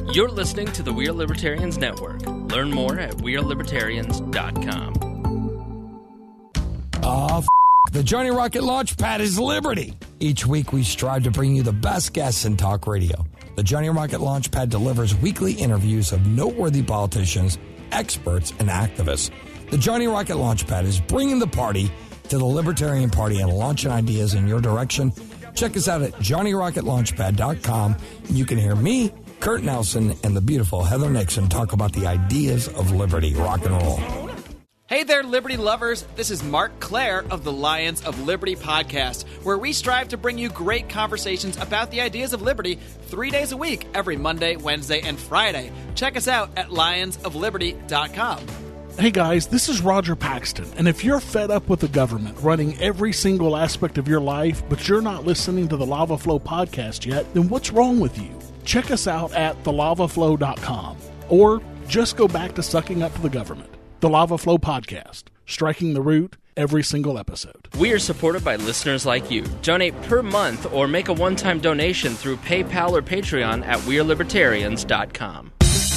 You're listening to the We Are Libertarians Network. Learn more at wearelibertarians.com. The Johnny Rocket Launchpad is Liberty. Each week we strive to bring you the best guests in talk radio. The Johnny Rocket Launchpad delivers weekly interviews of noteworthy politicians, experts, and activists. The Johnny Rocket Launchpad is bringing the party to the Libertarian Party and launching ideas in your direction. Check us out at johnnyrocketlaunchpad.com. You can hear me, Kurt Nelson, and the beautiful Heather Nixon talk about the ideas of liberty. Rock and roll. Hey there, Liberty lovers. This is Mark Claire of the Lions of Liberty podcast, where we strive to bring you great conversations about the ideas of liberty 3 days a week, every Monday, Wednesday, and Friday. Check us out at lionsofliberty.com. Hey guys, this is Roger Paxton, and if you're fed up with the government running every single aspect of your life, but you're not listening to the Lava Flow podcast yet, then what's wrong with you? Check us out at thelavaflow.com, or just go back to sucking up to the government. The Lava Flow podcast, striking the root every single episode. We are supported by listeners like you. Donate per month or make a one-time donation through PayPal or Patreon at wearelibertarians.com.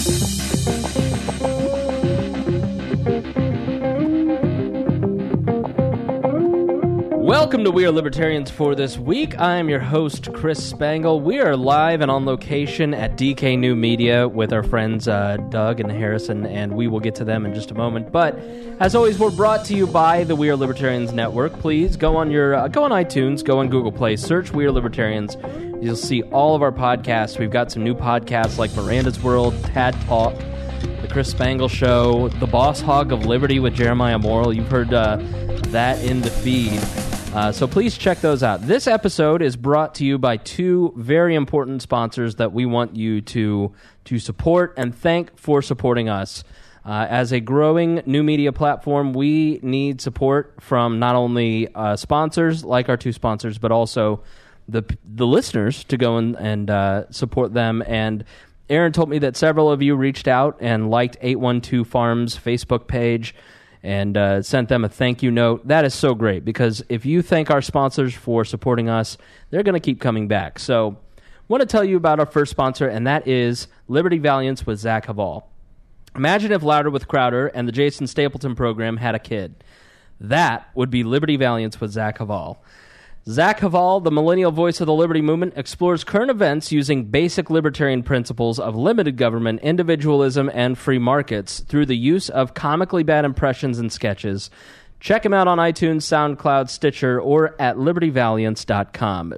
Welcome to We Are Libertarians for this week. I am your host, Chris Spangle. We are live and on location at DK New Media with our friends Doug and Harrison, and we will get to them in just a moment. But as always, we're brought to you by the We Are Libertarians Network. Please go on go on iTunes, go on Google Play, search We Are Libertarians. You'll see all of our podcasts. We've got some new podcasts like Miranda's World, Tad Talk, The Chris Spangle Show, The Boss Hog of Liberty with Jeremiah Morrill. You've heard that in the feed. So please check those out. This episode is brought to you by two very important sponsors that we want you to support and thank for supporting us. As a growing new media platform, we need support from not only sponsors like our two sponsors, but also the listeners to go and support them. And Aaron told me that several of you reached out and liked 812 Farms Facebook page and sent them a thank you note. That is so great, because if you thank our sponsors for supporting us, they're going to keep coming back. So I want to tell you about our first sponsor, and that is Liberty Valiance with Zach Haval. Imagine if Louder with Crowder and the Jason Stapleton program had a kid. That would be Liberty Valiance with Zach Haval. Zach Haval, the millennial voice of the Liberty Movement, explores current events using basic libertarian principles of limited government, individualism, and free markets through the use of comically bad impressions and sketches. Check him out on iTunes, SoundCloud, Stitcher, or at libertyvaliance.com,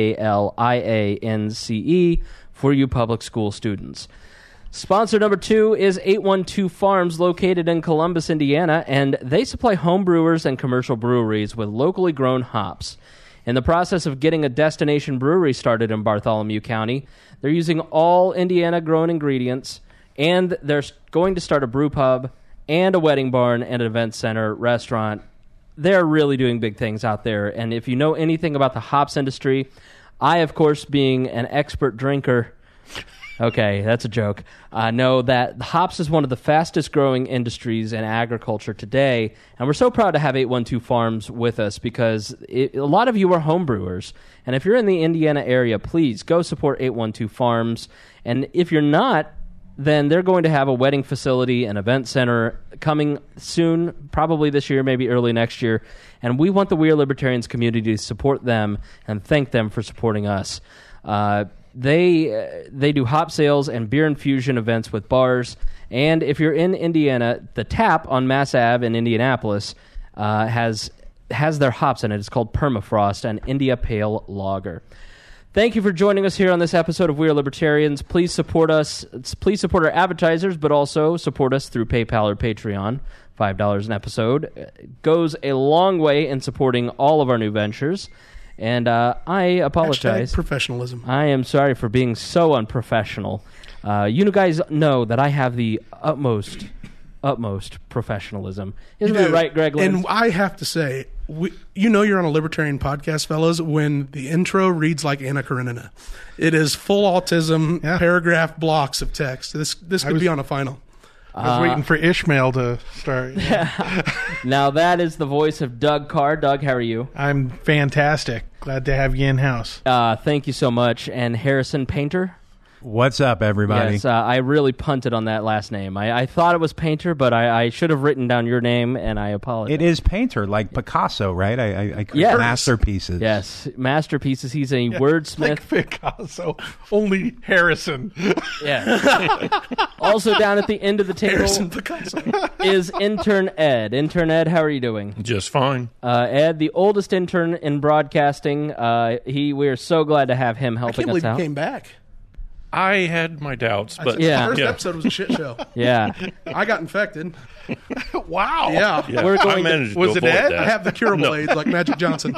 VALIANCE, for you public school students. Sponsor number 2 is 812 Farms, located in Columbus, Indiana, and they supply home brewers and commercial breweries with locally grown hops. In the process of getting a destination brewery started in Bartholomew County, they're using all Indiana-grown ingredients, and they're going to start a brew pub and a wedding barn and an event center, restaurant. They're really doing big things out there, and if you know anything about the hops industry, I, of course, being an expert drinker... Okay, that's a joke. Know that hops is one of the fastest growing industries in agriculture today, and we're so proud to have 812 Farms with us because a lot of you are home brewers, and if you're in the Indiana area, please go support 812 Farms, and if you're not, then they're going to have a wedding facility, an event center coming soon, probably this year, maybe early next year, and we want the We Are Libertarians community to support them and thank them for supporting us. They do hop sales and beer infusion events with bars. And if you're in Indiana, the Tap on Mass Ave in Indianapolis has their hops in it. It's called Permafrost, an India Pale Lager. Thank you for joining us here on this episode of We Are Libertarians. Please support us. Please support our advertisers, but also support us through PayPal or Patreon. $5 an episode. It goes a long way in supporting all of our new ventures. And I apologize. Hashtag professionalism. I am sorry for being so unprofessional. You guys know that I have the utmost professionalism. Isn't that right, Greg Lynn? And I have to say, you're on a libertarian podcast, fellas, when the intro reads like Anna Karenina. It is full autism, paragraph blocks of text. This could be on a final. I was waiting for Ishmael to start. Now that is the voice of Doug Carr. Doug, how are you? I'm fantastic. Glad to have you in-house. Thank you so much. And Harrison Painter? What's up, everybody? Yes, I really punted on that last name. I thought it was Painter, but I should have written down your name, and I apologize. It is Painter, like Picasso, right? I create Yes. masterpieces. Yes, masterpieces. He's a wordsmith. Like Picasso, only Harrison. Yeah. Also down at the end of the table Harrison Picasso. is intern Ed. Intern Ed, how are you doing? Just fine. Ed, the oldest intern in broadcasting. We are so glad to have him I helping can't us believe he out. came back. I had my doubts, but Yeah. The first yeah. episode was a shit show. Yeah. I got infected. Wow. Yeah. We're going I managed to was it avoid Ed? that. I have the curable aids like Magic Johnson.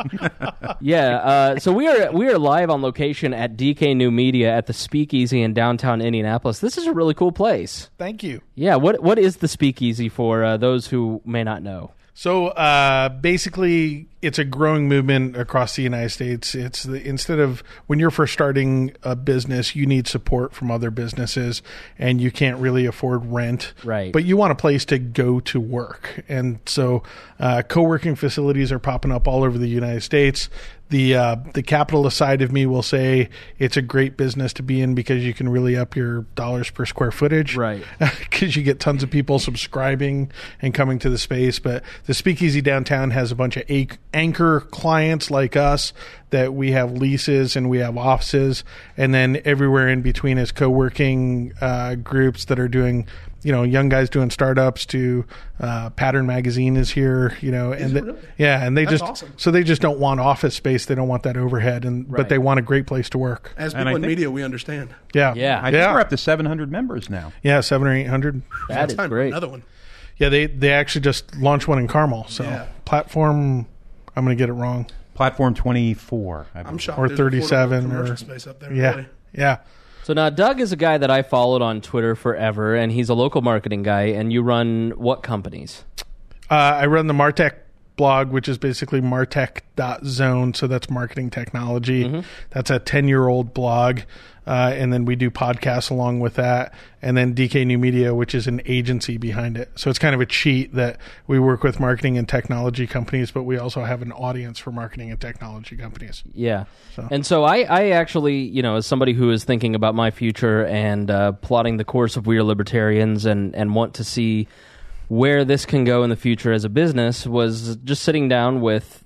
Yeah, so we are live on location at DK New Media at the Speakeasy in downtown Indianapolis. This is a really cool place. Thank you. Yeah, what is the Speakeasy for those who may not know? So basically, it's a growing movement across the United States. It's instead of when you're first starting a business, you need support from other businesses, and you can't really afford rent. Right. But you want a place to go to work, and so co-working facilities are popping up all over the United States. The capitalist side of me will say it's a great business to be in because you can really up your dollars per square footage. Right. Because you get tons of people subscribing and coming to the space. But the Speakeasy downtown has a bunch of anchor clients like us that we have leases and we have offices. And then everywhere in between is co-working groups that are doing, young guys doing startups to Pattern Magazine is here, and yeah, and That's awesome. so they just don't want office space. They don't want that overhead, Right. but they want a great place to work. As And people I in think- media, we understand. Yeah. Yeah. I think we're up to 700 members now. Yeah, 700 or 800. That It's is time for great. another one. Yeah, they actually just launched one in Carmel. So Yeah. platform, I'm going to get it wrong. Platform 24. I I'm believe. shocked. Or there's 37 affordable commercial or- space up there. Yeah, Really. yeah. So now Doug is a guy that I followed on Twitter forever, and he's a local marketing guy, and you run what companies? I run the Martech blog, which is basically martech.zone. So that's marketing technology. That's a 10-year-old blog. And then we do podcasts along with that. And then DK New Media, which is an agency behind it. So it's kind of a cheat that we work with marketing and technology companies, but we also have an audience for marketing and technology companies. Yeah. And so I actually, as somebody who is thinking about my future and plotting the course of We Are Libertarians and want to see where this can go in the future as a business, was just sitting down with,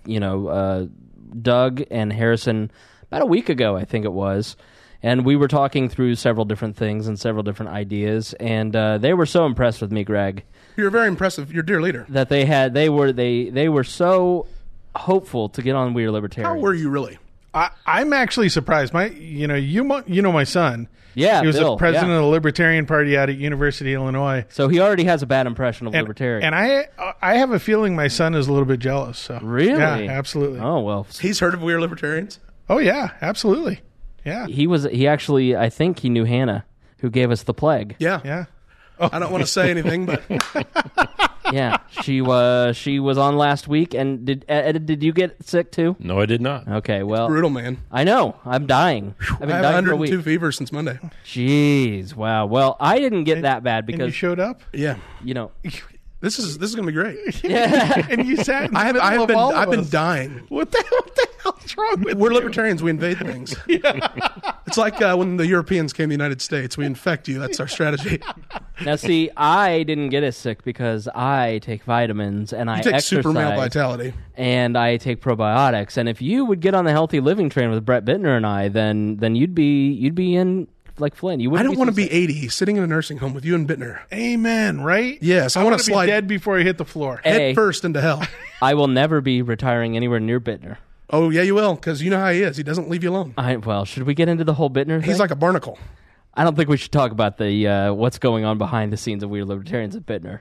Doug and Harrison about a week ago, I think it was. And we were talking through several different things and several different ideas. And they were so impressed with me, Greg, You're very impressive. You're a dear leader. that they were so hopeful to get on We Are Libertarians. How were you really? I'm actually surprised. My my son. Yeah, he was Bill, the president yeah. of the Libertarian Party out at University of Illinois. So he already has a bad impression of And, libertarian. and I have a feeling my son is a little bit jealous. So Really? yeah, absolutely. Oh, well. He's heard of We Are Libertarians. Oh yeah, absolutely. Yeah, He actually, I think he knew Hannah, who gave us the plague. Yeah. yeah. I don't want to say anything, but Yeah. She was on last week. And did you get sick too? No, I did not. Okay, well. brutal, man. I know. I'm dying. I've been I have dying for a 102 week. fever since Monday. Jeez. Wow. Well, I didn't get that bad And you because, showed up, Yeah. This is going to be great. and you sat. In the middle I've of all of been us. dying. What the hell's wrong with We're you? libertarians. We invade things. It's like when the Europeans came to the United States. We infect you. That's our strategy. now see, I didn't get as sick because I take vitamins and I You take exercise. super male vitality. And I take probiotics. And if you would get on the healthy living train with Brett Bittner and I, then you'd be in like Flynn. You I wouldn't don't want to so be sick. 80 sitting in a nursing home with you and Bittner. Amen. Right? Yes, I want wanna to slide- be dead before I hit the floor. Hey. Head first into hell. I will never be retiring anywhere near Bittner. Oh, yeah, you will, because you know how he is. He doesn't leave you alone. Well, should we get into the whole Bittner thing? He's like a barnacle. I don't think we should talk about the what's going on behind the scenes of We Are Libertarians at Bittner.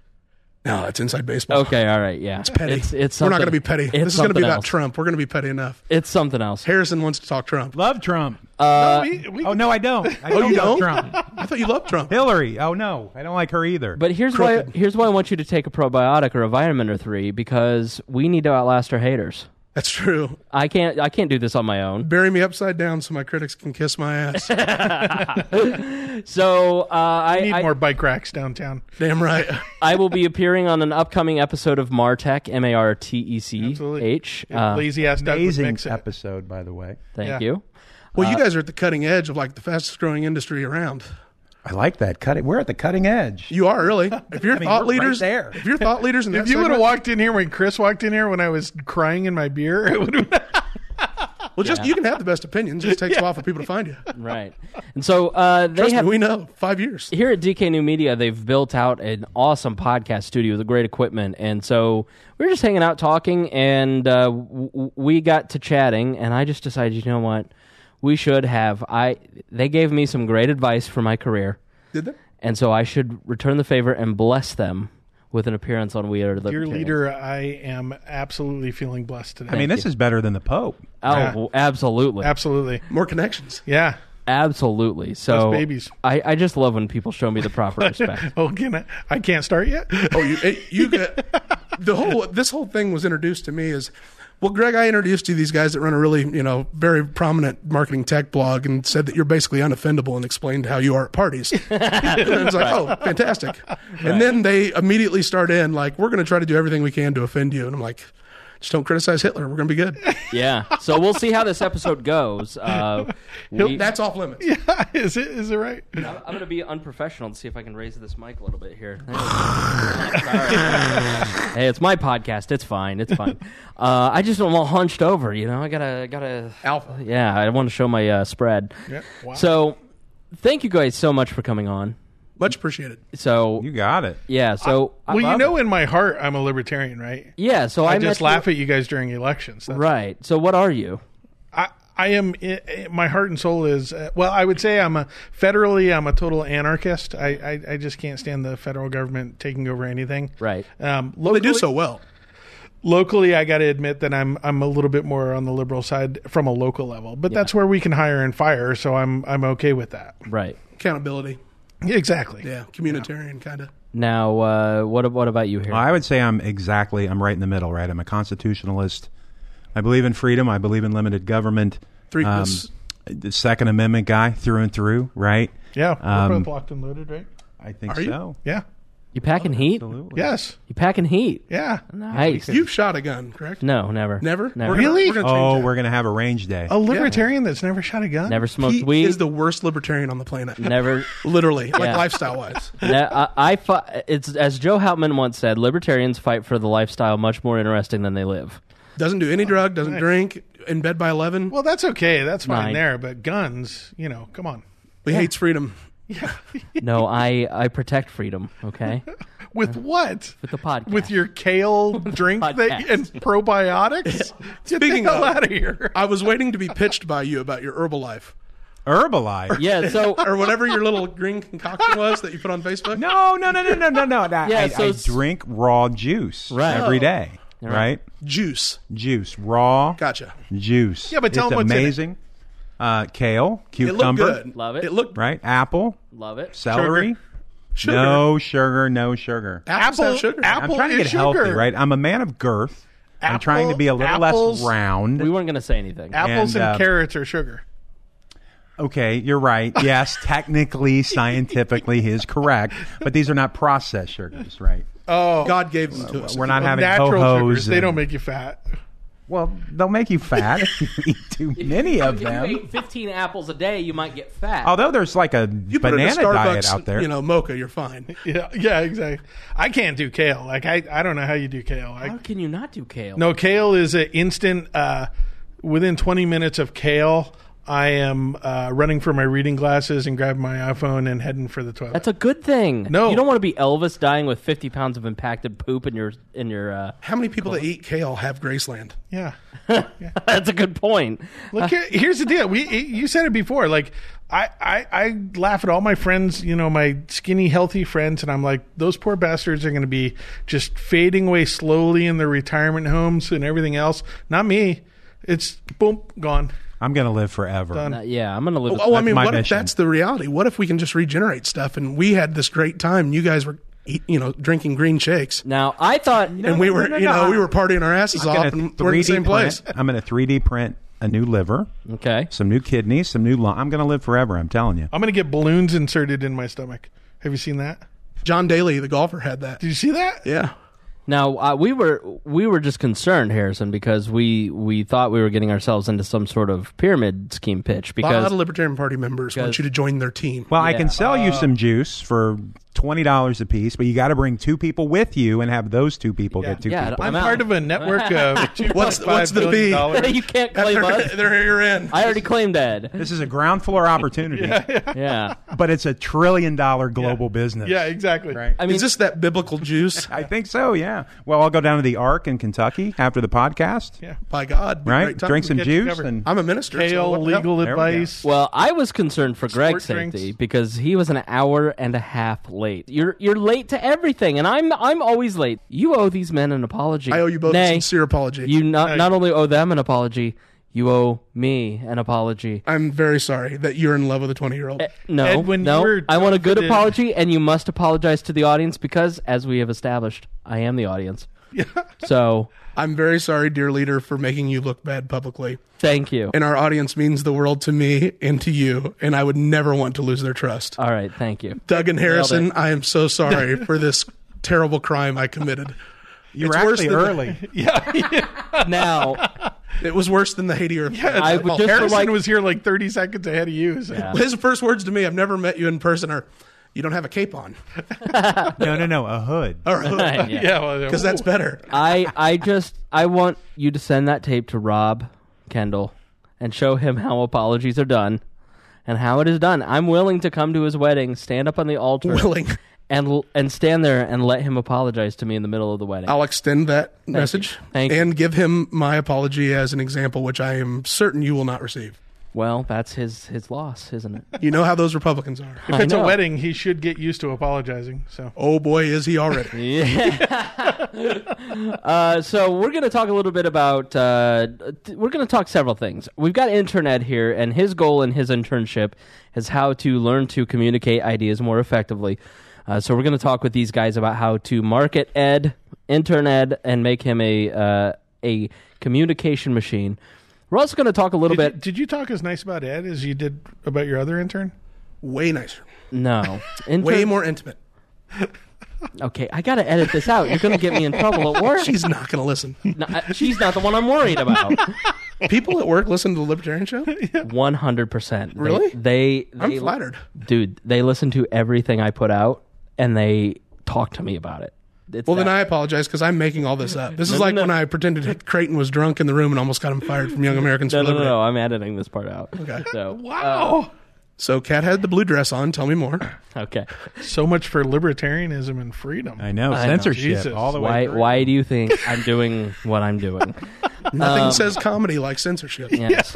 No, it's inside baseball. Okay, all right, yeah. It's Petty. It's We're something, not going to be petty. It's This is going to be something about else. Trump. We're going to be petty enough. It's something else. Harrison wants to talk Trump. Love Trump. We- No, I don't. I Oh, don't you love don't? Trump. I thought you loved Trump. Hillary. Oh, no. I don't like her either. But here's Crooked. why I want you to take a probiotic or a vitamin or 3, because we need to outlast our haters. That's true. I can't do this on my own. Bury me upside down so my critics can kiss my ass. So I need I more bike racks downtown. Damn right. I will be appearing on an upcoming episode of Martech, Absolutely. MARTECH. Lazy ass Doug would Amazing mix it. episode, by the way. Thank Yeah. you. Well, you guys are at the cutting edge of like the fastest growing industry around. I like that. We're at the cutting edge. You are really. If you're thought we're right leaders there. if you're thought leaders in that If you would have segment, walked in here when Chris walked in here when I was crying in my beer, it would have. well, just you can have the best opinions. It just takes a while for people to find you. Right. And so they Trust have me, we know. 5 years. here at DK New Media, they've built out an awesome podcast studio with great equipment. And so we were just hanging out talking, and we got to chatting, and I just decided, you know what? We should have. They gave me some great advice for my career. Did they? And so I should return the favor and bless them with an appearance on We Are Dear Libertarians. leader, I am absolutely feeling blessed today. I mean, this is better than the Pope. Oh, Yeah. absolutely. absolutely. More connections. Yeah. Absolutely. So Us babies. I just love when people show me the proper respect. Oh, I can't start yet? Oh, you get this whole thing was introduced to me as, well, Greg, I introduced you to these guys that run a really, very prominent marketing tech blog and said that you're basically unoffendable and explained how you are at parties. And it's like, oh, fantastic. And then they immediately start in like, we're going to try to do everything we can to offend you. And I'm like, just don't criticize Hitler. We're going to be good. Yeah. So we'll see how this episode goes. That's off limits. Yeah. Is it right? I'm going to be unprofessional and see if I can raise this mic a little bit here. Hey, it's my podcast. It's fine. It's fine. I just am all hunched over. I gotta. Alpha. Yeah, I want to show my spread. Yeah. Wow. So, thank you guys so much for coming on. Much appreciated. So, You got it. yeah. So, Well, in my heart, I'm a libertarian, right? yeah. So I met just you- laugh at you guys during elections. That's Right. So, what are you? I am. My heart and soul is. I would say I'm a total anarchist. I just can't stand the federal government taking over anything. Right. Well, they do so well. Locally, I got to admit that I'm a little bit more on the liberal side from a local level, but that's where we can hire and fire. So I'm okay with that. Right. Accountability. Exactly. Yeah. Communitarian kind of. Now, what about you here? Well, I would say I'm right in the middle, right? I'm a constitutionalist. I believe in freedom. I believe in limited government. The Second Amendment guy through and through, right? Yeah. We're both locked and loaded, right? I think Are you? so. Yeah. You packing heat? Absolutely. Yes. You packing heat? Yeah. Nice. You've shot a gun, correct? No, never. Never? Never. Really? We're gonna change Oh, that. we're going to have a range day. A libertarian that's never shot a gun? Never smoked He weed. is the worst libertarian on the planet. Never. Literally, like Yeah. lifestyle-wise. It's as Joe Hauptman once said. Libertarians fight for the lifestyle much more interesting than they live. Doesn't do any drug, doesn't drink, in bed by 11. Well, that's okay. That's fine Nine. there. But guns, come on. He hates freedom. No, I protect freedom. Okay, With what? with the podcast. With your kale drink thing podcast. and probiotics? Get Speaking the hell of- out of here. I was waiting to be pitched by you about your Herbalife. Herbalife. Yeah. So Or whatever your little green concoction was that you put on Facebook. No. Yeah, I drink raw juice Right. every day, Right. right? Juice. Juice, raw Gotcha. juice. Yeah, but tell it's 'em what's in it. amazing. Kale, It looked cucumber, good. Love it. It looked right? Apple, love it. celery. sugar. No sugar, no sugar. Apples have sugar. Apple I'm trying to is get healthy, sugar. right? I'm a man of girth. I'm trying to be a little apples- less round. We weren't going to say anything. Apples and And, carrots are sugar. Okay, you're right. Yes, technically, scientifically, he is correct. But these are not processed sugars, right? Oh, God gave them to us. We're not having natural ho-hos. sugars. They and- don't make you fat. Well, they'll make you fat if you eat too many of If you them. ate 15 apples a day, you might get fat. Although there's like a You put it in a banana diet Starbucks, out there. mocha, you're fine. Yeah, exactly. I can't do kale. Like I don't know how you do kale. How can you not do kale? No, kale is an instant. Within 20 minutes of kale, I am running for my reading glasses and grabbing my iPhone and heading for the toilet. That's a good thing. No. You don't want to be Elvis dying with 50 pounds of impacted poop in your. How many people that eat kale have Graceland? yeah. That's a good point. Look, here's the deal. You said it before. Like I laugh at all my friends, my skinny, healthy friends, and I'm like, those poor bastards are going to be just fading away slowly in their retirement homes and everything else. Not me. It's boom, gone. I'm going to live forever. Done. Yeah, I'm going to live. Oh, I That's mean, my what if mission. that's the reality? What if we can just regenerate stuff and we had this great time and you guys were, drinking green shakes Now, I thought. and we were, we were partying our asses I'm off gonna and we're in the same place. I'm going to 3D print a new liver, Okay. some new kidneys, some new lung. I'm going to live forever, I'm telling you. I'm going to get balloons inserted in my stomach. Have you seen that? John Daly, the golfer, had that. Did you see that? Yeah. Now, we were just concerned, Harrison, because we thought we were getting ourselves into some sort of pyramid scheme pitch. A lot Because of Libertarian Party members want you to join their team. Well, I can sell you some juice for $20 a piece, but you got to bring 2 people with you and have those 2 people get 2 people. I'm part of a network of What's the fee? you can't claim us. They're your end. I already claimed Ed. This is a ground floor opportunity. Yeah. But it's a $1 trillion global business. Yeah, exactly. Right. I mean, Is this that biblical juice? I think so, yeah. Well, I'll go down to the Ark in Kentucky after the podcast. Yeah. By God. Right? Great time. Drink some Get you juice. covered. And I'm a minister. so Kale, what the hell? legal There we go. advice. well, I was concerned for Greg's Sport safety drinks. because he was an hour and a half late. You're late to everything, and I'm always late. You owe these men an apology. I owe you both a sincere apology. You not only owe them an apology, you owe me an apology. I'm very sorry that you're in love with a 20-year-old. No, Ed, when you were I want a good confident- apology, and you must apologize to the audience because, as we have established, I am the audience. So, I'm very sorry, dear leader, for making you look bad publicly. thank you. And our audience means the world to me and to you, and I would never want to lose their trust. All right, thank you. Doug and Harrison, Nailed it. I am so sorry for this terrible crime I committed. you were It's worse actually than- early. Now, It was worse than the Haiti earthquake. I would just Harrison like was here like 30 seconds ahead of you. So. Yeah. His first words to me, I've never met you in person, are, you don't have a cape on. No, a hood. Yeah. Yeah, well, Because that's better. I want you to send that tape to Rob Kendall and show him how apologies are done and how it is done. I'm willing to come to his wedding, stand up on the altar, Willing. and stand there and let him apologize to me in the middle of the wedding. I'll extend that message Thank you. and give him my apology as an example, which I am certain you will not receive. Well, that's his loss, isn't it? You know how those Republicans are. if I it's a know. wedding, he should get used to apologizing. So Oh boy, is he already. So we're going to talk a little bit about. We're going to talk several things. We've got Internet here, and his goal in his internship is how to learn to communicate ideas more effectively. So we're going to talk with these guys about how to market Internet, and make him a communication machine. We're also going to talk a little bit. Did you talk as nice about Ed as you did about your other intern? Way nicer. No, Way more intimate. Okay, I got to edit this out. You're going to get me in trouble at work. She's not going to listen. No, she's not the one I'm worried about. People at work listen to the Libertarian Show? 100%. Really? They I'm flattered. Dude, they listen to everything I put out, and they talk to me about it. It's Well, then that- I apologize because I'm making all this up. This is like when I pretended Creighton was drunk in the room and almost got him fired from Young Americans No, for no, Liberty. no, I'm editing this part out. Okay. So, Wow. So Kat had the blue dress on. Tell me more. okay. So much for libertarianism and freedom. I know, I know. censorship Jesus. all the way Why? through. Why do you think I'm doing what I'm doing? Nothing says comedy like censorship. Yes.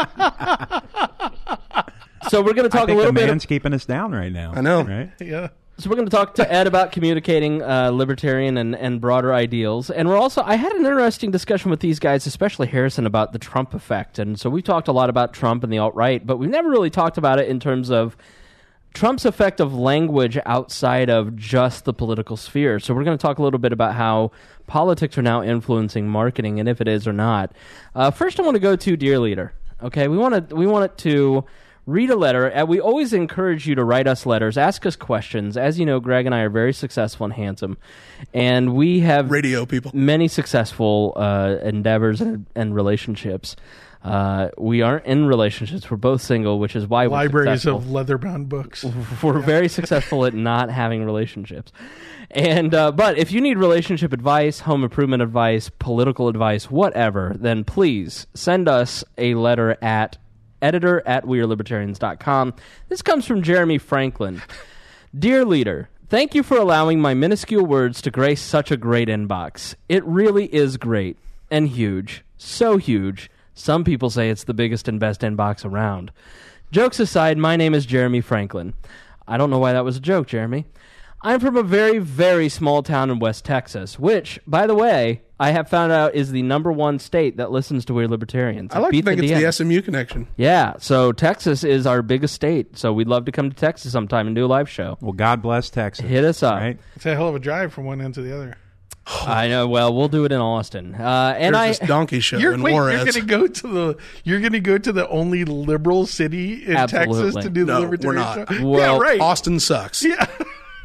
So we're going to I talk a think little the bit. man's keeping us down right now. I know. Right? Yeah. So we're going to talk to Ed about communicating libertarian and broader ideals. And we're also, I had an interesting discussion with these guys, especially Harrison, about the Trump effect. And so we talked a lot about Trump and the alt-right, but we've never really talked about it in terms of Trump's effect of language outside of just the political sphere. So we're going to talk a little bit about how politics are now influencing marketing and if it is or not. First, I want to go to Dear Leader. Okay, we want it to read a letter. And we always encourage you to write us letters, ask us questions. As you know, Greg and I are very successful and handsome, and we have Radio people. many successful endeavors and relationships. We aren't in relationships. We're both single, which is why we're Libraries successful. of leather-bound books. We're very successful at not having relationships. And but if you need relationship advice, home improvement advice, political advice, whatever, then please send us a letter at editor@wearelibertarians.com. This comes from Jeremy Franklin. Dear Leader, thank you for allowing my minuscule words to grace such a great inbox. It really is great and huge. So huge. Some people say it's the biggest and best inbox around. Jokes aside, my name is Jeremy Franklin. I don't know why that was a joke, Jeremy. I'm from a very, very small town in West Texas, which, by the way, I have found out is the #1 state that listens to Weird Libertarians. I like to Beat think it's DM. the SMU connection. Yeah, so Texas is our biggest state, so we'd love to come to Texas sometime and do a live show. Well, God bless Texas. Hit us up. Right? It's a hell of a drive from one end to the other. I know. Well, we'll do it in Austin. And There's this donkey show You're in going Juarez. to go to the only liberal city in Absolutely. Texas to do the No, libertarian we're not. show? Well, yeah, right. Austin sucks. Yeah.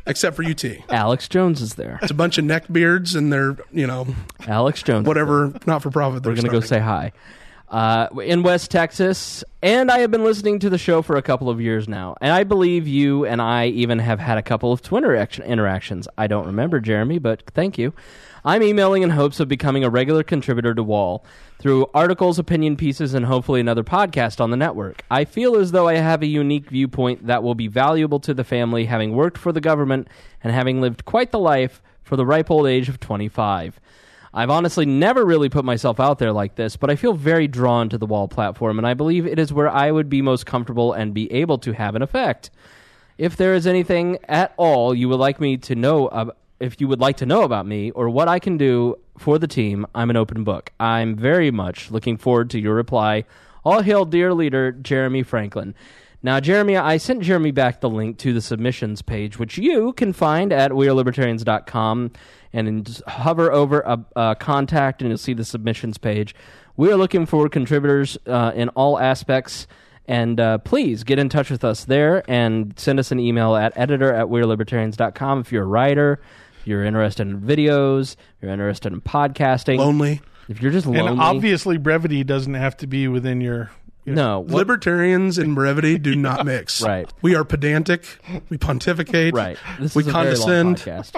except for UT. Alex Jones is there. It's a bunch of neckbeards and they're, Alex Jones. whatever not-for-profit they're We're going to go say starting. hi. In West Texas, and I have been listening to the show for a couple of years now, and I believe you and I even have had a couple of Twitter interactions. I don't remember, Jeremy, but thank you. I'm emailing in hopes of becoming a regular contributor to Wall through articles, opinion pieces, and hopefully another podcast on the network. I feel as though I have a unique viewpoint that will be valuable to the family, having worked for the government and having lived quite the life for the ripe old age of 25. I've honestly never really put myself out there like this, but I feel very drawn to the Wall platform, and I believe it is where I would be most comfortable and be able to have an effect. If there is anything at all you would like me to know if you would like to know about me or what I can do for the team, I'm an open book. I'm very much looking forward to your reply. All hail dear leader, Jeremy Franklin. Now, Jeremy, I sent Jeremy back the link to the submissions page, which you can find at wearelibertarians.com, and just hover over a contact and you'll see the submissions page. We are looking for contributors in all aspects. And please get in touch with us there and send us an email at editor@wearelibertarians.com if you're a writer, if you're interested in videos, if you're interested in podcasting. Lonely. If you're just lonely. And obviously, brevity doesn't have to be within your... No. Libertarians and brevity do not mix. Right. We are pedantic. We pontificate. Right. This we is a very long condescend. podcast.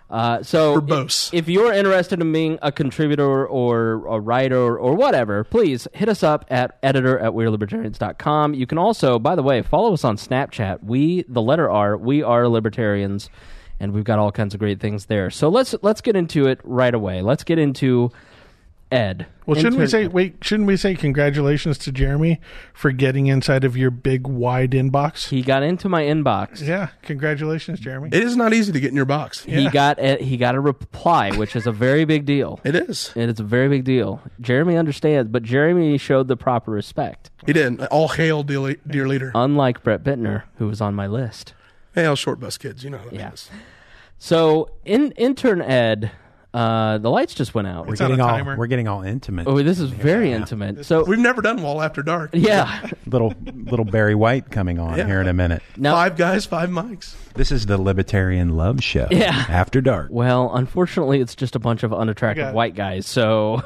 So Verbose. if you're interested in being a contributor or a writer or whatever, please hit us up at editor@wearelibertarians.com. You can also, by the way, follow us on Snapchat. We are Libertarians, and we've got all kinds of great things there. So let's get into it right away. Let's get into Ed. Well, shouldn't we say congratulations to Jeremy for getting inside of your big, wide inbox? He got into my inbox. Yeah, congratulations, Jeremy. It is not easy to get in your box. He got a reply, which is a very big deal. It is. It is a very big deal. Jeremy understands, but Jeremy showed the proper respect. He did. All hail, dear leader. Unlike Brett Bittner, who was on my list. Hail, short bus kids. You know how that is. So, intern Ed, the lights just went out. It's on a timer. We're getting all intimate. Oh, this is very intimate. So We've never done Wall After Dark. yeah. little Barry White coming on here in a minute. Now, 5 guys, 5 mics. This is the Libertarian Love Show. Yeah. After Dark. well, unfortunately, it's just a bunch of unattractive white guys. So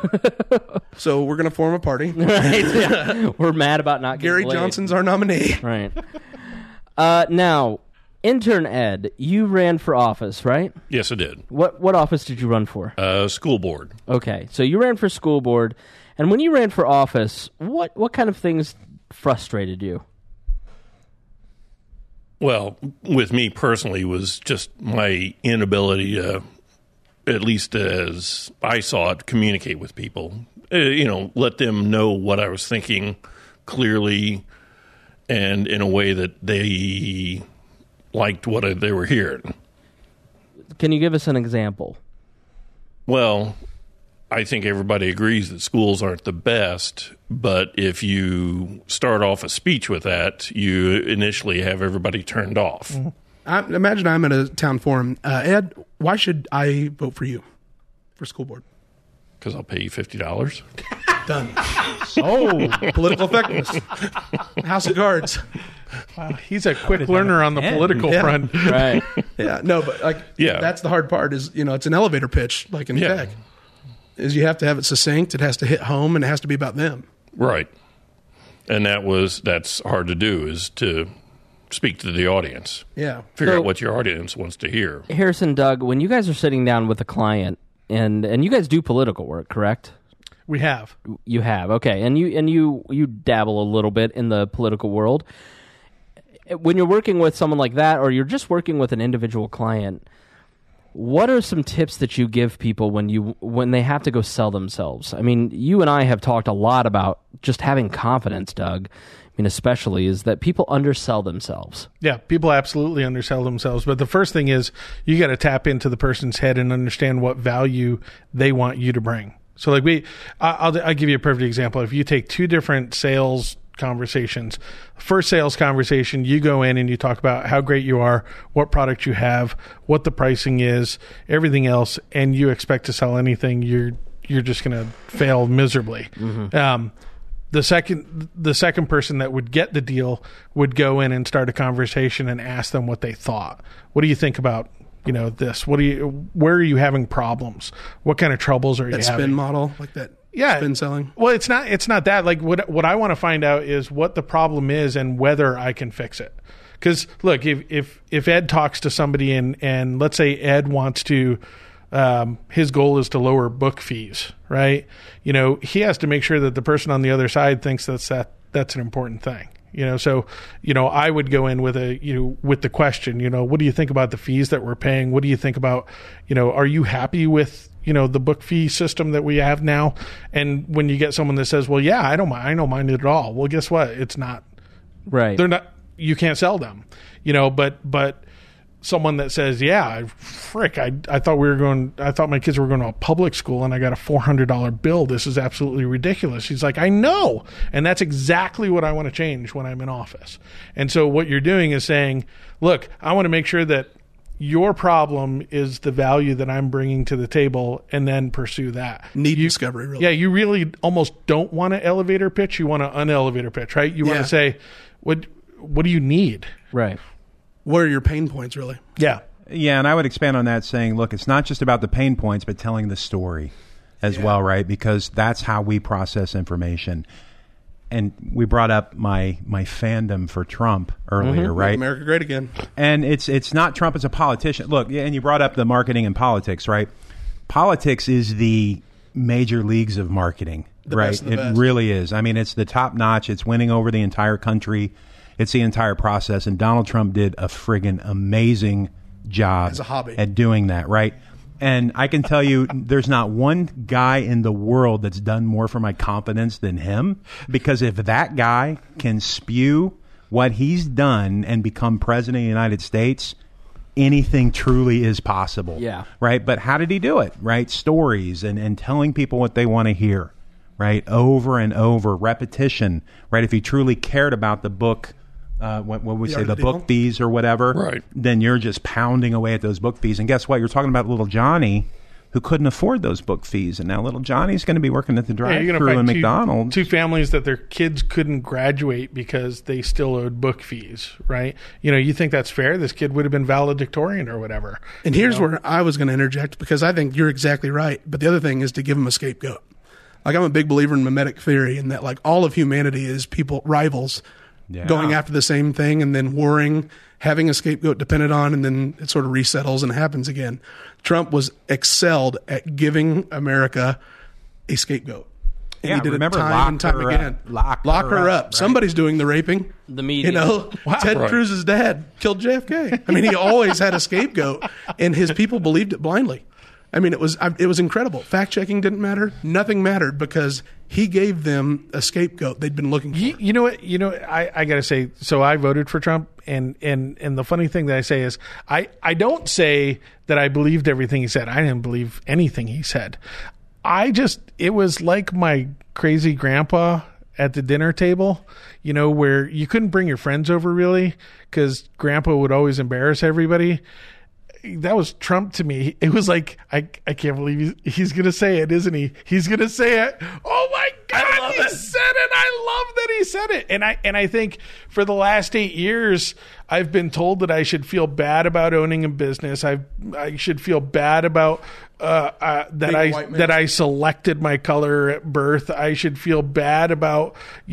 So we're going to form a party. right, yeah. We're mad about not getting Gary laid. Johnson's our nominee. Right. Now, intern Ed, you ran for office, right? Yes, I did. What office did you run for? School board. Okay, so you ran for school board, and when you ran for office, what kind of things frustrated you? Well, with me personally, was just my inability to, at least as I saw it, communicate with people. Let them know what I was thinking clearly and in a way that they liked what they were hearing. Can you give us an example? Well, I think everybody agrees that schools aren't the best, but if you start off a speech with that, you initially have everybody turned off. Mm-hmm. Imagine I'm at a town forum. Ed, why should I vote for you for school board? Because I'll pay you $50. Done. Oh, political effectiveness. House of Cards. Wow, he's a quick learner on the political front. Right. Yeah, no, but that's the hard part is, it's an elevator pitch, like in tech. Is you have to have it succinct, it has to hit home, and it has to be about them. Right. And that's hard to do, is to speak to the audience. Yeah. Figure out what your audience wants to hear. Harrison, Doug, when you guys are sitting down with a client, and you guys do political work, correct? We have. You have, okay. And you dabble a little bit in the political world. When you're working with someone like that, or you're just working with an individual client, what are some tips that you give people when they have to go sell themselves? I mean, you and I have talked a lot about just having confidence, Doug. I mean, especially is that people undersell themselves. Yeah, people absolutely undersell themselves. But the first thing is you got to tap into the person's head and understand what value they want you to bring. So like I'll give you a perfect example. If you take 2 different sales conversations, first sales conversation, you go in and you talk about how great you are, what product you have, what the pricing is, everything else, and you expect to sell anything, you're just going to fail miserably. Mm-hmm. the second person that would get the deal would go in and start a conversation and ask them what they thought. What do you think about, this? Where are you having problems? What kind of troubles are you having? That spin model, like that. Yeah. Spin selling. Well, it's not that. Like what I want to find out is what the problem is and whether I can fix it. Because look, if Ed talks to somebody and let's say Ed wants to, his goal is to lower book fees, right? He has to make sure that the person on the other side thinks that's an important thing. So I would go in with with the question, what do you think about the fees that we're paying? What do you think about, are you happy with the book fee system that we have now? And when you get someone that says, well, yeah, I don't mind it at all. Well, guess what? It's not right. They're not. You can't sell them, But someone that says, yeah, I thought my kids were going to a public school and I got a $400 bill. This is absolutely ridiculous. He's like, I know. And that's exactly what I want to change when I'm in office. And so what you're doing is saying, look, I want to make sure that your problem is the value that I'm bringing to the table, and then pursue that. Discovery, really. Yeah, you really almost don't want an elevator pitch. You want an unelevator pitch, right? You want to say, what do you need? Right. What are your pain points, really? Yeah. Yeah, and I would expand on that saying, look, it's not just about the pain points, but telling the story as well, right? Because that's how we process information. And we brought up my fandom for Trump earlier, right? Make America great again. And it's not Trump as a politician. Look, and you brought up the marketing and politics, right? Politics is the major leagues of marketing, right? It really is. I mean, it's the top notch. It's winning over the entire country. It's the entire process, and Donald Trump did a friggin' amazing job as a hobby at doing that, right? And I can tell you, there's not one guy in the world that's done more for my confidence than him, because if that guy can spew what he's done and become president of the United States, anything truly is possible. Yeah. Right? But how did he do it? Right? Stories and telling people what they want to hear, right? Over and over, repetition, right? If he truly cared about the book, what we say, the book fees or whatever, right, then you're just pounding away at those book fees. And guess what? You're talking about little Johnny who couldn't afford those book fees. And now little Johnny's going to be working at the drive-thru in McDonald's. Two families that their kids couldn't graduate because they still owed book fees, right? You think that's fair? This kid would have been valedictorian or whatever. And here's where I was going to interject, because I think you're exactly right. But the other thing is to give him a scapegoat. Like, I'm a big believer in mimetic theory, and that like all of humanity is rivals going after the same thing and then warring, having a scapegoat depended on, and then it sort of resettles and happens again. Trump was excelled at giving America a scapegoat. And he did it time and time again. Lock her up. Right? Somebody's doing the raping. The media. Ted Cruz's dad killed JFK. I mean, he always had a scapegoat, and his people believed it blindly. I mean, it was incredible. Fact checking didn't matter. Nothing mattered, because he gave them a scapegoat they'd been looking for. You know what? I got to say, so I voted for Trump, and the funny thing that I say is I don't say that I believed everything he said. I didn't believe anything he said. It was like my crazy grandpa at the dinner table, where you couldn't bring your friends over really, because grandpa would always embarrass everybody. That was Trump to me. It was like, I can't believe he's going to say it, isn't he? He's going to say it. Oh my God, he said it. I love that he said it. And I think for the last 8 years, I've been told that I should feel bad about owning a business. I should feel bad about that I selected my color at birth. I should feel bad about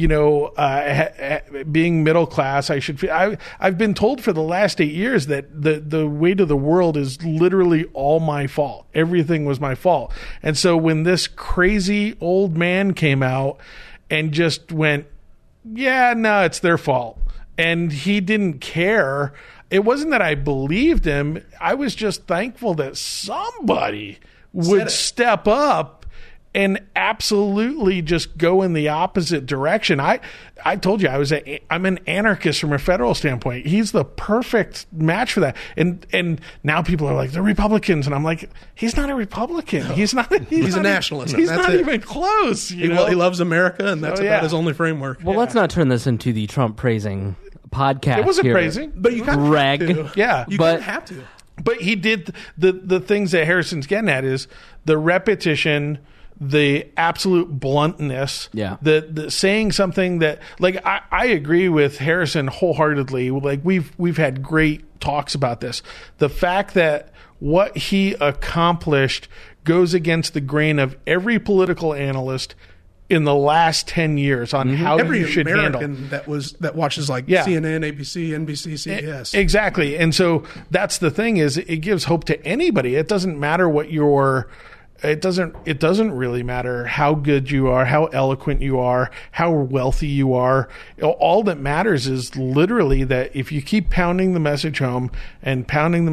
being middle class. I should feel. I've been told for the last 8 years that the weight of the world is literally all my fault. Everything was my fault. And so when this crazy old man came out and just went, yeah, no, it's their fault, and he didn't care. It wasn't that I believed him. I was just thankful that somebody would step up and absolutely just go in the opposite direction. I told you I'm an anarchist from a federal standpoint. He's the perfect match for that. And now people are like, the Republicans, and I'm like, he's not a Republican. He's a nationalist. He's not even close. He loves America, and that's about his only framework. Well, let's not turn this into the Trump praising podcast. It wasn't praising, but you kind of have to. Yeah, you kind of have to. But he did the things that Harrison's getting at is the repetition, the absolute bluntness, Yeah. the saying something that, like, I agree with Harrison wholeheartedly. Like, we've had great talks about this. The fact that what he accomplished goes against the grain of every political analyst in the last 10 years on how Every you should American handle. that watches like Yeah. CNN, ABC, NBC, CBS. Exactly. And so that's the thing, is it gives hope to anybody. It doesn't matter what it doesn't really matter how good you are, how eloquent you are, how wealthy you are. All that matters is literally that if you keep pounding the message home and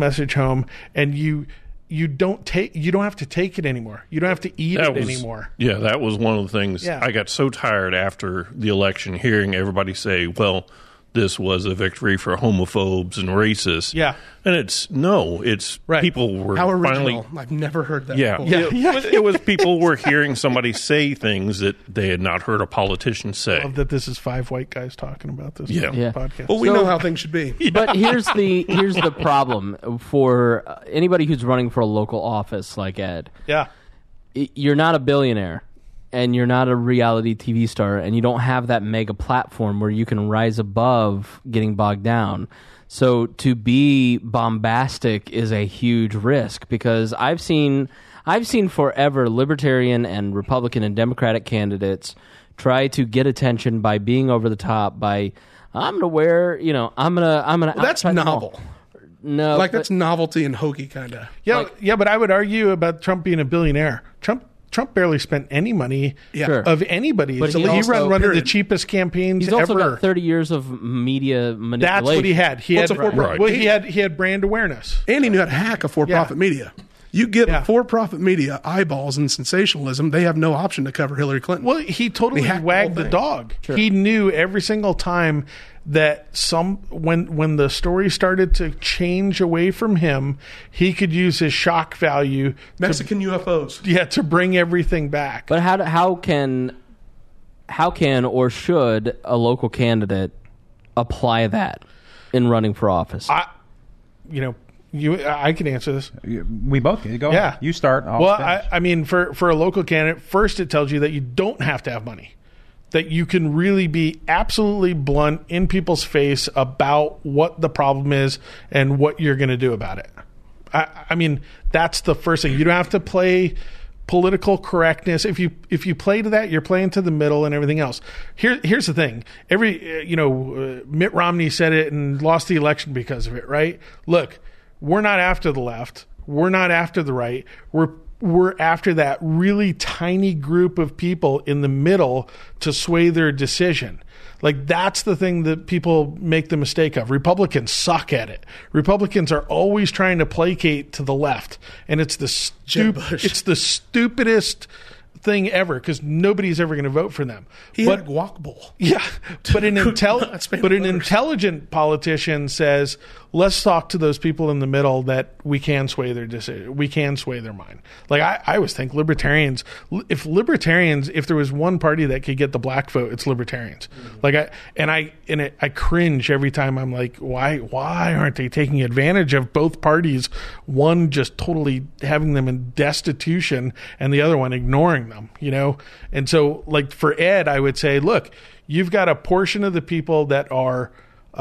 you don't have to take it anymore. You don't have to eat it anymore. Yeah, that was one of the things. Yeah. I got so tired after the election hearing everybody say, well, this was a victory for homophobes and racists. Yeah. And it's Right. people were How finally. original. I've never heard that Yeah, before. it was people were hearing somebody say things that they had not heard a politician say. Love that this is 5 white guys talking about this Yeah. Yeah. podcast. Well, we So- know how things should be. But here's the problem for anybody who's running for a local office like Ed. Yeah. You're not a billionaire, and you're not a reality TV star, and you don't have that mega platform where you can rise above getting bogged down. So to be bombastic is a huge risk, because I've seen forever Libertarian and Republican and Democratic candidates try to get attention by being over the top, by I'm gonna wear, I'm gonna. Well, that's outside the mall. novel. No, Like but- that's novelty and hokey kind of. Yeah, but I would argue about Trump being a billionaire. Trump barely spent any money Sure. of anybody. But So he he also- ran one of the period. cheapest campaigns He's also ever. got 30 years of media manipulation. That's what he had. He What's had a for-profit? well, he had brand awareness. And he knew how to hack a for-profit Yeah. media. You give Yeah. for-profit media eyeballs and sensationalism, they have no option to cover Hillary Clinton. Well, he totally He hacked the wagged whole the thing. dog. He knew every single time that when the story started to change away from him, he could use his shock value Mexican UFOs. to bring everything back. But how can or should a local candidate apply that in running for office? I can answer this. We both can. Go Yeah. ahead. You start. I'll Well, finish. I mean, for a local candidate, first it tells you that you don't have to have money, that you can really be absolutely blunt in people's face about what the problem is and what you're going to do about it. I mean, that's the first thing. You don't have to play political correctness. If you play to that, you're playing to the middle and everything else. Here's the thing. Mitt Romney said it and lost the election because of it, right? Look, we're not after the left. We're not after the right. We're after that really tiny group of people in the middle to sway their decision. Like, that's the thing that people make the mistake of. Republicans suck at it. Republicans are always trying to placate to the left, and it's the stupidest thing ever, because nobody's ever going to vote for them. He had a guac bowl. Yeah, but an Hispanic voters. intelligent politician says, let's talk to those people in the middle that we can sway their decision. We can sway their mind. Like, I always think libertarians, if there was one party that could get the black vote, it's libertarians. Mm-hmm. I cringe every time. I'm like, why aren't they taking advantage of both parties? One just totally having them in destitution and the other one ignoring them, And so, like, for Ed, I would say, look, you've got a portion of the people that are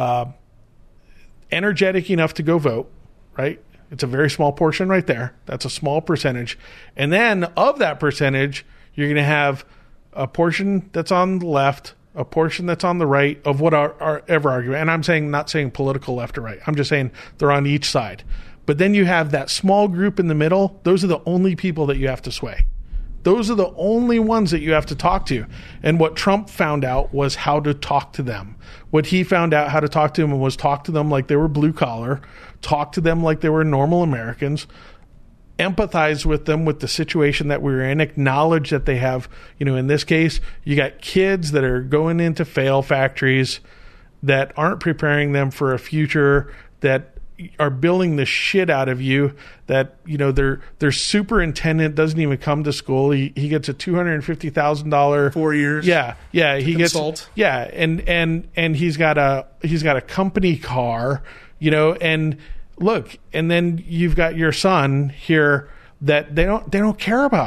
energetic enough to go vote, right? It's a very small portion right there. That's a small percentage. And then of that percentage, you're going to have a portion that's on the left, a portion that's on the right of what are ever argument. And I'm not saying political left or right. I'm just saying they're on each side. But then you have that small group in the middle. Those are the only people that you have to sway. Those are the only ones that you have to talk to. And what Trump found out was how to talk to them. What he found out how to talk to them was talk to them like they were blue collar, talk to them like they were normal Americans, empathize with them with the situation that we were in, acknowledge that they have, in this case, you got kids that are going into fail factories that aren't preparing them for a future, that are billing the shit out of you, that their superintendent doesn't even come to school. He gets a $250,000 4 years. Yeah. He consult. gets and he's got a company car, and look, and then you've got your son here that they don't care about him.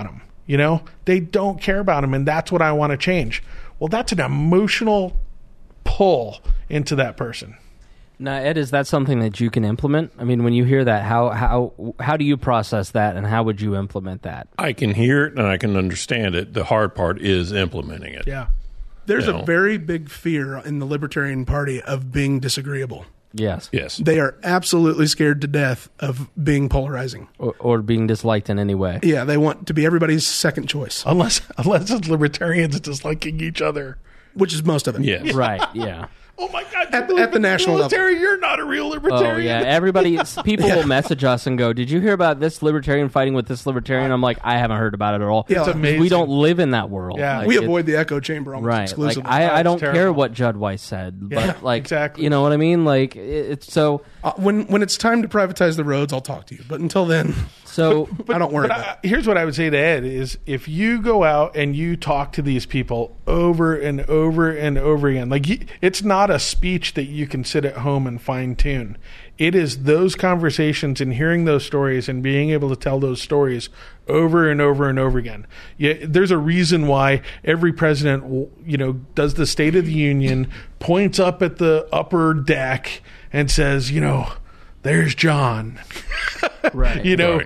You know, they don't care about him, and that's what I want to change. Well, that's an emotional pull into that person. Now, Ed, is that something that you can implement? I mean, when you hear that, how do you process that, and how would you implement that? I can hear it and I can understand it. The hard part is implementing it. Yeah. There's a very big fear in the Libertarian Party of being disagreeable. Yes. They are absolutely scared to death of being polarizing. Or being disliked in any way. Yeah, they want to be everybody's second choice. Unless it's libertarians disliking each other. Which is most of it. Yes. Right, yeah. Oh my God! At the national military, level, you're not a real libertarian. Oh yeah, people will message us and go, "Did you hear about this libertarian fighting with this libertarian?" I'm like, I haven't heard about it at all. Yeah, it's amazing. We don't live in that world. Yeah. Like, we avoid the echo chamber almost right. exclusively. Like I don't terrible. care what Judd Weiss said, but like exactly. you know what I mean. Like it's so when it's time to privatize the roads, I'll talk to you. But until then, so. I don't worry about it. Here's what I would say to Ed is if you go out and you talk to these people over and over and over again, like it's not a speech that you can sit at home and fine tune. It is those conversations and hearing those stories and being able to tell those stories over and over and over again. Yeah, there's a reason why every president, does the State of the Union, points up at the upper deck and says, there's John. Right. Right.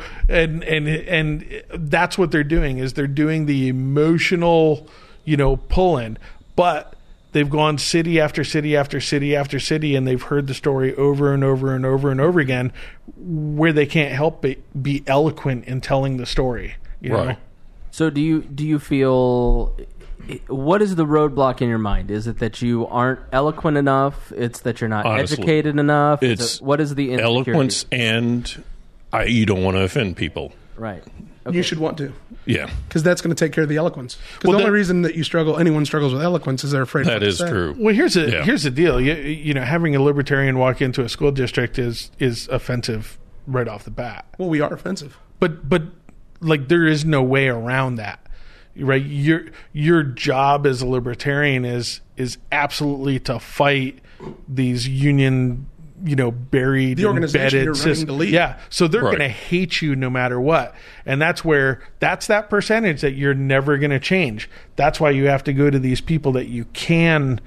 And that's what they're doing is they're doing the emotional, pull in. But they've gone city after city after city after city, and they've heard the story over and over and over and over again, where they can't help but be eloquent in telling the story. You know? So do you feel? What is the roadblock in your mind? Is it that you aren't eloquent enough? It's that you're not educated enough? What is the insecurity? Eloquence and you don't want to offend people. Right. You should want to. Yeah. Because that's going to take care of the eloquence. Because the only reason that anyone struggles with eloquence is they're afraid of That is true. Well, here's the deal. Having a libertarian walk into a school district is offensive right off the bat. Well, we are offensive. But like there is no way around that. Right? Your job as a libertarian is absolutely to fight these union buried, the organization embedded you're running to lead. Yeah. So they're going to hate you no matter what. And that's that percentage that you're never going to change. That's why you have to go to these people that you can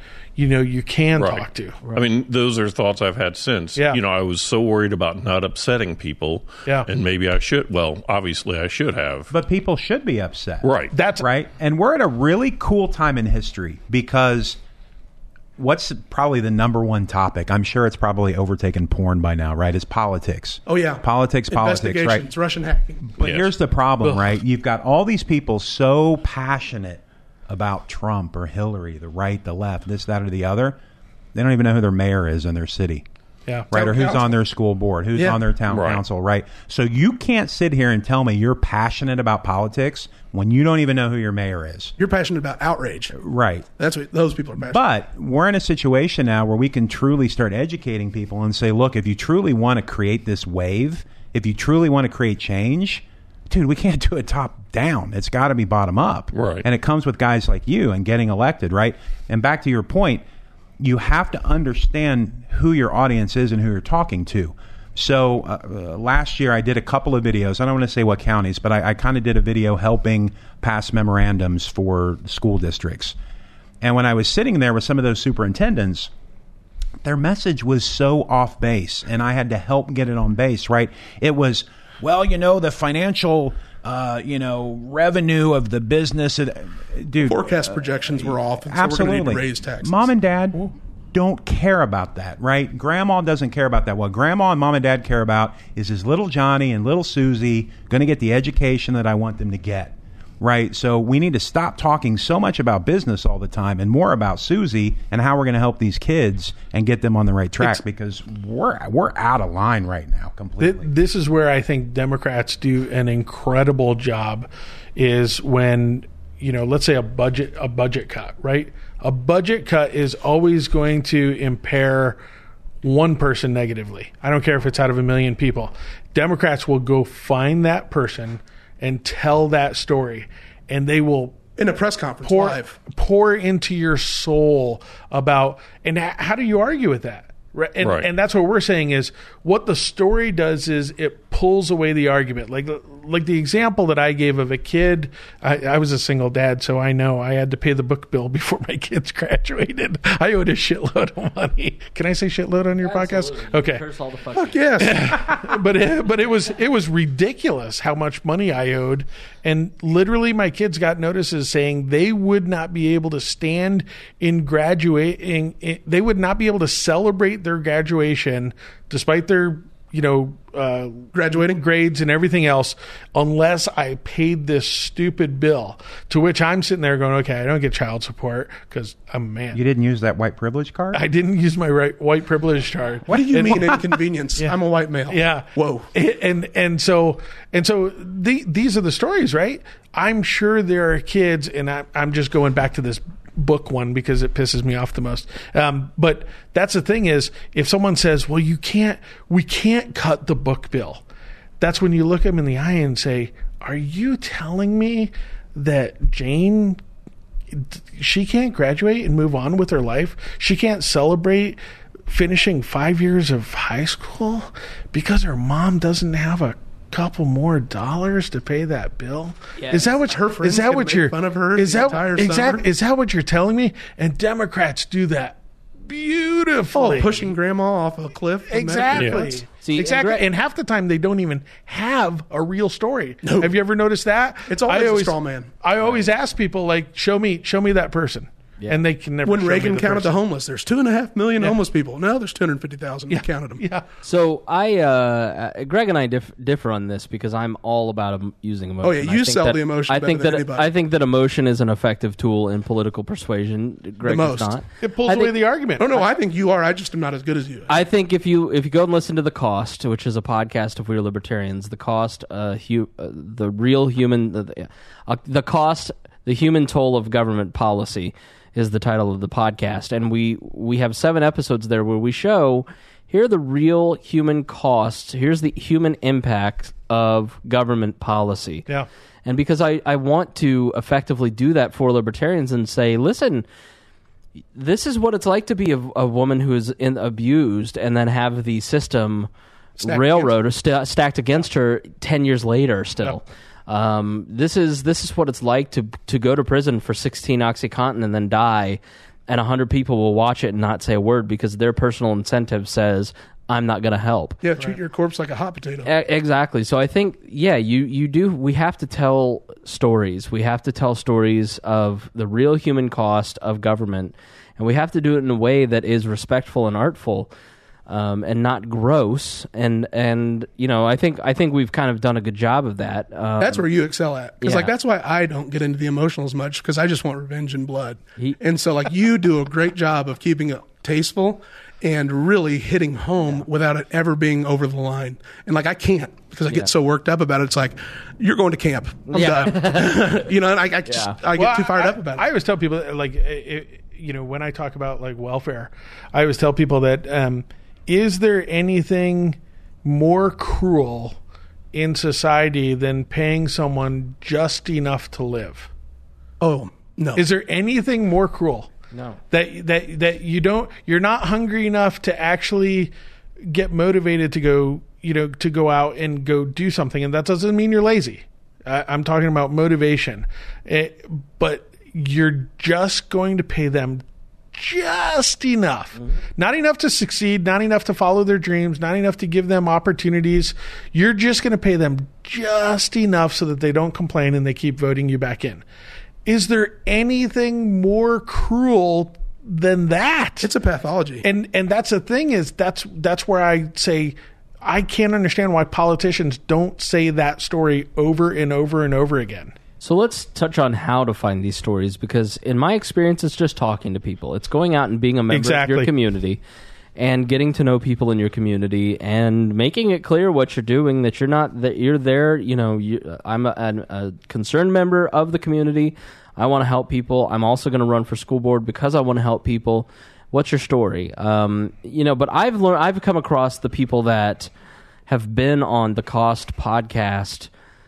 talk to. Right. I mean, those are thoughts I've had since. Yeah. I was so worried about not upsetting people. Yeah. And maybe I should. Well, obviously I should have. But people should be upset. Right. That's right. And we're at a really cool time in history because what's probably the number one topic? I'm sure it's probably overtaken porn by now, right? Is politics. Oh, yeah. Politics, right? It's Russian hacking. But here's the problem, right? You've got all these people so passionate about Trump or Hillary, the right, the left, this, that, or the other. They don't even know who their mayor is in their city. Yeah. Right. Town or who's council. on their school board, who's on their town council, right? So you can't sit here and tell me you're passionate about politics when you don't even know who your mayor is. You're passionate about outrage. Right. That's what those people are passionate But we're in a situation now where we can truly start educating people and say, look, if you truly want to create this wave, if you truly want to create change, dude, we can't do it top down. It's got to be bottom up. Right. And it comes with guys like you and getting elected, right? And back to your point, you have to understand who your audience is and who you're talking to. So last year I did a couple of videos. I don't want to say what counties, but I kind of did a video helping pass memorandums for school districts. And when I was sitting there with some of those superintendents, their message was so off base, and I had to help get it on base, right? It was, well, the financial revenue of the business. Dude, Forecast projections were off. And absolutely. So we're going to need to raise taxes. Mom and Dad don't care about that, right? Grandma doesn't care about that. What Grandma and Mom and Dad care about is little Johnny and little Susie going to get the education that I want them to get, right? So we need to stop talking so much about business all the time and more about Susie and how we're going to help these kids and get them on the right track because we're out of line right now completely. This is where I think Democrats do an incredible job is when, let's say a budget cut, right? A budget cut is always going to impair one person negatively. I don't care if it's out of 1 million people. Democrats will go find that person and tell that story, and they will in a press conference pour into your soul about, and how do you argue with that? Right. And that's what we're saying is what the story does is it pulls away the argument. Like, like the example that I gave of a kid, I was a single dad, so I know I had to pay the book bill before my kids graduated. I owed a shitload of money. Can I say shitload on your podcast? Okay. Curse all the fuck. Fuck yes. But it was ridiculous how much money I owed, and literally my kids got notices saying they would not be able to stand in graduating. They would not be able to celebrate their graduation despite their graduating grades and everything else unless I paid this stupid bill. To which I'm sitting there going, okay, I don't get child support because I'm a man. You didn't use that white privilege card? I didn't use my white privilege card. What do you mean inconvenience? Yeah. I'm a white male. Yeah. Whoa. And so these are the stories, right? I'm sure there are kids, and I'm just going back to this book one because it pisses me off the most. But that's the thing is, if someone says, well, we can't cut the book bill, that's when you look them in the eye and say, are you telling me that Jane, she can't graduate and move on with her life? She can't celebrate finishing 5 years of high school because her mom doesn't have a couple more dollars to pay that bill? Yeah. Is that what her friends can make fun of her the entire summer? Is that what you're telling me? And Democrats do that beautifully. Oh, pushing grandma off a cliff. Exactly. See, exactly. And half the time they don't even have a real story. No. Have you ever noticed that? It's always a straw man. I always ask people, like, show me that person. Yeah. And they can never. When show Reagan me the counted person. the homeless, there's 2.5 million homeless people. No, there's 250,000. We counted them. Yeah. So Greg and I differ on this because I'm all about using emotion. Oh yeah, you sell the emotion. I think that emotion is an effective tool in political persuasion. Greg is not. It pulls away the argument. Oh no, I think you are. I just am not as good as you. I think if you go and listen to The Cost, which is a podcast of We Are Libertarians, The Cost, the real human, the cost, the human toll of government policy is the title of the podcast, and we have 7 episodes there where we show here are the real human costs. Here's the human impact of government policy. Yeah. And because I want to effectively do that for libertarians and say, listen, this is what it's like to be a woman who is abused and then have the system stacked against her 10 years later still. Yeah. This is what it's like to go to prison for 16 OxyContin and then die, and 100 people will watch it and not say a word because their personal incentive says, I'm not going to help. Yeah, treat your corpse like a hot potato. Exactly. So I think, you do. We have to tell stories. We have to tell stories of the real human cost of government, and we have to do it in a way that is respectful and artful. And not gross, and I think we've kind of done a good job of that. That's where you excel at, because that's why I don't get into the emotional as much, because I just want revenge and blood. And so you do a great job of keeping it tasteful and really hitting home without it ever being over the line. And I can't, because I get so worked up about it. It's like, you're going to camp. I'm done. And I get too fired up about it. I always tell people when I talk about welfare, I always tell people that. Is there anything more cruel in society than paying someone just enough to live? Oh, no. Is there anything more cruel? No. That you're not hungry enough to actually get motivated to go out and go do something, and that doesn't mean you're lazy. I'm talking about motivation. But you're just going to pay them just enough. Mm-hmm. Not enough to succeed, not enough to follow their dreams, not enough to give them opportunities. You're just going to pay them just enough so that they don't complain and they keep voting you back in. Is there anything more cruel than that? It's a pathology. And that's the thing, is that's where I say I can't understand why politicians don't say that story over and over and over again. So let's touch on how to find these stories, because in my experience, it's just talking to people. It's going out and being a member of your community and getting to know people in your community and making it clear what you're doing, that you're there. I'm a concerned member of the community. I want to help people. I'm also going to run for school board because I want to help people. What's your story? But I've come across the people that have been on the Cost podcast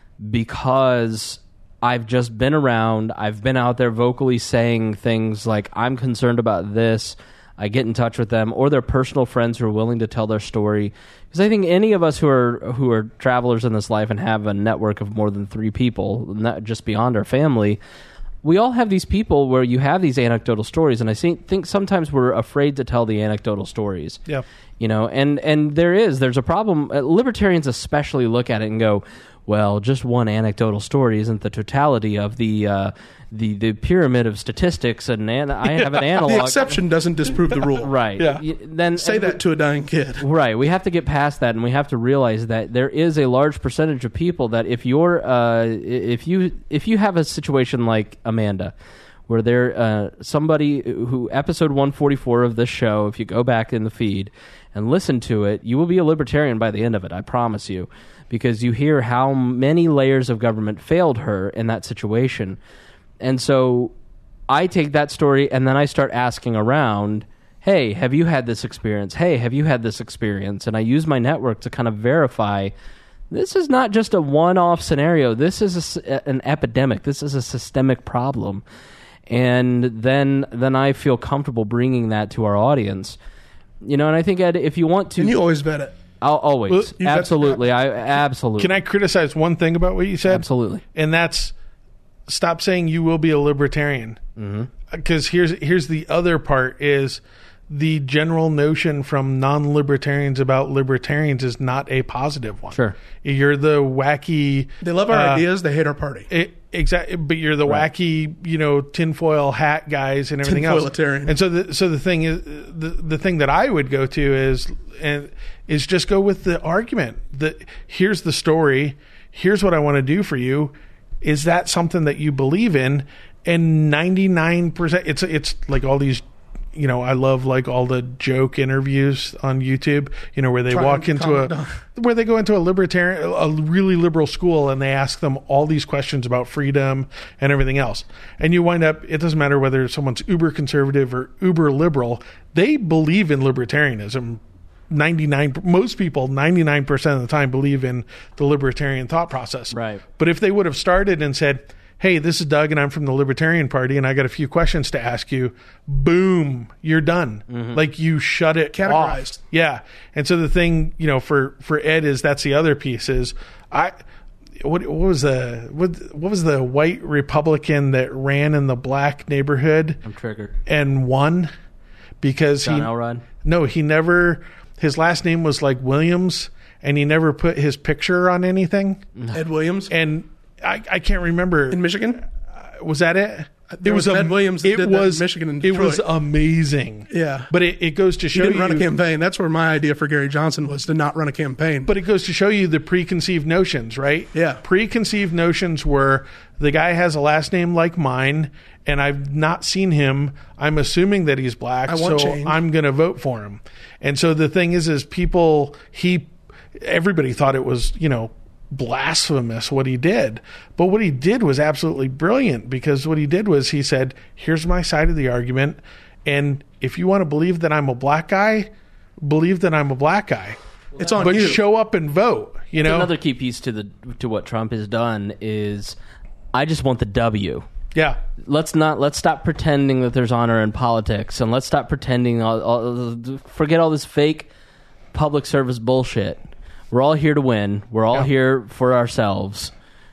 because I've just been around. I've been out there vocally saying things like, I'm concerned about this. I get in touch with them, or their personal friends who are willing to tell their story. Because I think any of us who are travelers in this life and have a network of more than 3 people, not just beyond our family, we all have these people where you have these anecdotal stories, and I think sometimes we're afraid to tell the anecdotal stories. Yeah. And there's a problem. Libertarians especially look at it and go, well, just one anecdotal story isn't the totality of the pyramid of statistics, and I have an analog. The exception doesn't disprove the rule. Right. Yeah. Then Say that to a dying kid. Right. We have to get past that, and we have to realize that there is a large percentage of people that if you have a situation like Amanda, where there somebody who episode 144 of this show, if you go back in the feed and listen to it, you will be a libertarian by the end of it. I promise you. Because you hear how many layers of government failed her in that situation. And so I take that story and then I start asking around, hey, have you had this experience? Hey, have you had this experience? And I use my network to kind of verify this is not just a one-off scenario. This is an epidemic. This is a systemic problem. And then I feel comfortable bringing that to our audience. And I think, Ed, if you want to... And you always vet it. I'll always. Well, absolutely. Absolutely. Can I criticize one thing about what you said? Absolutely. And that's stop saying you will be a libertarian. Because here's the other part is the general notion from non-libertarians about libertarians is not a positive one. Sure. You're the wacky... They love our ideas. They hate our party. Exactly. But you're the wacky, tinfoil hat guys and everything else. Tinfoilitarian. And so the thing is, the thing that I would go to is just go with the argument that here's the story. Here's what I want to do for you. Is that something that you believe in? And 99%, it's like all these, I love like all the joke interviews on YouTube, where they where they go into a really liberal school and they ask them all these questions about freedom and everything else. And you wind up, it doesn't matter whether someone's uber conservative or uber liberal, they believe in libertarianism. Most people 99% of the time believe in the libertarian thought process. Right. But if they would have started and said, hey, this is Doug and I'm from the Libertarian Party and I got a few questions to ask you, boom, you're done. Like you shut it Categorized. off. Yeah. And so the thing, for Ed is that's the other piece is what was the white Republican that ran in the black neighborhood? I'm triggered. And won because John Elrod? No, he never. His last name was like Williams, and he never put his picture on anything. Ed Williams. And I can't remember. In Michigan? Was that it? There was Ed Williams that did that in Michigan and Detroit. It was amazing. Yeah. But it goes to show he didn't run a campaign. That's where my idea for Gary Johnson was, to not run a campaign. But it goes to show you the preconceived notions, right? Yeah. Preconceived notions were the guy has a last name like mine, and I've not seen him. I'm assuming that he's black, so change. I'm going to vote for him. And so the thing is everybody thought it was, blasphemous what he did. But what he did was absolutely brilliant, because what he did was he said, here's my side of the argument. And if you want to believe that I'm a black guy, believe that I'm a black guy. It's on but you. Show up and vote. Another key piece to what Trump has done is I just want the W. Yeah. Let's stop pretending that there's honor in politics, and let's stop pretending forget all this fake public service bullshit. We're all here to win. We're all here for ourselves,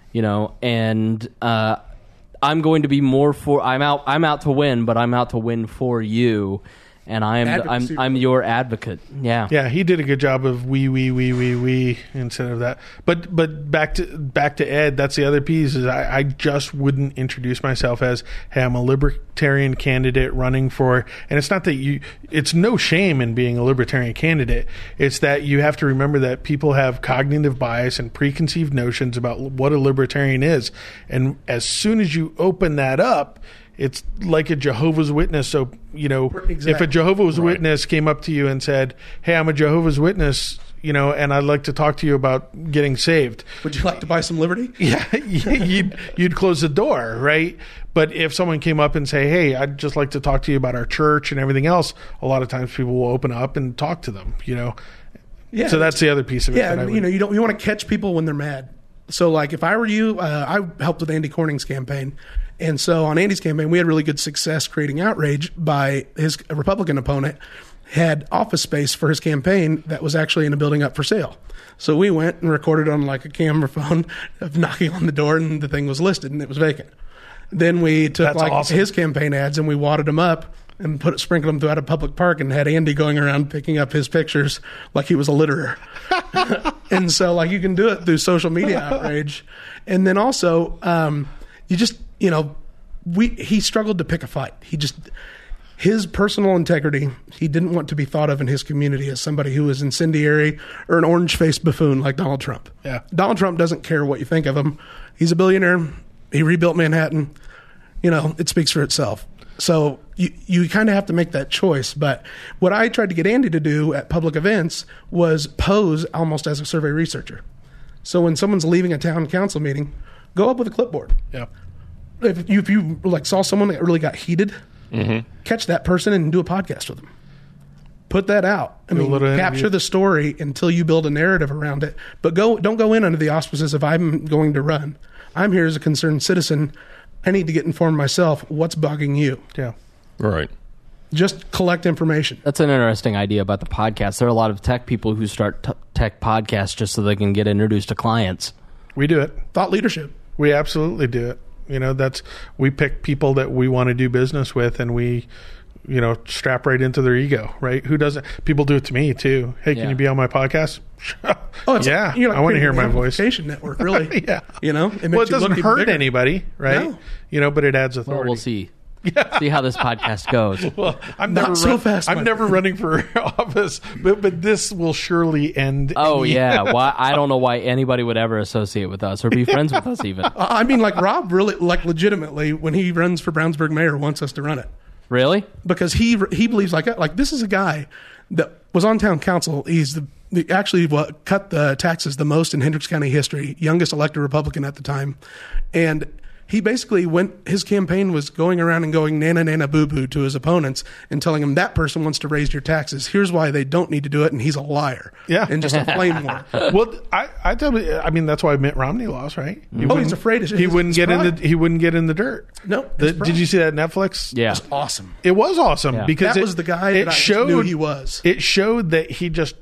and I'm going to be more for I'm out to win, but I'm out to win for you. And I'm your advocate. Yeah. Yeah, he did a good job of we instead of that. But back to Ed, that's the other piece is I just wouldn't introduce myself as, hey, I'm a libertarian candidate running for, and it's not that it's no shame in being a libertarian candidate. It's that you have to remember that people have cognitive bias and preconceived notions about what a libertarian is. And as soon as you open that up, it's like a Jehovah's Witness. So, Exactly. If a Jehovah's Witness came up to you and said, hey, I'm a Jehovah's Witness, and I'd like to talk to you about getting saved. Would you like to buy some liberty? Yeah, you'd close the door, right? But if someone came up and say, hey, I'd just like to talk to you about our church and everything else, a lot of times people will open up and talk to them, Yeah. So that's the other piece of it. Yeah, you want to catch people when they're mad. So, like, if I were you, I helped with Andy Corning's campaign, And so on Andy's campaign, we had really good success creating outrage by his Republican opponent had office space for his campaign that was actually in a building up for sale. So we went and recorded on like a camera phone of knocking on the door, and the thing was listed and it was vacant. Then we took his campaign ads and we wadded them up and sprinkled them throughout a public park and had Andy going around picking up his pictures like he was a litterer. And so like you can do it through social media outrage. And then also he struggled to pick a fight. His personal integrity, he didn't want to be thought of in his community as somebody who was incendiary or an orange-faced buffoon like Donald Trump. Yeah. Donald Trump doesn't care what you think of him. He's a billionaire. He rebuilt Manhattan. It speaks for itself. So you kind of have to make that choice. But what I tried to get Andy to do at public events was pose almost as a survey researcher. So when someone's leaving a town council meeting, go up with a clipboard. Yeah. If you like saw someone that really got heated, catch that person and do a podcast with them. Put that out. Capture the story until you build a narrative around it. But don't go in under the auspices of I'm going to run. I'm here as a concerned citizen. I need to get informed myself. What's bugging you? Yeah. Right. Just collect information. That's an interesting idea about the podcast. There are a lot of tech people who start tech podcasts just so they can get introduced to clients. We do it. Thought leadership. We absolutely do it. We pick people that we want to do business with, and we, strap right into their ego, right? Who doesn't? People do it to me too. Hey, can you be on my podcast? Yeah. I want to hear my voice. Network, really. Yeah. It doesn't hurt anybody, right? No. But it adds authority. Well, we'll see. See how this podcast goes. Well, I'm never running for office, but this will surely end. Oh yeah, I don't know why anybody would ever associate with us or be friends with us even. Rob really, legitimately, when he runs for Brownsburg mayor, wants us to run it. Really? Because he believes like this is a guy that was on town council. He's actually cut the taxes the most in Hendricks County history, youngest elected Republican at the time, and he basically his campaign was going around and going nana nana boo boo to his opponents and telling them that person wants to raise your taxes. Here's why they don't need to do it, and he's a liar. Yeah. And just a flame war. Well, I tell you, that's why Mitt Romney lost, right? He's afraid he wouldn't get in the dirt. No. Did you see that Netflix? Yeah. It was awesome. It was awesome because that was the guy that I knew he was. It showed that he just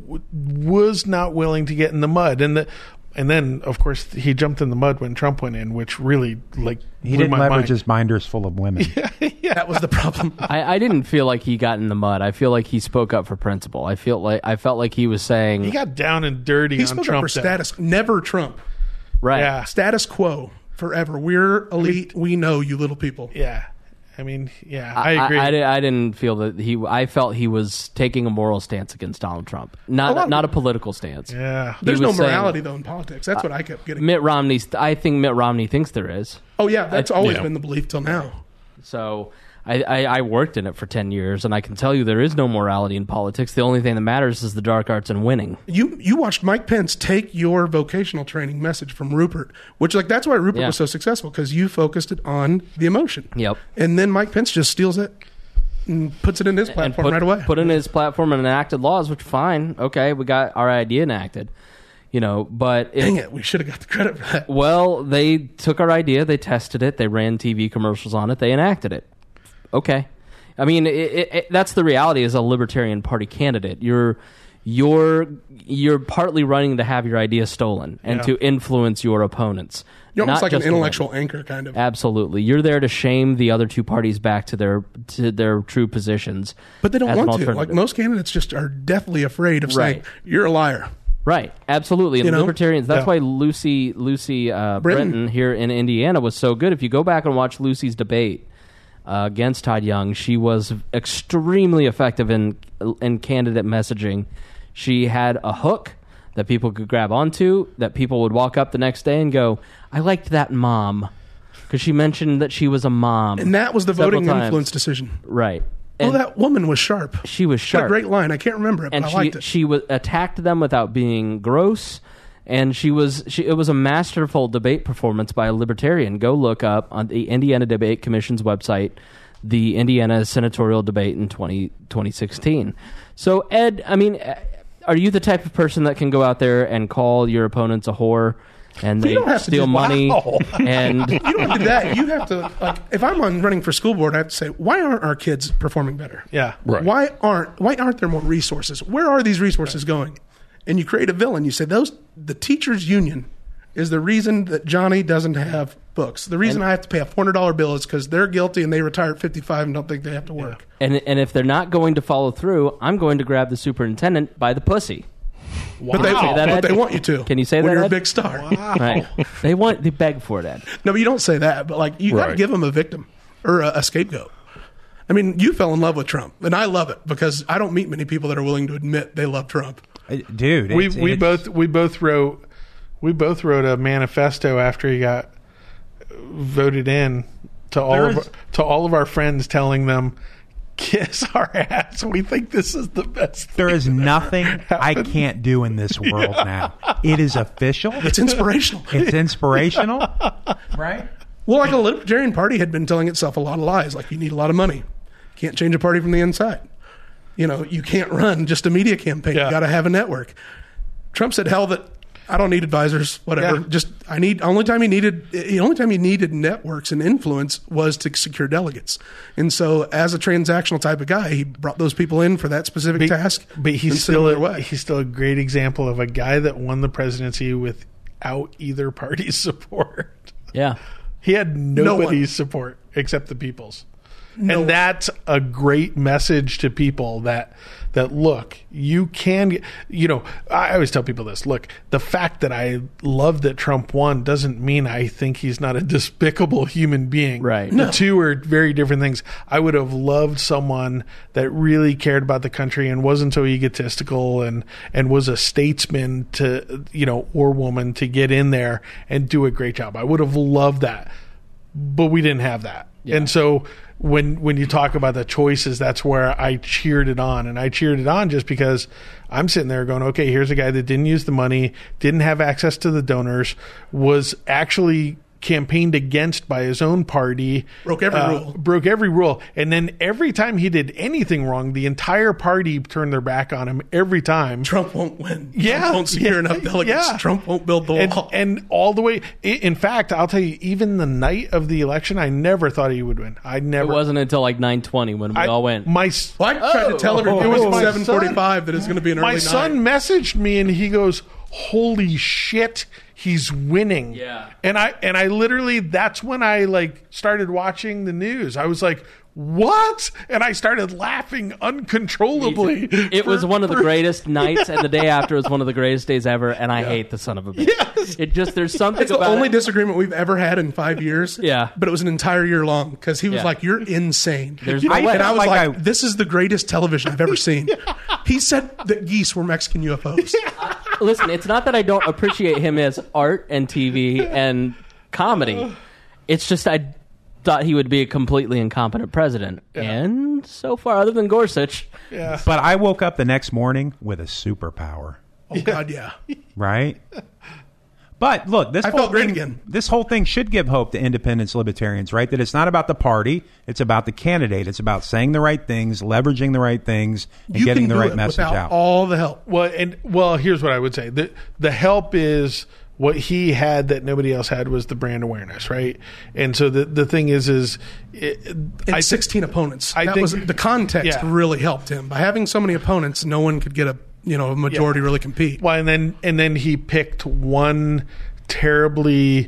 was not willing to get in the mud, and then, of course, he jumped in the mud when Trump went in, which really, he didn't leverage his binders full of women. Yeah. That was the problem. I didn't feel like he got in the mud. I feel like he spoke up for principle. I felt like he was saying he got down and dirty. He spoke up for status, never Trump. Right. Yeah. Status quo forever. We're elite. We know you little people. Yeah. I agree. I didn't feel that I felt he was taking a moral stance against Donald Trump, not a political stance. Yeah. There's no morality though in politics. That's what I kept getting. I think Mitt Romney thinks there is. Oh yeah, that's always been the belief till now. So I worked in it for 10 years, and I can tell you there is no morality in politics. The only thing that matters is the dark arts and winning. You watched Mike Pence take your vocational training message from Rupert, which that's why Rupert was so successful, because you focused it on the emotion. Yep. And then Mike Pence just steals it and puts it in his platform right away. Put it in his platform and enacted laws, which fine. Okay, we got our idea enacted. But dang it, we should have got the credit for that. Well, they took our idea, they tested it, they ran TV commercials on it, they enacted it. Okay, I mean that's the reality as a Libertarian Party candidate. You're partly running to have your idea stolen and to influence your opponents. You're almost like an intellectual anchor, kind of. Absolutely, you're there to shame the other two parties back to their true positions. But they don't want to. Like most candidates, just are deathly afraid of saying you're a liar. Right, absolutely. And Libertarians, that's why Lucy Brenton here in Indiana was so good. If you go back and watch Lucy's debate against Todd Young, she was extremely effective in candidate messaging. She had a hook that people could grab onto, that people would walk up the next day and go, I liked that mom, because she mentioned that she was a mom. And that was the voting influence decision. Right. And that woman was sharp. She was sharp. She had a great line. I can't remember it, but I liked it. She attacked them without being gross. And it was a masterful debate performance by a libertarian. Go look up on the Indiana Debate Commission's website, the Indiana senatorial debate in 2016. So, Ed, I mean, are you the type of person that can go out there and call your opponents a whore and they steal money. And you don't do that. You have to, like, if I'm running for school board, I have to say, why aren't our kids performing better? Yeah. Right. Why aren't there more resources? Where are these resources going? And you create a villain. You say the teachers union is the reason that Johnny doesn't have books. The reason I have to pay a $400 bill is because they're guilty and they retire at 55 and don't think they have to work. and if they're not going to follow through, I'm going to grab the superintendent by the pussy. But they want you to. Can you say when that, you're Ed? a big star? Wow. Right. They beg for it, Ed. No, but you don't say that. But like, you got to Right. give them a victim or a scapegoat. I mean, you fell in love with Trump, and I love it because I don't meet many people that are willing to admit they love Trump. Dude, We both wrote a manifesto after he got voted in to all of our friends, telling them, kiss our ass. We think this is the best. There is nothing I can't do in this world now. It is official. It's inspirational. It's inspirational, right? Well, like, the Libertarian Party had been telling itself a lot of lies, like you need a lot of money, can't change a party from the inside. You know, you can't run just a media campaign. Yeah. You got to have a network. Trump said, "Hell, that I don't need advisors. Whatever. Yeah. Just the only time he needed networks and influence was to secure delegates. And so, as a transactional type of guy, he brought those people in for that specific task. But and he's sent them their way. still a great example of a guy that won the presidency without either party's support. Yeah. He had nobody's support except the people's. And that's a great message to people that look, you can, I always tell people this, look, the fact that I love that Trump won doesn't mean I think he's not a despicable human being. Right. The two are very different things. I would have loved someone that really cared about the country and wasn't so egotistical and was a statesman or woman to get in there and do a great job. I would have loved that, but we didn't have that. Yeah. And so when you talk about the choices, that's where I cheered it on. And I cheered it on just because I'm sitting there going, okay, here's a guy that didn't use the money, didn't have access to the donors, was actually campaigned against by his own party, broke every rule. And then every time he did anything wrong, the entire party turned their back on him every time. Trump won't win. Yeah. Trump won't secure enough delegates. Yeah. Trump won't build the wall. And all the way, in fact, I'll tell you, even the night of the election, I never thought he would win. It wasn't until like 9:20 when we all went. I tried to tell everybody it was 7:45 that it's going to be an early night. My son messaged me and he goes, holy shit, he's winning. Yeah. And I literally, that's when I started watching the news. I was like, what? And I started laughing uncontrollably. It was one of the greatest nights, and the day after was one of the greatest days ever, and I hate the son of a bitch. Yes. There's something It's about the only it. disagreement we've ever had in 5 years. Yeah. But it was an entire year long because he was Yeah. like, you're insane. There's no way. And I was Like like, this is the greatest television I've ever seen. He said that geese were Mexican UFOs. Listen, it's not that I don't appreciate him as art and TV and comedy. It's just I thought he would be a completely incompetent president. Yeah. And so far, other than Gorsuch. Yeah. But I woke up the next morning with a superpower. Oh, God, yeah. Right? But look, I felt great again. This whole thing should give hope to independents, libertarians, right? That it's not about the party, it's about the candidate. It's about saying the right things, leveraging the right things, and You getting can the do right it message without out. all the help. Well, here's what I would say. The help is what he had that nobody else had was the brand awareness, right? And so the thing is I 16 opponents. The context really helped him. By having so many opponents, no one could get a majority really compete. Well, and then he picked one terribly,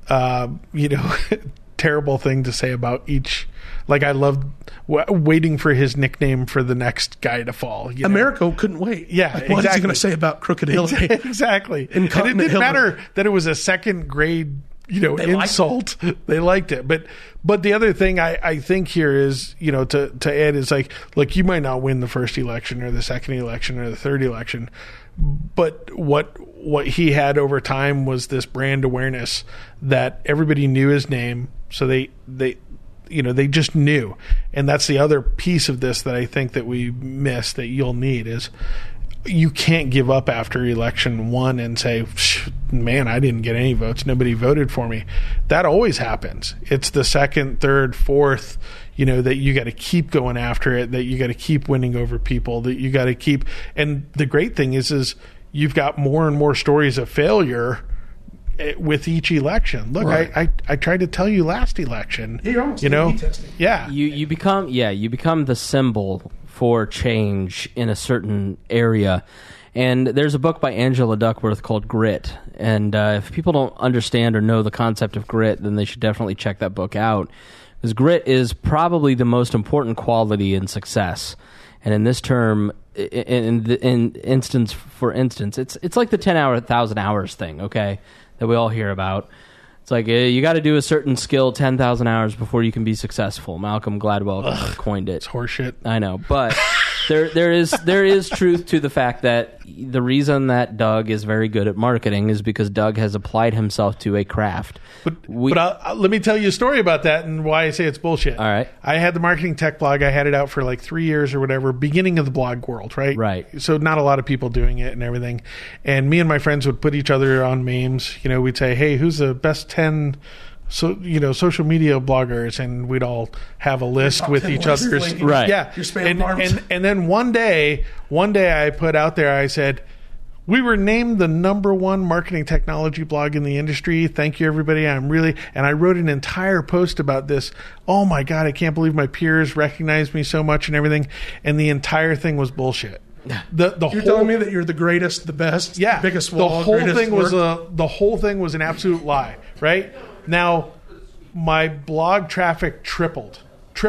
terrible thing to say about each. Like, I loved waiting for his nickname for the next guy to fall. America couldn't wait. Yeah, like, what is he going to say about Crooked Hillary? Exactly. And it didn't matter that it was a second grade, insult. They liked it. But the other thing I think here is, to add is like, look, you might not win the first election or the second election or the third election, but what he had over time was this brand awareness that everybody knew his name. So they just knew. And that's the other piece of this that I think that we miss that you'll need is you can't give up after election one and say, man, I didn't get any votes. Nobody voted for me. That always happens. It's the second, third, fourth, that you got to keep going after it, that you got to keep winning over people, that you got to keep. And the great thing is you've got more and more stories of failure with each election. Look, Right. I tried to tell you last election. You're almost you know, A/B testing. yeah, You become the symbol for change in a certain area. And there's a book by Angela Duckworth called Grit. And if people don't understand or know the concept of grit, then they should definitely check that book out. Because grit is probably the most important quality in success. And in this term, in instance, it's like the 1,000 hours thing, okay, that we all hear about. It's like you got to do a certain skill 10,000 hours before you can be successful. Malcolm Gladwell coined it. it's horseshit. I know, but there is truth to the fact that the reason that Doug is very good at marketing is because Doug has applied himself to a craft. But let me tell you a story about that and why I say it's bullshit. All right. I had the marketing tech blog. I had it out for like 3 years or whatever, beginning of the blog world, right? Right. So not a lot of people doing it and everything. And me and my friends would put each other on memes. You know, we'd say, hey, who's the best 10 social media bloggers, and we'd all have a list with each other's Right. Yeah. Your spam farms. And then one day I put out there, I said, we were named the #1 marketing technology blog in the industry. Thank you, everybody. And I wrote an entire post about this. Oh my God, I can't believe my peers recognized me so much and everything. And the entire thing was bullshit. You're telling me that you're the greatest, the best, Yeah, biggest the wall, whole greatest thing was work? the whole thing was an absolute lie. Right now, my blog traffic tripled,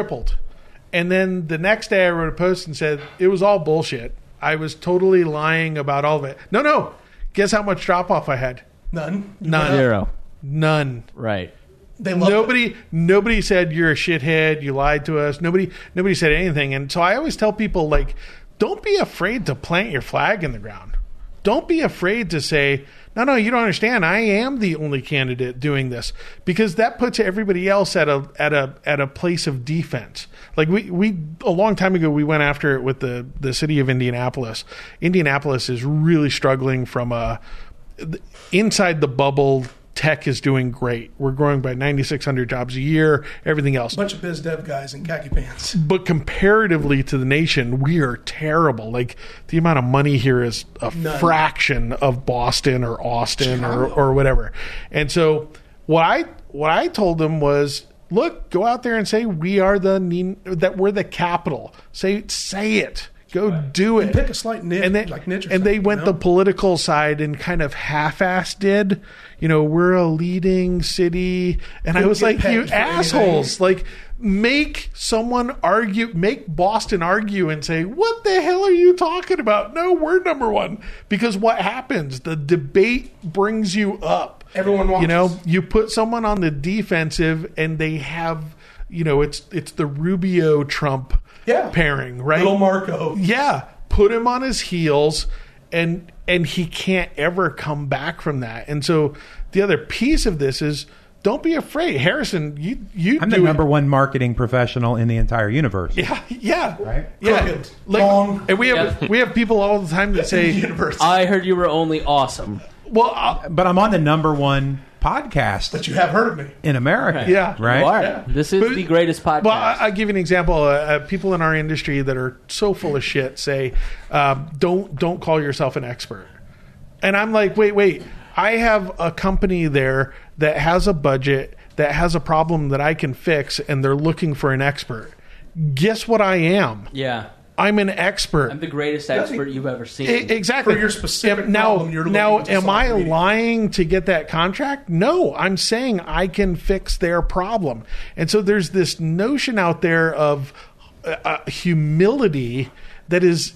and then the next day I wrote a post and said it was all bullshit. I was totally lying about all of it. No. Guess how much drop off I had? None. None. 0. None. Right. They love it. Nobody said you're a shithead. You lied to us. Nobody said anything. And so I always tell people, like, don't be afraid to plant your flag in the ground. Don't be afraid to say, no, you don't understand. I am the only candidate doing this, because that puts everybody else at a place of defense. Like we a long time ago, we went after it with the city of Indianapolis. Indianapolis is really struggling from inside the bubble. Tech is doing great. We're growing by 9,600 jobs a year, everything else. A bunch of biz dev guys in khaki pants. But comparatively to the nation, we are terrible. Like, the amount of money here is a fraction of Boston or Austin or whatever. And so what I told them was, look, go out there and say we're the capital. Say it. Go do it. And pick a slight niche, and they went the political side and kind of half-assed did. You know, we're a leading city, and I was like, you assholes! Like, make Boston argue and say, what the hell are you talking about? No, we're #1. Because what happens? The debate brings you up. Everyone wants. You know, you put someone on the defensive, and they have, you know, it's the Rubio Trump. Pairing, right? Little Marco. Yeah. Put him on his heels, and he can't ever come back from that. And so the other piece of this is, don't be afraid. Harrison, I'm the #1 marketing professional in the entire universe. Yeah. Right? Yeah. Wrong. And we have people all the time that say, I heard you were only awesome. Well, but I'm on the #1 podcast. But you have heard of me in America. Yeah. Right. You are. This is the greatest podcast. Well, I'll give you an example. People in our industry that are so full of shit say, don't call yourself an expert. And I'm like, wait. I have a company there that has a budget, that has a problem that I can fix, and they're looking for an expert. Guess what I am? Yeah. I'm an expert. I'm the greatest expert you've ever seen. Exactly. For your specific problem you're looking to am I solve. lying to get that contract? No, I'm saying I can fix their problem. And so there's this notion out there of humility that is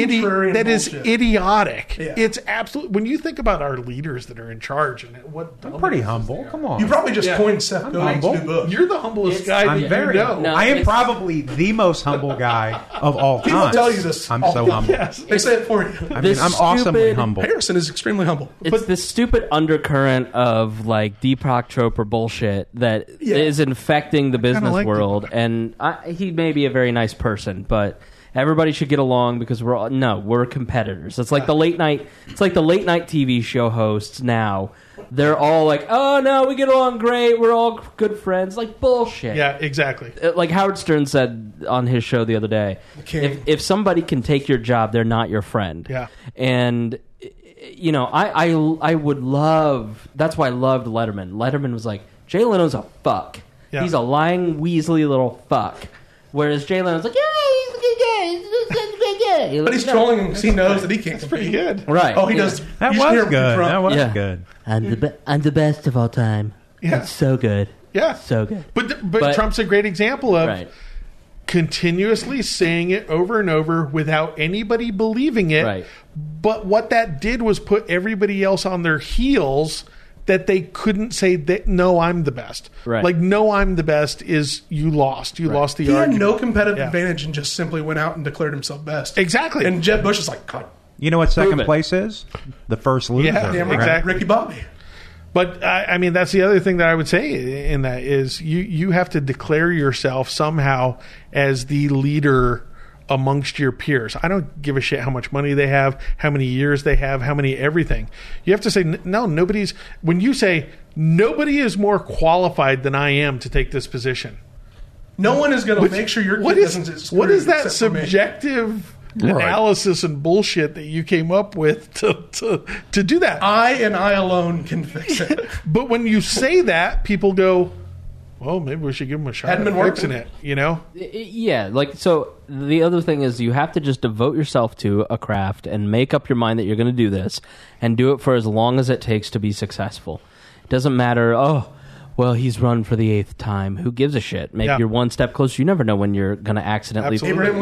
idiotic. Yeah. It's absolutely, when you think about our leaders that are in charge and what I'm pretty humble. Come on. You probably just coined Seth Godin's humble. new book. You're the humblest guy I'm that very you know. No, I am it's- probably the most humble guy of all People time. tell you this. I'm so humble. Yes. They say it for you. I mean, This I'm awesomely stupid- humble. Harrison is extremely humble. It's this stupid undercurrent of like Deepak Chopra bullshit that is infecting the business like world. And he may be a very nice person, but everybody should get along because we're competitors. It's like the late night. It's like the late night TV show hosts now. They're all like, "Oh no, we get along great. We're all good friends." Like bullshit. Yeah, exactly. Like Howard Stern said on his show the other day, king. if somebody can take your job, they're not your friend. Yeah. And you know, I would love. That's why I loved Letterman. Letterman was like, Jay Leno's a fuck. Yeah. He's a lying, weaselly little fuck. Whereas Jay Leno's like, yeah, he's good. But he's trolling him because he knows that he can't. It's pretty good, right? Oh, he does. That was good. That was good. I'm the best of all time. Yeah, it's so good. Yeah, so good. But Trump's a great example of continuously saying it over and over without anybody believing it. Right. But what that did was put everybody else on their heels. That they couldn't say that, no, I'm the best. Right. Like, no, I'm the best is you lost. You lost the argument. He had no competitive advantage and just simply went out and declared himself best. Exactly. And Jeb Bush is like, God. You know what second place is? The first loser. Yeah, exactly. Ricky Bobby. But, I mean, that's the other thing that I would say in that is you have to declare yourself somehow as the leader amongst your peers. I don't give a shit how much money they have, how many years they have, how many everything. You have to say, no, nobody's... When you say, nobody is more qualified than I am to take this position. No one is going to make sure your kid doesn't... What is that subjective analysis and bullshit that you came up with to do that? I and I alone can fix it. But when you say that, people go... Well, maybe we should give him a shot at fixing it, you know? Yeah, like, so the other thing is you have to just devote yourself to a craft and make up your mind that you're going to do this and do it for as long as it takes to be successful. It doesn't matter, well, he's run for the 8th time. Who gives a shit? Maybe you're one step closer. You never know when you're going to accidentally,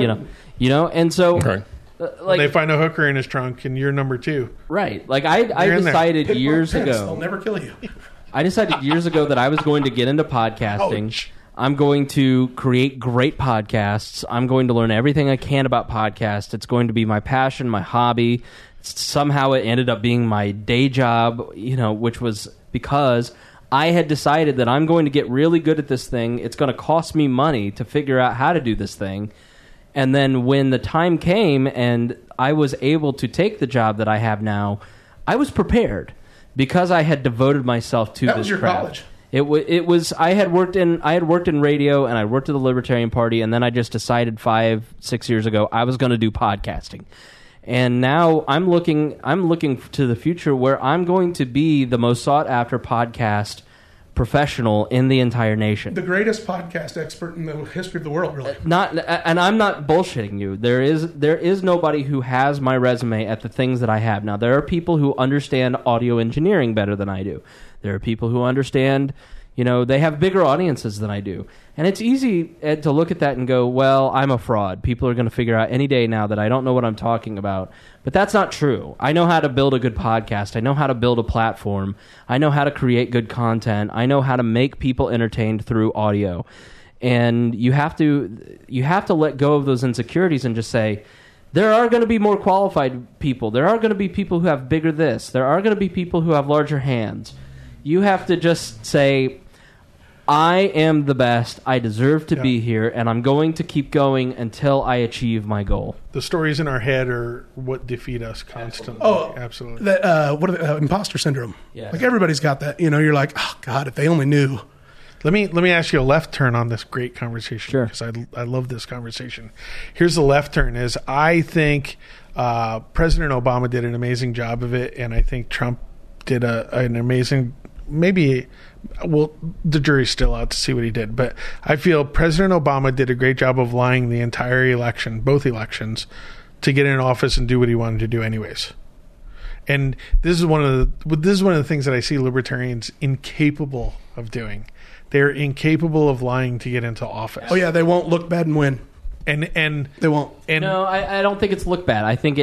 you know, and so... Okay. Like, they find a hooker in his trunk and you're number 2. Right. Like, I decided years ago... They'll never kill you. I decided years ago that I was going to get into podcasting. Ouch. I'm going to create great podcasts. I'm going to learn everything I can about podcasts. It's going to be my passion, my hobby. Somehow it ended up being my day job, you know, which was because I had decided that I'm going to get really good at this thing. It's going to cost me money to figure out how to do this thing. And then when the time came and I was able to take the job that I have now, I was prepared. Because I had devoted myself to this craft. That was your college. It was. I had worked in radio, and I worked at the Libertarian Party, and then I just decided 5-6 years ago I was going to do podcasting. And now I'm looking to the future where I'm going to be the most sought after podcast professional in the entire nation. The greatest podcast expert in the history of the world, really. And I'm not bullshitting you. There is nobody who has my resume at the things that I have. Now, there are people who understand audio engineering better than I do. There are people who understand, you know, they have bigger audiences than I do. And it's easy to look at that and go, well, I'm a fraud. People are going to figure out any day now that I don't know what I'm talking about. But that's not true. I know how to build a good podcast. I know how to build a platform. I know how to create good content. I know how to make people entertained through audio. And you have to let go of those insecurities and just say, there are going to be more qualified people. There are going to be people who have bigger this. There are going to be people who have larger hands. You have to just say, I am the best. I deserve to be here, and I'm going to keep going until I achieve my goal. The stories in our head are what defeat us constantly. Oh, absolutely. That imposter syndrome. Yeah. Like everybody's got that. You know, you're like, oh God, if they only knew. Let me ask you a left turn on this great conversation. Sure. Because I love this conversation. Here's the left turn: is I think President Obama did an amazing job of it, and I think Trump did an amazing. Maybe, well, the jury's still out to see what he did, but I feel President Obama did a great job of lying the entire election, both elections, to get in office and do what he wanted to do anyways. And this is one of the things that I see libertarians incapable of doing. They're incapable of lying to get into office. Oh yeah, they won't look bad and win. And they won't. And no, I don't think it's look bad. I think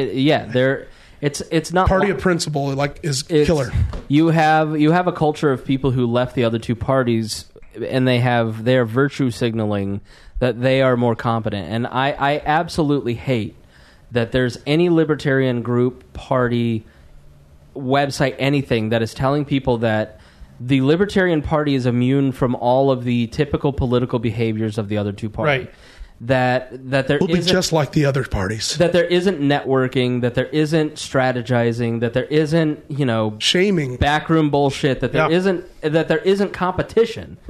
it's not party of principle is killer. You have a culture of people who left the other two parties, and they're virtue signaling that they are more competent. And I absolutely hate that there's any libertarian group, party, website, anything that is telling people that the Libertarian Party is immune from all of the typical political behaviors of the other two parties. Right. That there will be just like the other parties. That there isn't networking, that there isn't strategizing, that there isn't, shaming, backroom bullshit, that there isn't competition. Right.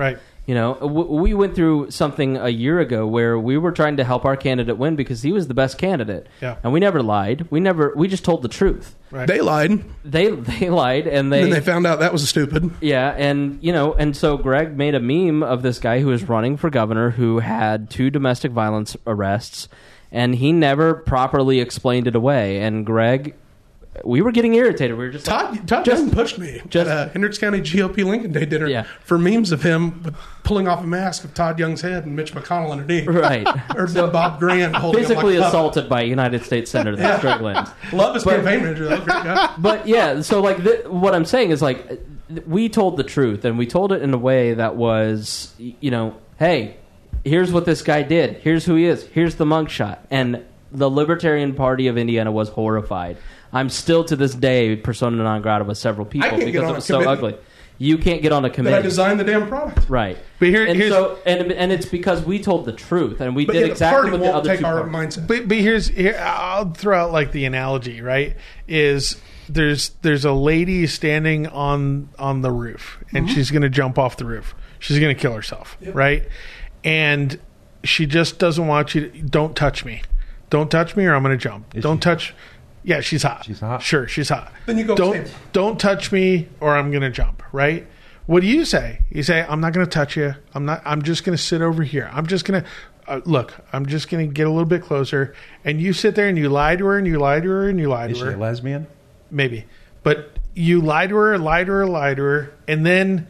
You know, we went through something a year ago where we were trying to help our candidate win because he was the best candidate. Yeah. And we never lied. We just told the truth. Right. They lied. They lied, and then they found out that was stupid. Yeah, and so Greg made a meme of this guy who was running for governor who had 2 domestic violence arrests, and he never properly explained it away. And Greg, we were getting irritated. We were just Todd Young pushed me at Hendricks County GOP Lincoln Day dinner for memes of him pulling off a mask of Todd Young's head and Mitch McConnell underneath. Right. Or Bob Grant holding physically him like assaulted by a United States Senator struggling. Love his campaign manager. That was great guy. But yeah, so like what I'm saying is like we told the truth, and we told it in a way that was, hey, here's what this guy did. Here's who he is. Here's the mugshot. And the Libertarian Party of Indiana was horrified. I'm still to this day persona non grata with several people because it was so ugly. You can't get on a committee. But I designed the damn product. Right. But and it's because we told the truth, and we did exactly what the other two parties. But I'll throw out like the analogy, right? Is there's a lady standing on the roof, and she's going to jump off the roof. She's going to kill herself, right? And she just doesn't want you to, don't touch me. Don't touch me or I'm going to jump. Don't touch. Yeah, she's hot. She's hot. Sure, she's hot. Then you go don't touch me or I'm going to jump, right? What do you say? You say, I'm not going to touch you. I'm just going to sit over here. I'm just going to look, I'm just going to get a little bit closer. And you sit there and you lie to her and you lie to her and you lie to her. Is she a lesbian? Maybe. But you lie to her. And then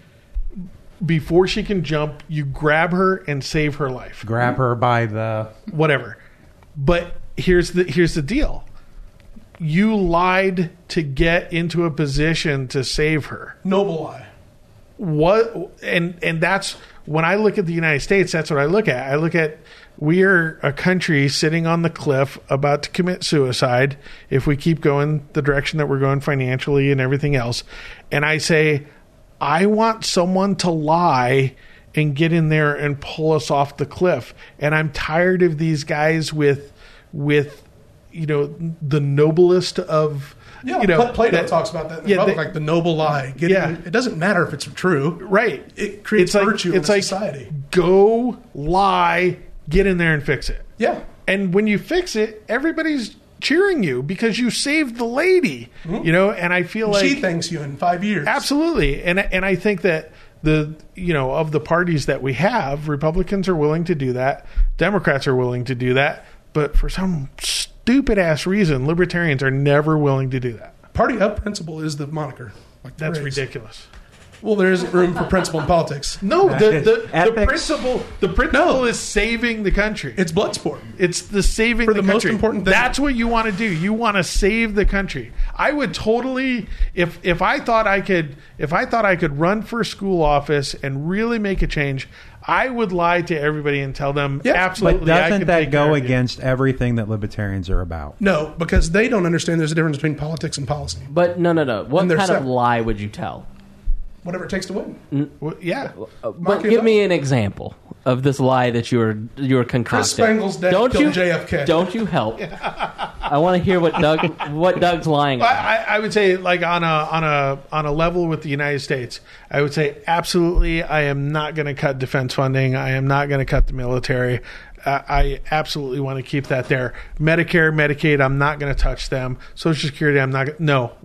before she can jump, you grab her and save her life. Grab her by the... whatever. But here's the deal. You lied to get into a position to save her. Noble lie. What? And that's when I look at the United States. That's what I look at. I look at we are a country sitting on the cliff about to commit suicide if we keep going the direction that we're going financially and everything else. And I say, I want someone to lie and get in there and pull us off the cliff. And I'm tired of these guys with the noblest of... Plato talks about that in the Republic, like the noble lie. It doesn't matter if it's true. Right. It creates virtue in society. Go lie, get in there and fix it. Yeah. And when you fix it, everybody's cheering you because you saved the lady. Mm-hmm. And I feel like... She thanks you in 5 years. Absolutely. And I think that of the parties that we have, Republicans are willing to do that. Democrats are willing to do that. But for some stupid ass reason, libertarians are never willing to do that. Party of principle is the moniker. That's ridiculous. Well, there isn't room for principle in politics. No, the principle is saving the country. It's blood sport. It's the saving for the country. Most important thing. That's what you want to do. You want to save the country. I would totally, if I thought I could run for school office and really make a change, I would lie to everybody and tell them absolutely. But doesn't that go against everything that libertarians are about? No, because they don't understand there's a difference between politics and policy. But no. What kind of lie would you tell? Whatever it takes to win. But give me an example of this lie that you're concocting. Chris Spangel's dad killed JFK. Don't you help? I want to hear what Doug's lying about. I would say, like on a level with the United States, I would say absolutely. I am not going to cut defense funding. I am not going to cut the military. I absolutely want to keep that there. Medicare, Medicaid, I'm not going to touch them. Social Security, I'm not.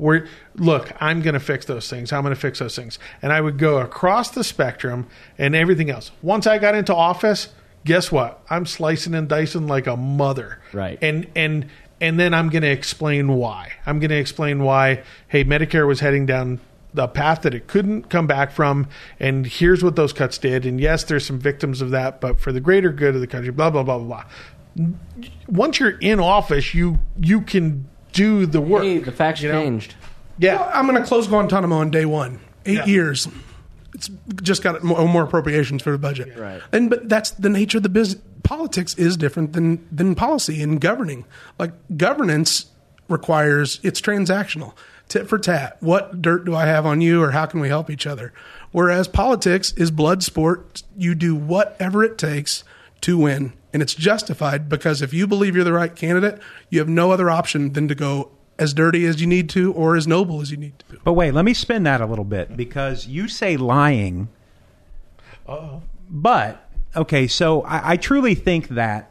I'm going to fix those things. I'm going to fix those things. And I would go across the spectrum and everything else. Once I got into office, guess what? I'm slicing and dicing like a mother. Right. And then I'm going to explain why. I'm going to explain why, hey, Medicare was heading down the path that it couldn't come back from, and here's what those cuts did. And yes, there's some victims of that, but for the greater good of the country, blah, blah, blah, blah, blah. Once you're in office, you can do the work. Hey, the facts changed. Yeah. Well, I'm going to close Guantanamo on day one. 8 years. It's just got more appropriations for the budget. Right. But that's the nature of the business. Politics is different than policy and governing. Like governance requires, it's transactional. Tit for tat. What dirt do I have on you, or how can we help each other? Whereas politics is blood sport. You do whatever it takes to win. And it's justified because if you believe you're the right candidate, you have no other option than to go as dirty as you need to or as noble as you need to. But wait, let me spin that a little bit, because you say lying. But, okay, so I truly think that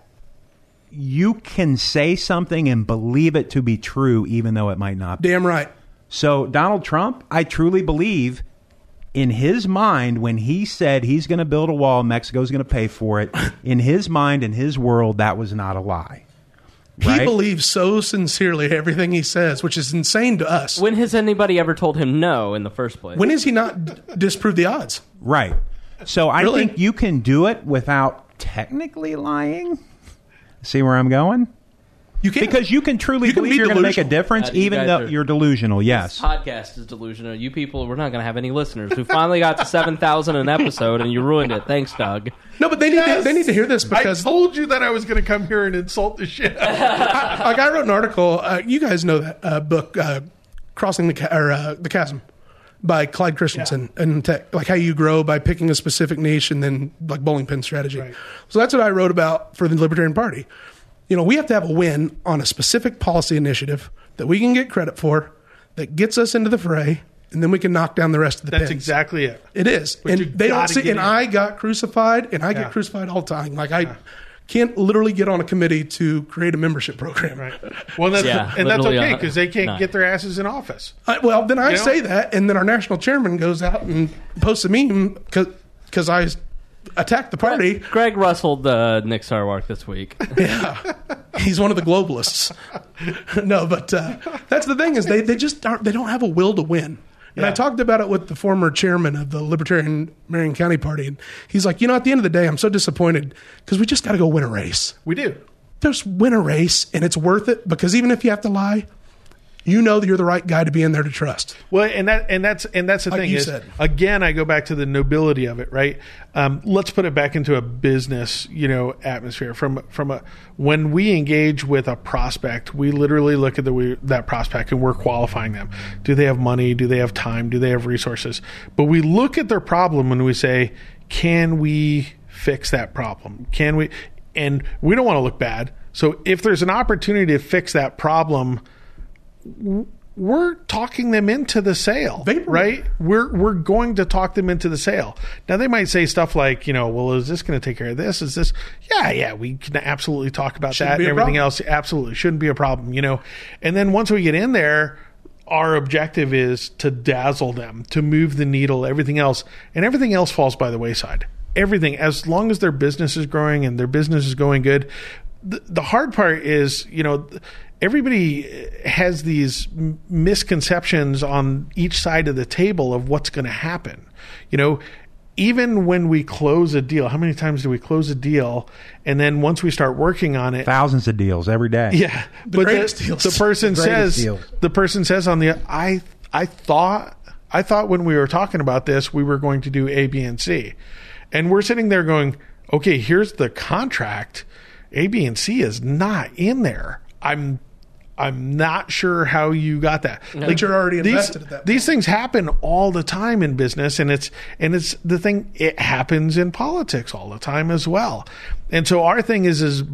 you can say something and believe it to be true even though it might not be. Damn right. So Donald Trump, I truly believe in his mind, when he said he's going to build a wall, Mexico's going to pay for it, in his mind, in his world, that was not a lie. Right? He believes so sincerely everything he says, which is insane to us. When has anybody ever told him no in the first place? When has he not disproved the odds? Right. So I think you can do it without technically lying. See where I'm going? You can. Because you can truly believe you're going to make a difference, even though you're delusional, yes. This podcast is delusional. You people, we're not going to have any listeners. We finally got to 7,000 an episode, and you ruined it. Thanks, Doug. No, but they need to hear this because... I told you that I was going to come here and insult the shit out. I wrote an article. You guys know that book, Crossing the Chasm, by Clyde Christensen, and tech, like how you grow by picking a specific niche and then like bowling pin strategy. Right. So that's what I wrote about for the Libertarian Party. You know, we have to have a win on a specific policy initiative that we can get credit for, that gets us into the fray, and then we can knock down the rest of the pins. That's exactly it. It is. But and they don't see. And I got crucified, and I get crucified all the time. Like I can't literally get on a committee to create a membership program. Right. Well, that's okay because they can't get their asses in office. Then I say that, and then our national chairman goes out and posts a meme because I attacked the party. Greg rustled Nick Sarwark this week. Yeah, he's one of the globalists. No, but that's the thing is they just aren't. They don't have a will to win. And I talked about it with the former chairman of the Libertarian Marion County Party, and he's like, at the end of the day, I'm so disappointed because we just got to go win a race. We do. Just win a race, and it's worth it because even if you have to lie, you know that you're the right guy to be in there to trust. Well, and that's the thing is, again, I go back to the nobility of it, right? Let's put it back into a business, atmosphere. When we engage with a prospect, we literally look at that prospect and we're qualifying them. Do they have money? Do they have time? Do they have resources? But we look at their problem and we say, can we fix that problem? Can we? And we don't want to look bad. So if there's an opportunity to fix that problem, we're talking them into the sale, right? We're going to talk them into the sale. Now they might say stuff like, well, is this going to take care of this? Is this? Yeah, we can absolutely talk about that and everything else. Absolutely shouldn't be a problem, And then once we get in there, our objective is to dazzle them, to move the needle, everything else falls by the wayside. Everything, as long as their business is growing and their business is going good. The hard part is, everybody has these misconceptions on each side of the table of what's going to happen. Even when we close a deal, how many times do we close a deal? And then once we start working on it, thousands of deals every day. Yeah. The greatest deals. The person says on the, I thought when we were talking about this, we were going to do A, B, and C. And we're sitting there going, okay, here's the contract. A, B, and C is not in there. I'm not sure how you got that. Like you're already invested at that point. These things happen all the time in business, and it's the thing. It happens in politics all the time as well. And so our thing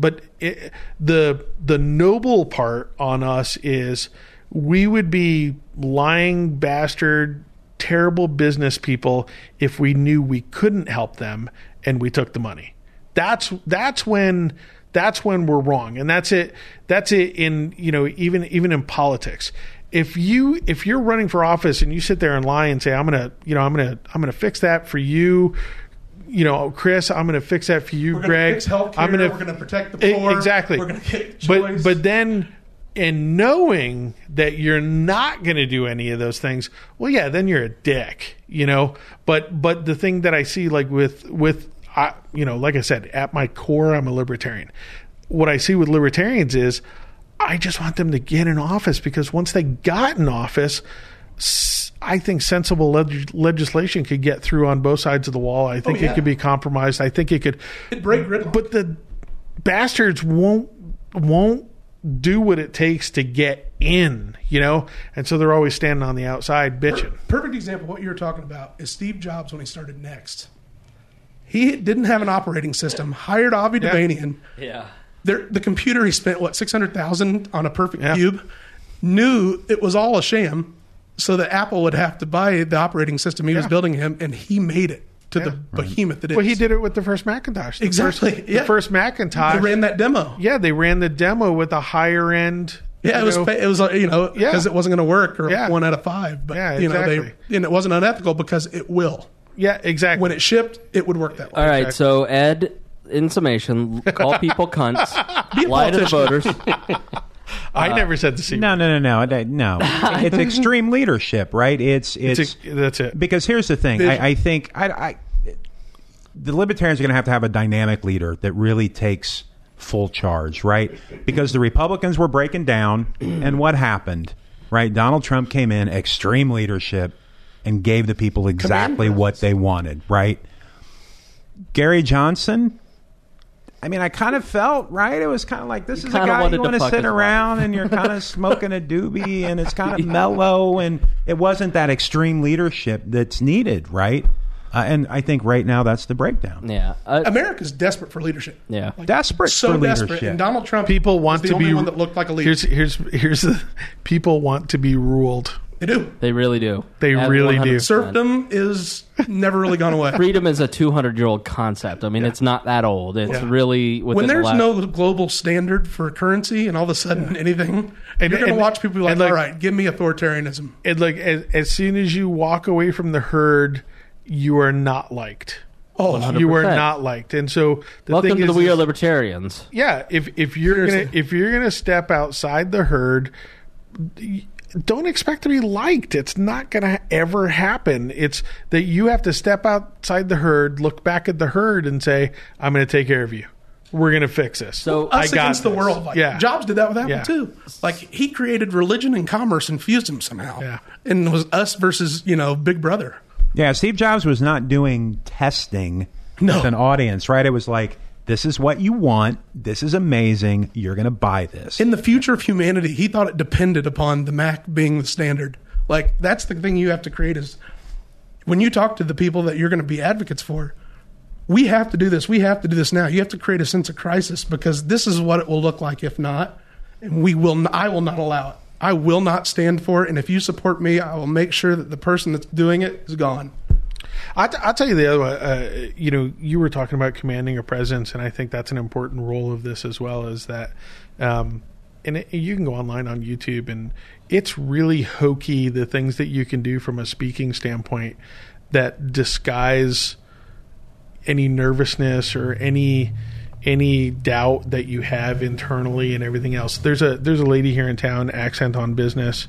the noble part on us is we would be lying bastard, terrible business people if we knew we couldn't help them and we took the money. That's when we're wrong. And that's it in, even in politics. If you're running for office and you sit there and lie and say, I'm going to fix that for you, Chris, I'm going to fix that for you, Greg. Fix healthcare, we're going to protect the poor. Exactly. We're going to get choice. But then, and knowing that you're not going to do any of those things, well, yeah, then you're a dick, But the thing that I see, like with like I said, at my core, I'm a libertarian. What I see with libertarians is I just want them to get in office because once they got in office, I think sensible legislation could get through on both sides of the wall. I think it could be compromised. I think it could break gridlock. But the bastards won't do what it takes to get in, and so they're always standing on the outside bitching. Perfect example of what you're talking about is Steve Jobs when he started Next. He didn't have an operating system, hired Avi Devanian. Yeah. The computer he spent, $600,000 on a perfect cube, knew it was all a sham, so that Apple would have to buy the operating system he was building him, and he made it. to the behemoth that is. Well, he did it with the first Macintosh. The first Macintosh. They ran that demo. Yeah, they ran the demo with a higher end. Yeah, it was because it wasn't going to work, or 1 out of 5. But exactly. And it wasn't unethical because it will. Yeah, exactly. When it shipped, it would work that way. All right, so Ed, in summation, call people cunts, lie to the voters. I never said the C. No. It's extreme leadership, right? It's that's it. Because here's the thing. I think the Libertarians are going to have a dynamic leader that really takes full charge, right? Because the Republicans were breaking down, and what happened, right? Donald Trump came in, extreme leadership, and gave the people exactly what they wanted, right? Gary Johnson, I mean, I kind of felt, right? It was kind of like, this is a guy you want to sit around and you're kind of smoking a doobie and it's kind of mellow, and it wasn't that extreme leadership that's needed, right? And I think right now that's the breakdown. Yeah, America's desperate for leadership. Yeah, desperate for leadership. And Donald Trump, people want was to the only be one that looked like a leader. Here's the people want to be ruled. They do. They really do. They really do. Serfdom is never really gone away. Freedom is a 200-year-old concept. I mean, it's not that old. It's really when there's no global standard for currency, and all of a sudden anything, and you're going to watch people be like, all right, give me authoritarianism. And like as soon as you walk away from the herd, you are not liked. Oh, 100%. You are not liked. And so welcome to the We Are Libertarians. Yeah, if you're gonna step outside the herd, don't expect to be liked. It's not going to ever happen. It's that you have to step outside the herd, look back at the herd, and say, "I'm going to take care of you. We're going to fix this." So us against the world. Jobs did that with Apple too. Like, he created religion and commerce and fused them somehow, and it was us versus Big Brother. Yeah, Steve Jobs was not doing testing with an audience, right? It was like, this is what you want. This is amazing. You're going to buy this. In the future of humanity, he thought it depended upon the Mac being the standard. Like, that's the thing you have to create is when you talk to the people that you're going to be advocates for, we have to do this. We have to do this now. You have to create a sense of crisis because this is what it will look like if not. And I will not allow it. I will not stand for it. And if you support me, I will make sure that the person that's doing it is gone. I'll tell you the other one. You were talking about commanding a presence, and I think that's an important role of this as well. Is that, you can go online on YouTube, and it's really hokey the things that you can do from a speaking standpoint that disguise any nervousness or any doubt that you have internally and everything else. There's a lady here in town, Accent on Business,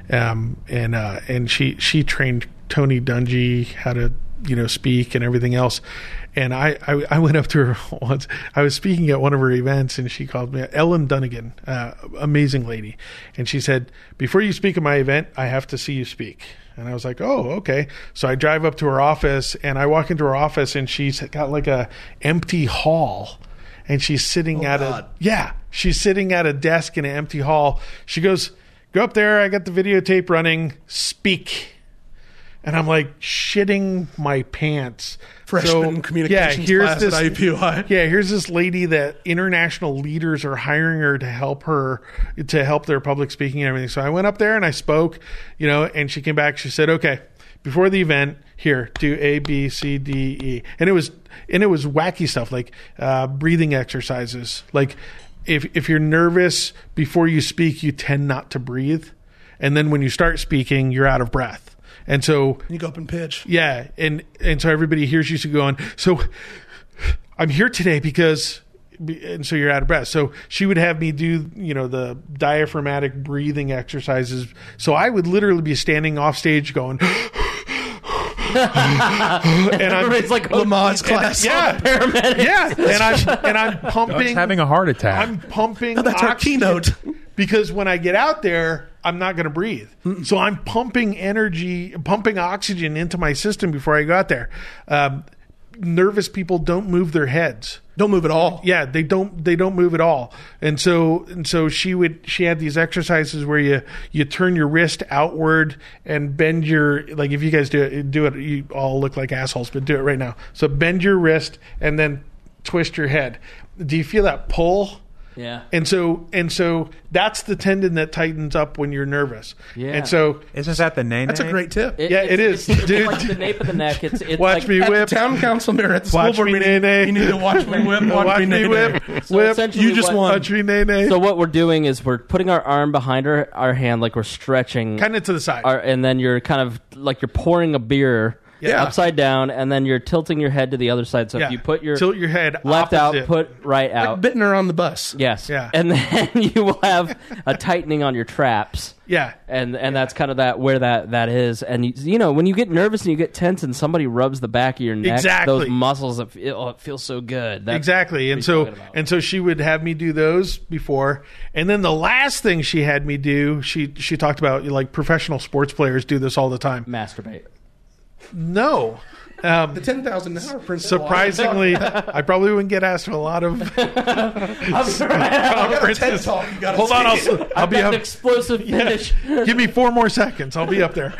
and she trained Tony Dungy how to speak and everything else. And I went up to her once. I was speaking at one of her events, and she called me Ellen Dunnigan, amazing lady. And she said, "Before you speak at my event, I have to see you speak." And I was like, "Oh, okay." So I drive up to her office, and I walk into her office, and she's got like a empty hall, and she's sitting she's sitting at a desk in an empty hall. She goes, "Go up there. I got the videotape running. Speak." And I'm like shitting my pants. Freshman communications class at IUPUI. Yeah, here's this lady that international leaders are hiring her to help their public speaking and everything. So I went up there and I spoke, and she came back. She said, "Okay, before the event, here, do A, B, C, D, E." And it was wacky stuff like breathing exercises. Like if you're nervous before you speak, you tend not to breathe. And then when you start speaking, you're out of breath. And so you go up and pitch. Yeah. And so everybody hears you going, "So I'm here today because," and so you're out of breath. So she would have me do, the diaphragmatic breathing exercises. So I would literally be standing off stage going, and it's like Lamaze class. Paramedics. Yeah. And I'm pumping. Doug's having a heart attack. I'm pumping. That's our keynote. Because when I get out there, I'm not going to breathe. So I'm pumping oxygen into my system before I go out there. Nervous people don't move their heads. Don't move at all. Yeah, they don't move at all. And so she had these exercises where you turn your wrist outward and bend your, like, if you guys do it, you all look like assholes, but do it right now. So bend your wrist and then twist your head. Do you feel that pull? Yeah. And so that's the tendon that tightens up when you're nervous. Yeah. And so Isn't that the name? That's a great tip. it is, it's dude. like the nape of the neck. It's Watch like, me At whip. the town council mirror at the Watch school board me meeting, nay-nay. you need to watch me whip, watch me nay-nay. whip. So Whip. essentially You just what- won. Watch me nay-nay. So what we're doing is we're putting our arm behind our hand like we're stretching, Kind of to the side. and then you're kind of like you're pouring a beer Yeah. upside down, and then you're tilting your head to the other side. So Yeah. if you put your Tilt your head left opposite. out, put right out. Like Bittner on the bus. Yes. Yeah. And then you will have a tightening on your traps. Yeah. And that's kind of where that is. And you know, when you get nervous and you get tense and somebody rubs the back of your neck, Exactly. those muscles, it feels so good. That's Exactly. And what so you're talking about. she would have me do those before. And then the last thing she had me do, she talked about, like, professional sports players do this all the time. masturbate. No. The 10,000 an hour principle. Surprisingly, I probably wouldn't get asked to a lot of conferences. talk you gotta Hold on, see. I'll be Got an up. explosive finish. Give me 4 more seconds. I'll be up there.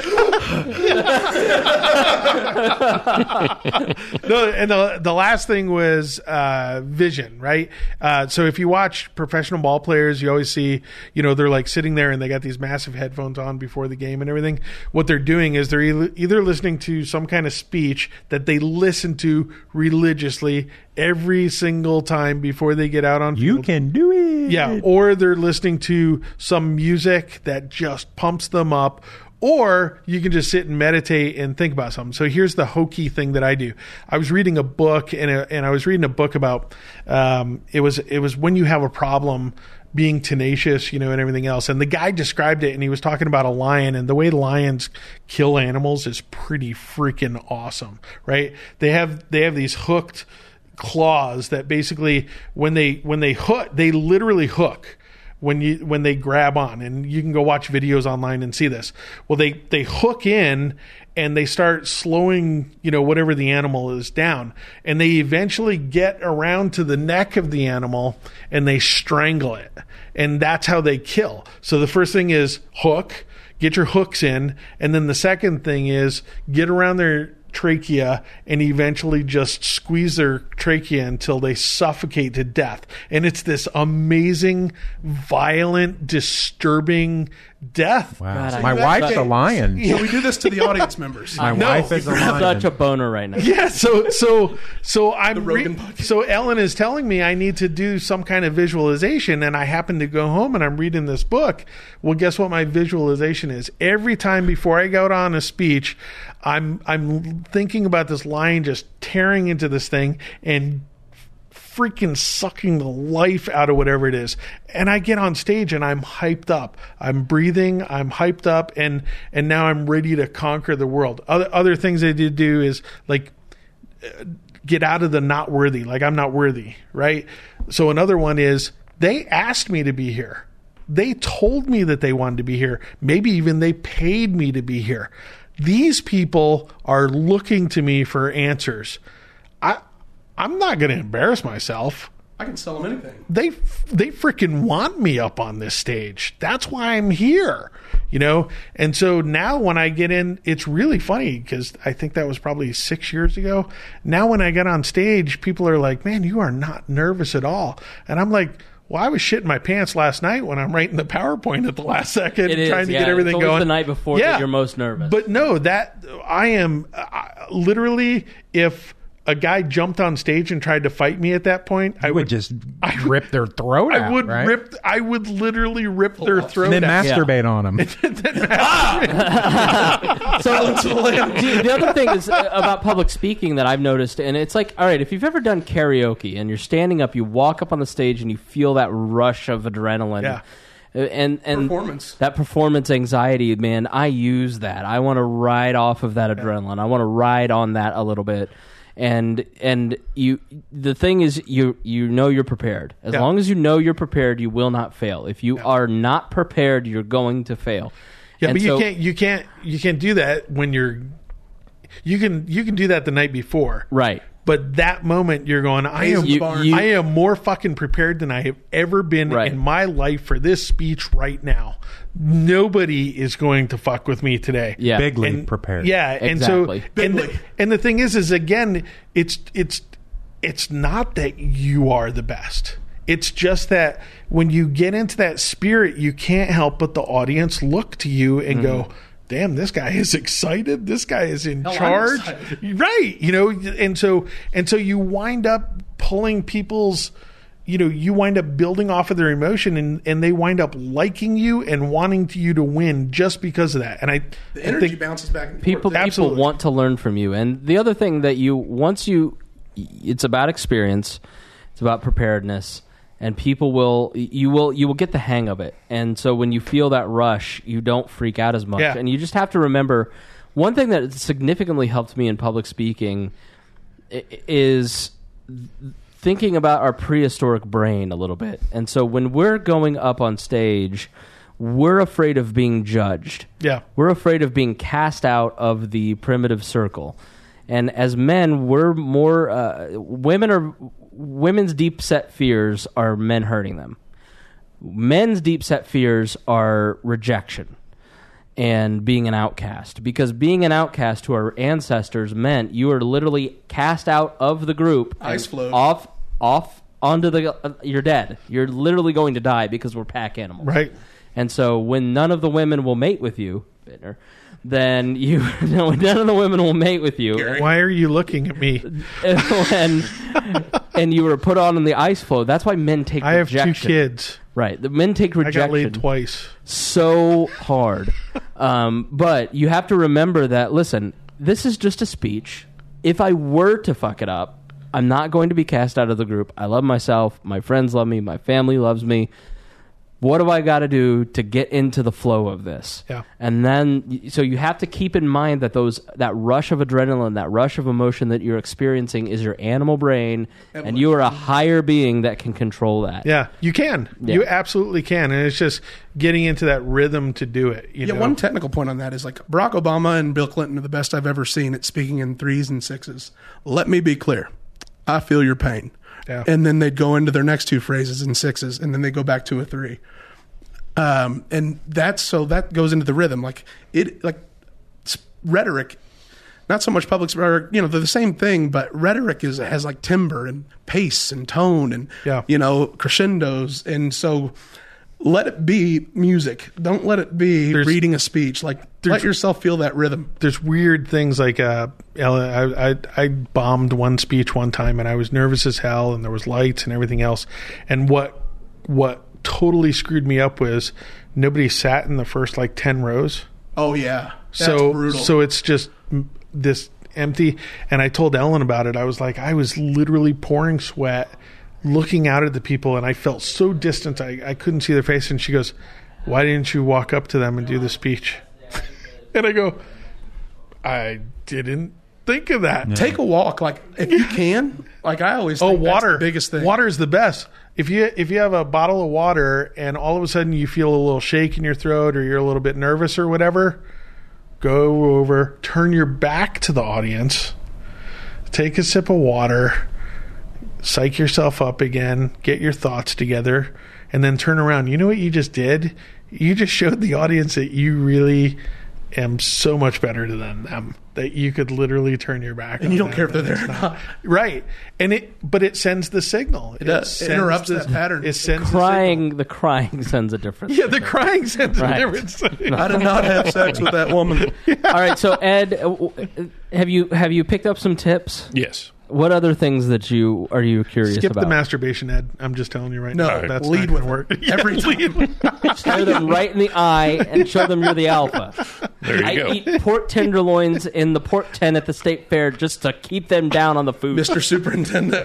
No, and the last thing was vision, right? So if you watch professional ball players, you always see, they're like sitting there and they got these massive headphones on before the game and everything. What they're doing is they're either listening to some kind of speech that they listen to religiously every single time before they get out on field. You can do it. Yeah, or they're listening to some music that just pumps them up, or you can just sit and meditate and think about something. So here's the hokey thing that I do. I was reading a book, and I was reading a book about it was when you have a problem being tenacious, and everything else. And the guy described it, and he was talking about a lion, and the way lions kill animals is pretty freaking awesome, right? They have these hooked claws that basically when they hook, they literally hook when they grab on, and you can go watch videos online and see this. Well, they hook in and they start slowing, whatever the animal is down, and they eventually get around to the neck of the animal and they strangle it, and that's how they kill. So the first thing is hook, get your hooks in, and then the second thing is get around their trachea and eventually just squeeze their trachea until they suffocate to death. And it's this amazing, violent, disturbing death. Wow. God, My wife's a lion. So we do this to the audience members. My wife is a lion. Such a boner right now. Yeah, so I'm Rogan podcast. so Ellen is telling me I need to do some kind of visualization, and I happen to go home and I'm reading this book. Well, guess what my visualization is? Every time before I go on a speech, I'm thinking about this lion just tearing into this thing and freaking sucking the life out of whatever it is. And I get on stage and I'm hyped up. I'm breathing, I'm hyped up, and now I'm ready to conquer the world. Other things I did do is like get out of the not worthy, like I'm not worthy, right? So another one is they asked me to be here. They told me that they wanted to be here. Maybe even they paid me to be here. These people are looking to me for answers. I'm not going to embarrass myself. I can sell them anything. They freaking want me up on this stage. That's why I'm here, And so now when I get in, it's really funny because I think that was probably 6 years ago. Now when I get on stage, people are like, "Man, you are not nervous at all." And I'm like, well, I was shitting my pants last night when I'm writing the PowerPoint at the last second, It is, trying to yeah. get everything It's always going. the night before that you're most nervous. But no, that I am literally, if a guy jumped on stage and tried to fight me at that point, I would just rip their throat out. Right? I would literally rip their throat And then out. masturbate on them. So the other thing is about public speaking that I've noticed, and it's like, all right, if you've ever done karaoke and you're standing up, you walk up on the stage and you feel that rush of adrenaline. Yeah. And Performance. that performance anxiety, man, I use that. I want to ride off of that adrenaline. I want to ride on that a little bit. And you, the thing is, you know you're prepared. As long as you know you're prepared, you will not fail. If you are not prepared, you're going to fail. Yeah, And but so- you can't do that when you can do that the night before. Right. But that moment you're going, I am more fucking prepared than I have ever been Right. in my life for this speech right now. Nobody is going to fuck with me today. Yeah. Bigly prepared. Yeah, Exactly. and so and the thing is again, it's not that you are the best. It's just that when you get into that spirit, you can't help but the audience look to you and go, damn, this guy is excited. This guy is in charge. Right. And so you wind up pulling people's, you wind up building off of their emotion and they wind up liking you and wanting you to win just because of that. And the energy bounces back and forth. People want to learn from you. And the other thing that it's about experience, it's about preparedness, and you will get the hang of it. And so when you feel that rush, you don't freak out as much. Yeah. And you just have to remember, one thing that significantly helped me in public speaking is thinking about our prehistoric brain a little bit. And so when we're going up on stage, we're afraid of being judged. Yeah. We're afraid of being cast out of the primitive circle. And as men, we're more women's deep-set fears are men hurting them. Men's deep-set fears are rejection and being an outcast. Because being an outcast to our ancestors meant you were literally cast out of the group. Ice float. Off onto you're dead. You're literally going to die because we're pack animals. Right. And so when none of the women will mate with you, then none of the women will mate with you. Why are you looking at me? And you were put on in the ice floe. That's why men take rejection. I have 2 kids. Right. The men take rejection. I got laid twice. So hard. But you have to remember that, listen, this is just a speech. If I were to fuck it up, I'm not going to be cast out of the group. I love myself. My friends love me. My family loves me. What do I got to do to get into the flow of this? Yeah. And then, so you have to keep in mind that that rush of adrenaline, that rush of emotion that you're experiencing is your animal brain, and you are a higher being that can control that. Yeah, you can. Yeah. You absolutely can. And it's just getting into that rhythm to do it. You know? One technical point on that is like Barack Obama and Bill Clinton are the best I've ever seen at speaking in 3s and 6s. Let me be clear. I feel your pain. Yeah. And then they'd go into their next 2 phrases in 6s, and then they go back to a 3. And that goes into the rhythm. Rhetoric, not so much public, they're the same thing, but rhetoric has like timbre and pace and tone and, crescendos. And so let it be music. Don't let it be reading a speech. Let yourself feel that rhythm. There's weird things like, I bombed one speech one time and I was nervous as hell and there was lights and everything else. And what totally screwed me up was nobody sat in the first 10 rows. Oh yeah. That's brutal. So it's just this empty. And I told Ellen about it. I was like, I was literally pouring sweat looking out at the people and I felt so distant. I couldn't see their face. And she goes, why didn't you walk up to them and do the speech? And I go, I didn't think of that. Yeah. Take a walk. If you can, I always think water. That's the biggest thing. Water is the best. If you have a bottle of water and all of a sudden you feel a little shake in your throat or you're a little bit nervous or whatever, go over, turn your back to the audience, take a sip of water, psych yourself up again, get your thoughts together, and then turn around. You know what you just did? You just showed the audience that you really am so much better than them that you could literally turn your back and you don't care if they're there or not. Right. But it sends the signal. It does. It interrupts that pattern. It sends the crying sends a difference. Yeah, the crying sends a difference. I did not have sex with that woman. Yeah. All right, so Ed, have you picked up some tips? Yes. What other things are you curious about? Skip the masturbation, Ed. I'm just telling you right now. That's lead not with work. Every time. Stare them right in the eye and show them you're the alpha. There you go. I eat pork tenderloins in the pork tent at the state fair just to keep them down on the food. Mr. Superintendent.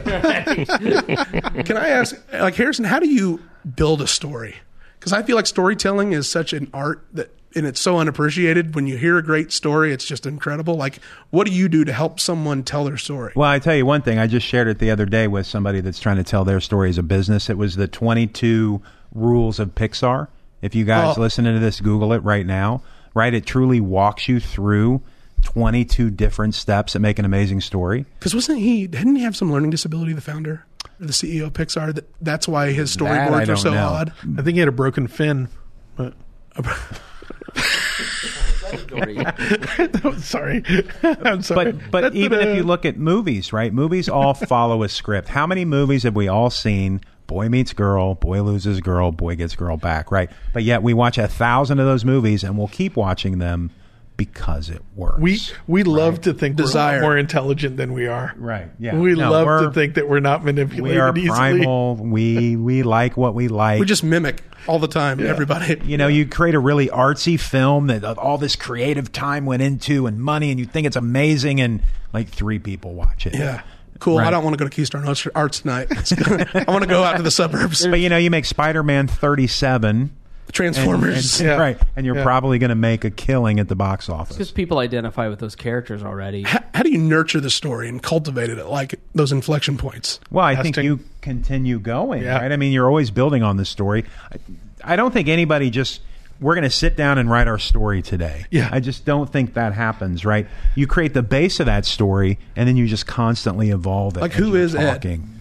Can I ask, Harrison, how do you build a story? Because I feel like storytelling is such an art and it's so unappreciated. When you hear a great story, it's just incredible. What do you do to help someone tell their story? Well, I tell you one thing. I just shared it the other day with somebody that's trying to tell their story as a business. It was the 22 rules of Pixar. If you guys listening to this, Google it right now. Right? It truly walks you through 22 different steps that make an amazing story. Because didn't he have some learning disability, the founder? Or the CEO of Pixar? That's why his storyboards are so odd? I think he had a broken fin. But... Sorry. I'm sorry. But even if you look at movies, right? Movies all follow a script. How many movies have we all seen boy meets girl, boy loses girl, boy gets girl back, right? But yet we watch 1,000 of those movies, and we'll keep watching them because it works. We love to think Desire. we're more intelligent than we are. Right. Yeah. We love to think that we're not manipulated We are easily. primal. We like what we like. We just mimic all the time, everybody. You know, you create a really artsy film that all this creative time went into and money, and you think it's amazing, and like 3 people watch it. Yeah. Cool. Right. I don't want to go to Keystone Arts tonight. I want to go out to the suburbs. But, you know, you make Spider-Man 37... Transformers. Right. And you're probably going to make a killing at the box office. Because people identify with those characters already. How do you nurture the story and cultivate it at like those inflection points? Well, I think you continue going, right? I mean, you're always building on this story. I don't think anybody we're going to sit down and write our story today. Yeah. I just don't think that happens, right? You create the base of that story, and then you just constantly evolve it. Like, who is Ed?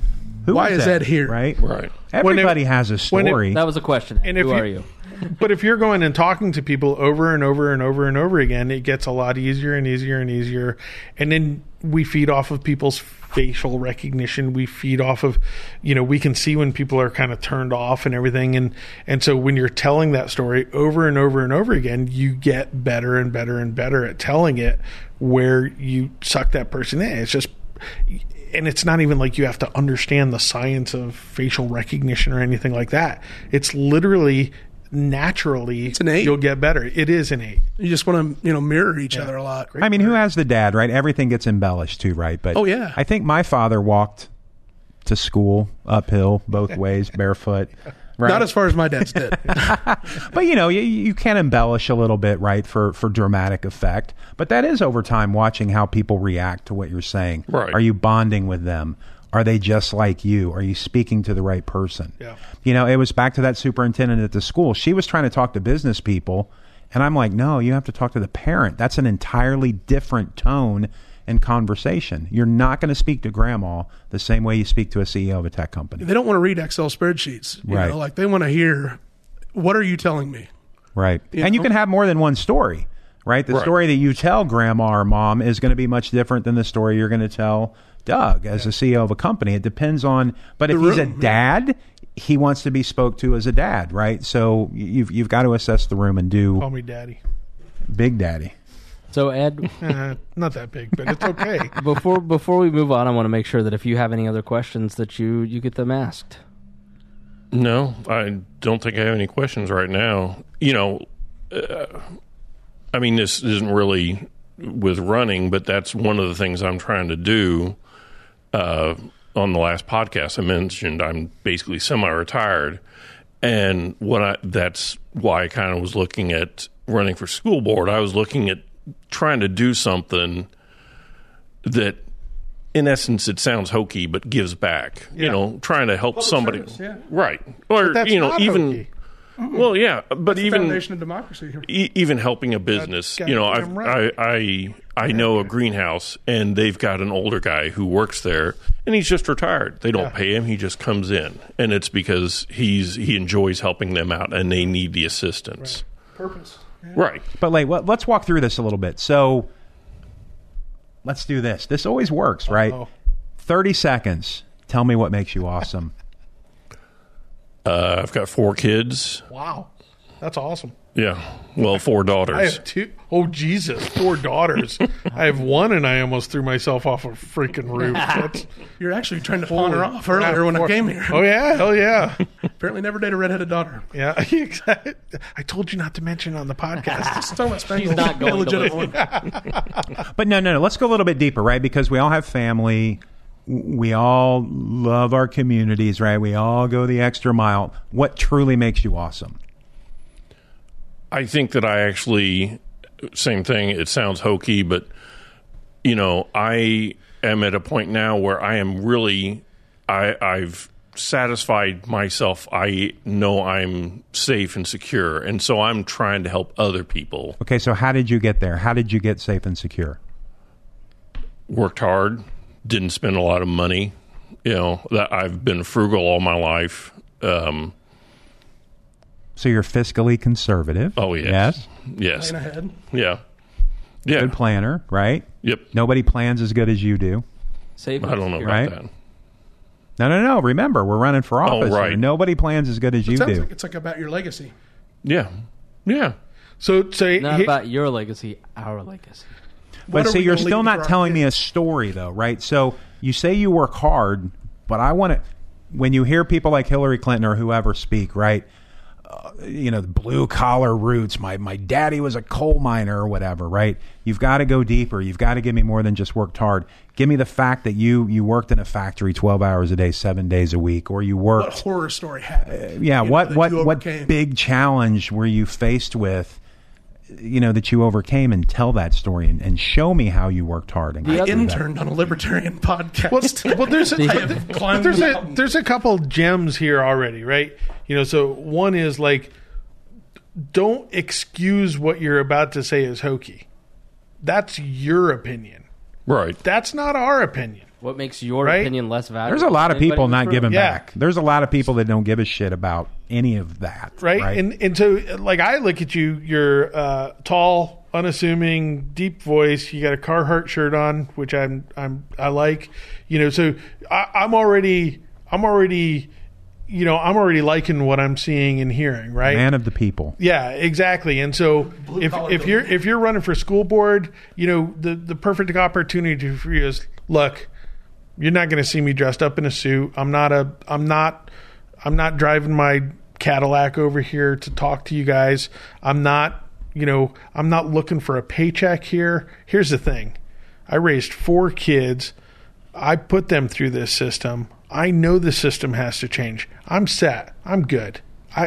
Why is Ed here? Right? Right. Everybody has a story. That was a question. And Who are you? But if you're going and talking to people over and over and over and over again, it gets a lot easier and easier and easier. And then we feed off of people's facial recognition. We feed off of, we can see when people are kind of turned off and everything. And so when you're telling that story over and over and over again, you get better and better and better at telling it where you suck that person in. It's just... And it's not even like you have to understand the science of facial recognition or anything like that. It's literally... naturally, it's innate. You'll get better. It is innate. You just want to, mirror each other a lot. I mean, who has the dad, right? Everything gets embellished too, right? But I think my father walked to school uphill both ways, barefoot. Right? Not as far as my dad's did. But, you can embellish a little bit, right, for dramatic effect. But that is over time watching how people react to what you're saying. Right. Are you bonding with them? Are they just like you? Are you speaking to the right person? Yeah. It was back to that superintendent at the school. She was trying to talk to business people, and I'm like, no, you have to talk to the parent. That's an entirely different tone and conversation. You're not going to speak to grandma the same way you speak to a CEO of a tech company. They don't want to read Excel spreadsheets. Right. Like they want to hear, what are you telling me? Right. You can have more than one story, right? The story that you tell grandma or mom is going to be much different than the story you're going to tell Doug as a CEO of a company. It depends on, but if he's a dad, he wants to be spoke to as a dad, right? So you've got to assess the room and do. Call me daddy. Big daddy. So Ed, not that big, but it's okay. Before we move on, I want to make sure that if you have any other questions that you get them asked. No, I don't think I have any questions right now. I mean, this isn't really with running, but that's one of the things I'm trying to do. On the last podcast I mentioned, I'm basically semi-retired, and that's why I kind of was looking at running for school board. I was looking at trying to do something that, in essence, it sounds hokey, but gives back. Trying to help somebody, right? Or that's not even. hokey. Well, yeah, but That's even the foundation of democracy here. Even helping a business, I know a greenhouse, and they've got an older guy who works there, and he's just retired. They don't pay him; he just comes in, and it's because he enjoys helping them out, and they need the assistance. Purpose. Right. But let's walk through this a little bit. So let's do this. This always works, right? 30 seconds. Tell me what makes you awesome. I've got 4 kids. Wow. That's awesome. Yeah. Well, 4 daughters. I have 2. Oh, Jesus. 4 daughters. I have 1, and I almost threw myself off a freaking roof. You're actually trying to pawn her off earlier when I came here. Oh, yeah. Hell yeah. Apparently never dated a redheaded daughter. Yeah. I told you not to mention it on the podcast. It's talking about Spangle. She's not going to listen. But no. Let's go a little bit deeper, right? Because we all have family. We all love our communities, right? We all go the extra mile. What truly makes you awesome? I think that I actually, same thing, it sounds hokey, but, I am at a point now where I am really, I've satisfied myself. I know I'm safe and secure, and so I'm trying to help other people. Okay, so how did you get there? How did you get safe and secure? Worked hard. Didn't spend a lot of money. That I've been frugal all my life. So you're fiscally conservative. Oh, yes. Yes. Plan ahead. Yeah. Yeah. Good planner, right? Yep. Nobody plans as good as you do. Safe. I don't know about Right? that. No. Remember, we're running for office. right. Here. Nobody plans as good as you do. It's like about your legacy. Yeah. Yeah. So Not about your legacy, our legacy. But see, you're still not telling me a story, though, right? So you say you work hard, but I want to. When you hear people like Hillary Clinton or whoever speak, right? The blue collar roots. My daddy was a coal miner or whatever, right? You've got to go deeper. You've got to give me more than just worked hard. Give me the fact that you worked in a factory 12 hours a day, 7 days a week, or you worked. What horror story happened? What big challenge were you faced with? That you overcame, and tell that story and show me how you worked hard. And I interned on a libertarian podcast. Well, there's a couple gems here already, right? So one is like, don't excuse what you're about to say as hokey. That's your opinion. Right. That's not our opinion. What makes your opinion less valuable? There's a lot of people not giving back. There's a lot of people that don't give a shit about any of that. Right? And so, like, I look at you, you're tall, unassuming, deep voice. You got a Carhartt shirt on, which I like. So I'm already liking what I'm seeing and hearing, right? Man of the people. Yeah, exactly. And so if you're running for school board, the perfect opportunity for you is, look, you're not going to see me dressed up in a suit. I'm not driving my Cadillac over here to talk to you guys. I'm not looking for a paycheck here. Here's the thing. I raised 4 kids. I put them through this system. I know the system has to change. I'm set. I'm good.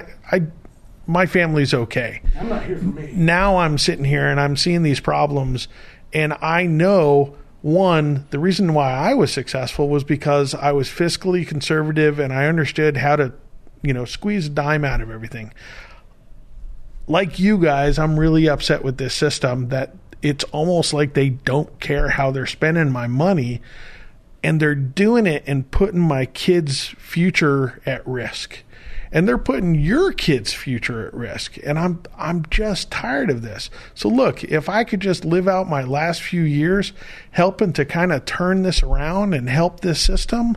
My family's okay. I'm not here for me. Now I'm sitting here and I'm seeing these problems, and I know, one, the reason why I was successful was because I was fiscally conservative and I understood how to, squeeze a dime out of everything. Like you guys, I'm really upset with this system that it's almost like they don't care how they're spending my money, and they're doing it and putting my kids' future at risk. And they're putting your kids' future at risk. And I'm just tired of this. So look, if I could just live out my last few years helping to kind of turn this around and help this system,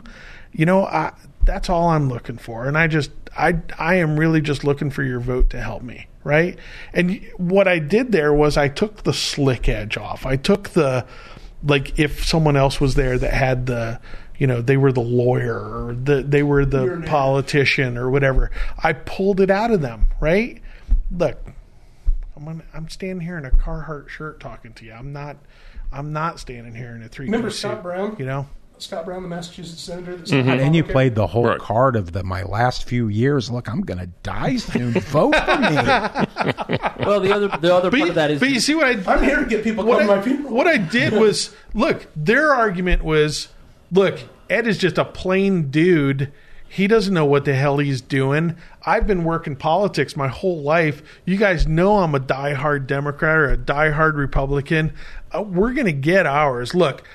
that's all I'm looking for. And I am really just looking for your vote to help me, right? And what I did there was I took the slick edge off. I took the, like, if someone else was there that had the, they were the lawyer or they were the politician or whatever, I pulled it out of them, right? Look, I'm standing here in a Carhartt shirt talking to you. I'm not standing here in a 3-piece suit. Remember Scott Brown? Scott Brown, the Massachusetts senator. And you played the whole card of my last few years. Look, I'm going to die soon. Vote for me. Well, the other part of that is... But you see what I'm here to get people to my funeral. What I did was, look, their argument was, look, Ed is just a plain dude. He doesn't know what the hell he's doing. I've been working politics my whole life. You guys know I'm a diehard Democrat or a diehard Republican. We're going to get ours. Look,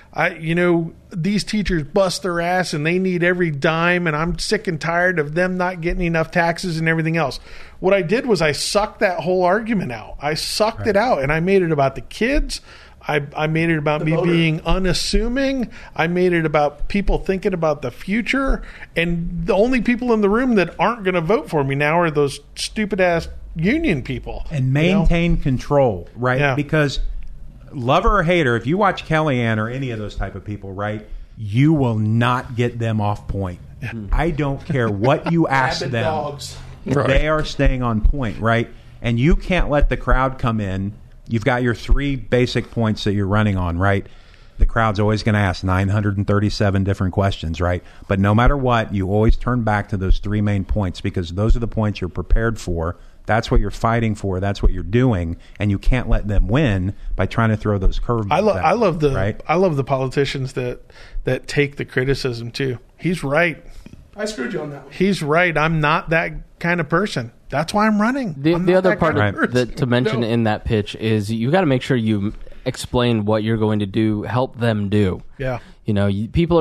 these teachers bust their ass and they need every dime, and I'm sick and tired of them not getting enough taxes and everything else. What I did was I sucked that whole argument out. I sucked it out, and I made it about the kids. I made it about me being unassuming. I made it about people thinking about the future. And the only people in the room that aren't going to vote for me now are those stupid-ass union people. And maintain control, right? Yeah. Because lover or hater, if you watch Kellyanne or any of those type of people, right, you will not get them off point. I don't care what you ask them. Dogs. Right. They are staying on point, right? And you can't let the crowd come in. You've got your 3 basic points that you're running on, right? The crowd's always going to ask 937 different questions, right? But no matter what, you always turn back to those 3 main points because those are the points you're prepared for. That's what you're fighting for. That's what you're doing, and you can't let them win by trying to throw those curveballs. I love the politicians that take the criticism too. He's right. I screwed you on that one. He's right. I'm not that kind of person. That's why I'm running. The other part to mention in that pitch is you got to make sure you explain what you're going to do, help them do. Yeah. People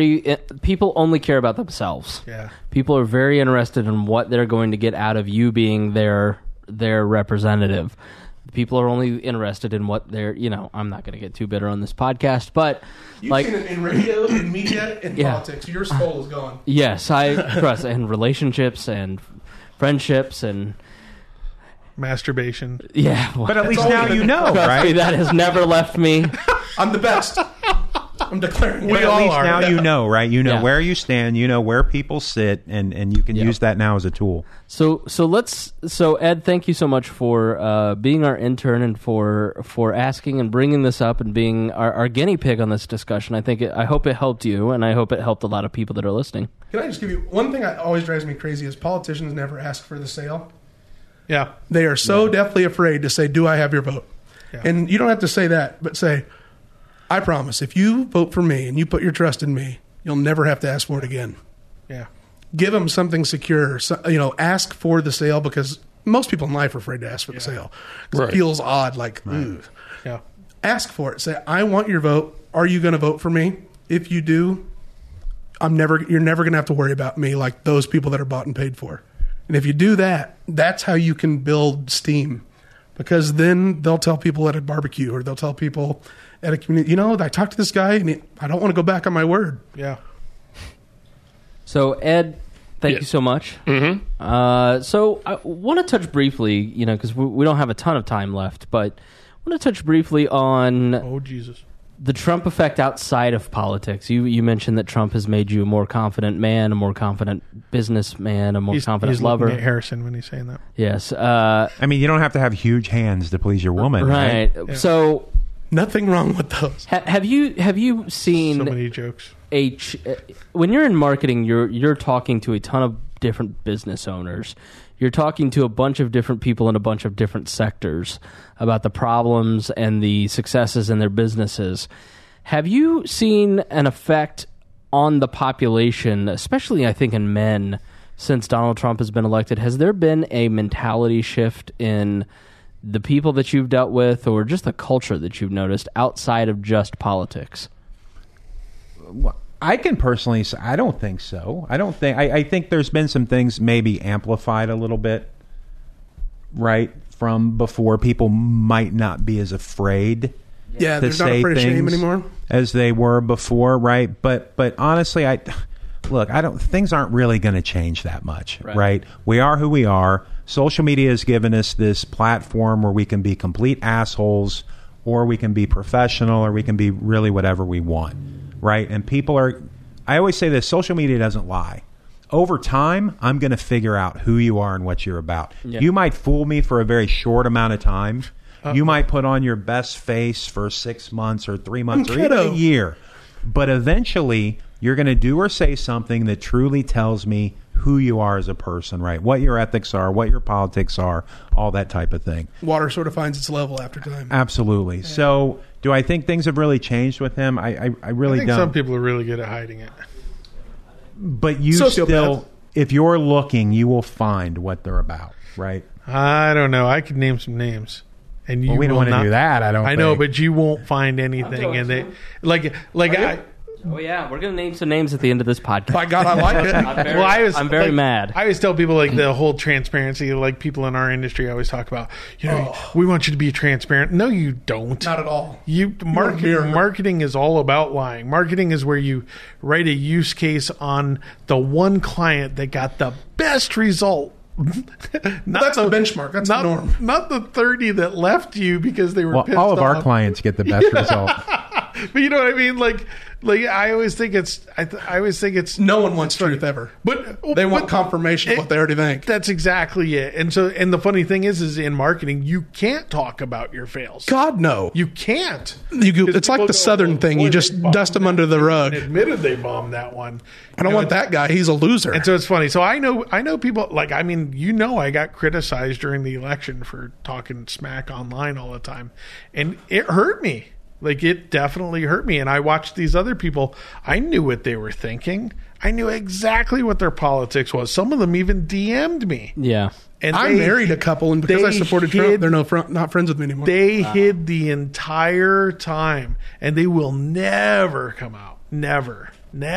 only care about themselves. Yeah. People are very interested in what they're going to get out of you being their representative. People are only interested in what they're, I'm not going to get too bitter on this podcast, but You've seen it in radio, in media, in politics. Your soul is gone. Yes, I trust, and relationships and friendships and masturbation. Yeah. Well, but at least now you know, right? That has never left me. I'm the best. I'm declaring. But at least now you know, right? You know where you stand. You know where people sit, and you can use that now as a tool. So Ed, thank you so much for being our intern and for asking and bringing this up and being our guinea pig on this discussion. I hope it helped you, and I hope it helped a lot of people that are listening. Can I just give you one thing that always drives me crazy is politicians never ask for the sale. Yeah. They are so deathly afraid to say, "Do I have your vote?" Yeah. And you don't have to say that, but say, "I promise, if you vote for me and you put your trust in me, you'll never have to ask for it again." Yeah. Give them something secure. So, ask for the sale, because most people in life are afraid to ask for the sale. Because it feels odd, like, ooh. Yeah. Ask for it. Say, "I want your vote. Are you going to vote for me? If you do, you're never going to have to worry about me like those people that are bought and paid for." And if you do that, that's how you can build steam. Because then they'll tell people at a barbecue, or they'll tell people at a community, I talked to this guy and I don't want to go back on my word. Yeah. So, Ed, thank you so much. Mm-hmm. So I want to touch briefly, because we don't have a ton of time left, but I want to touch briefly on the Trump effect outside of politics. You mentioned that Trump has made you a more confident man, a more confident businessman, a more confident lover. He's looking at Harrison when he's saying that. Yes. You don't have to have huge hands to please your woman, right? Yeah. So nothing wrong with those. Have you seen so many jokes? When you're in marketing, you're talking to a ton of different business owners. You're talking to a bunch of different people in a bunch of different sectors about the problems and the successes in their businesses. Have you seen an effect on the population, especially I think in men, since Donald Trump has been elected? Has there been a mentality shift in the people that you've dealt with, or just the culture that you've noticed outside of just politics? I can personally say I don't think so. I think there's been some things maybe amplified a little bit, right, from before. People might not be as afraid to say things as they were before, right? But honestly, things aren't really going to change that much, right? We are who we are. Social media has given us this platform where we can be complete assholes, or we can be professional, or we can be really whatever we want. Right? And I always say this, social media doesn't lie. Over time, I'm going to figure out who you are and what you're about. Yeah. You might fool me for a very short amount of time. You might put on your best face for 6 months or 3 months or even a year. But eventually, you're going to do or say something that truly tells me who you are as a person, right? What your ethics are, what your politics are, all that type of thing. Water sort of finds its level after time. Absolutely. Yeah. So, do I think things have really changed with him? I really don't. Some people are really good at hiding it. But you still, if you're looking, you will find what they're about, right? I don't know. I could name some names. And we don't want to do that, I don't think. know, but you won't find anything in it. Oh yeah, we're gonna name some names at the end of this podcast. By God, I like it. I'm very mad. I always tell people the whole transparency. Like people in our industry always talk about. We want you to be transparent. No, you don't. Not at all. Marketing is all about lying. Marketing is where you write a use case on the one client that got the best result. That's the benchmark. That's the norm. Not the 30 that left you because they were pissed all of off. Our clients get the best result. But you know what I mean? Like I always think it's. I always think it's. No one wants truth ever, but they want confirmation of what they already think. That's exactly it. And the funny thing is in marketing, you can't talk about your fails. God no, you can't. It's like the Southern thing. You just dust them under the rug. Admitted they bombed that one. I don't want that guy. He's a loser. And so it's funny. So I know people I got criticized during the election for talking smack online all the time, and it hurt me. It definitely hurt me. And I watched these other people. I knew what they were thinking. I knew exactly what their politics was. Some of them even DM'd me. Yeah. And I married a couple, and because I supported Trump, they're not friends with me anymore. They hid the entire time, and they will never come out. Never.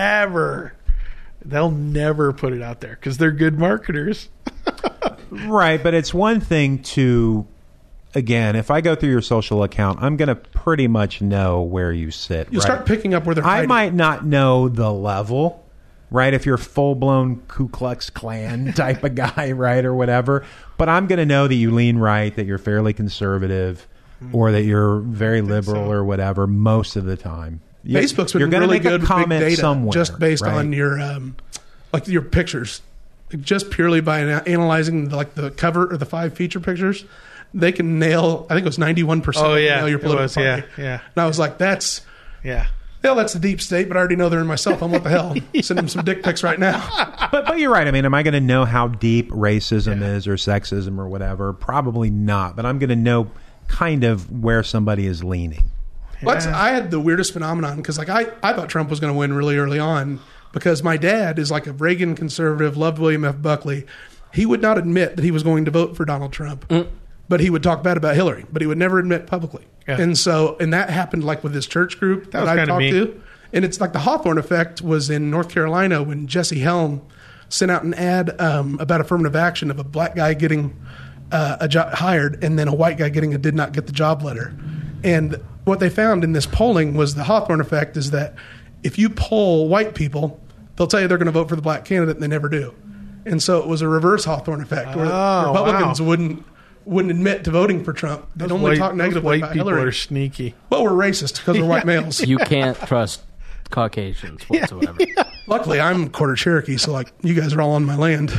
They'll never put it out there because they're good marketers. Right, but it's one thing to again, if I go through your social account, I'm going to pretty much know where you sit. You'll start picking up where they're hiding. I might not know the level, right? If you're full-blown Ku Klux Klan type of guy, right, or whatever. But I'm going to know that you lean right, that you're fairly conservative, or that you're very liberal or whatever most of the time. Facebook's been really good with big data just based on your like your pictures. Just purely by analyzing like the cover or the 5 feature pictures, they can nail, I think it was 91%. Oh, yeah. Nail your political party. Yeah. And I was like, that's the deep state, but I already know they're in my cell phone. What the hell? Send them some dick pics right now. But you're right. I mean, am I going to know how deep racism is or sexism or whatever? Probably not. But I'm going to know kind of where somebody is leaning. I had the weirdest phenomenon because like I thought Trump was going to win really early on because my dad is like a Reagan conservative, loved William F. Buckley. He would not admit that he was going to vote for Donald Trump, but he would talk bad about Hillary, but he would never admit publicly. Yeah. And that happened like with his church group that I talked to. And it's like the Hawthorne effect was in North Carolina when Jesse Helm sent out an ad about affirmative action of a black guy getting a job hired and then a white guy getting a did not get the job letter. And what they found in this polling was the Hawthorne effect is that if you poll white people, they'll tell you they're going to vote for the black candidate and they never do. And so it was a reverse Hawthorne effect where Republicans wouldn't admit to voting for Trump. They'd only talk negatively about Hillary. White people are sneaky. Well, we're racist because we're white males. You can't trust Caucasians whatsoever. Luckily, I'm quarter Cherokee, so like you guys are all on my land.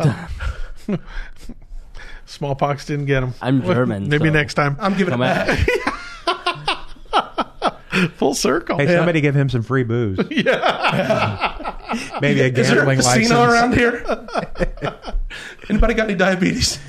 Smallpox didn't get them. I'm German. Maybe next time. I'm giving it back. Full circle. Hey, somebody give him some free booze. Maybe a gambling license. Is there a casino around here? Anybody got any diabetes?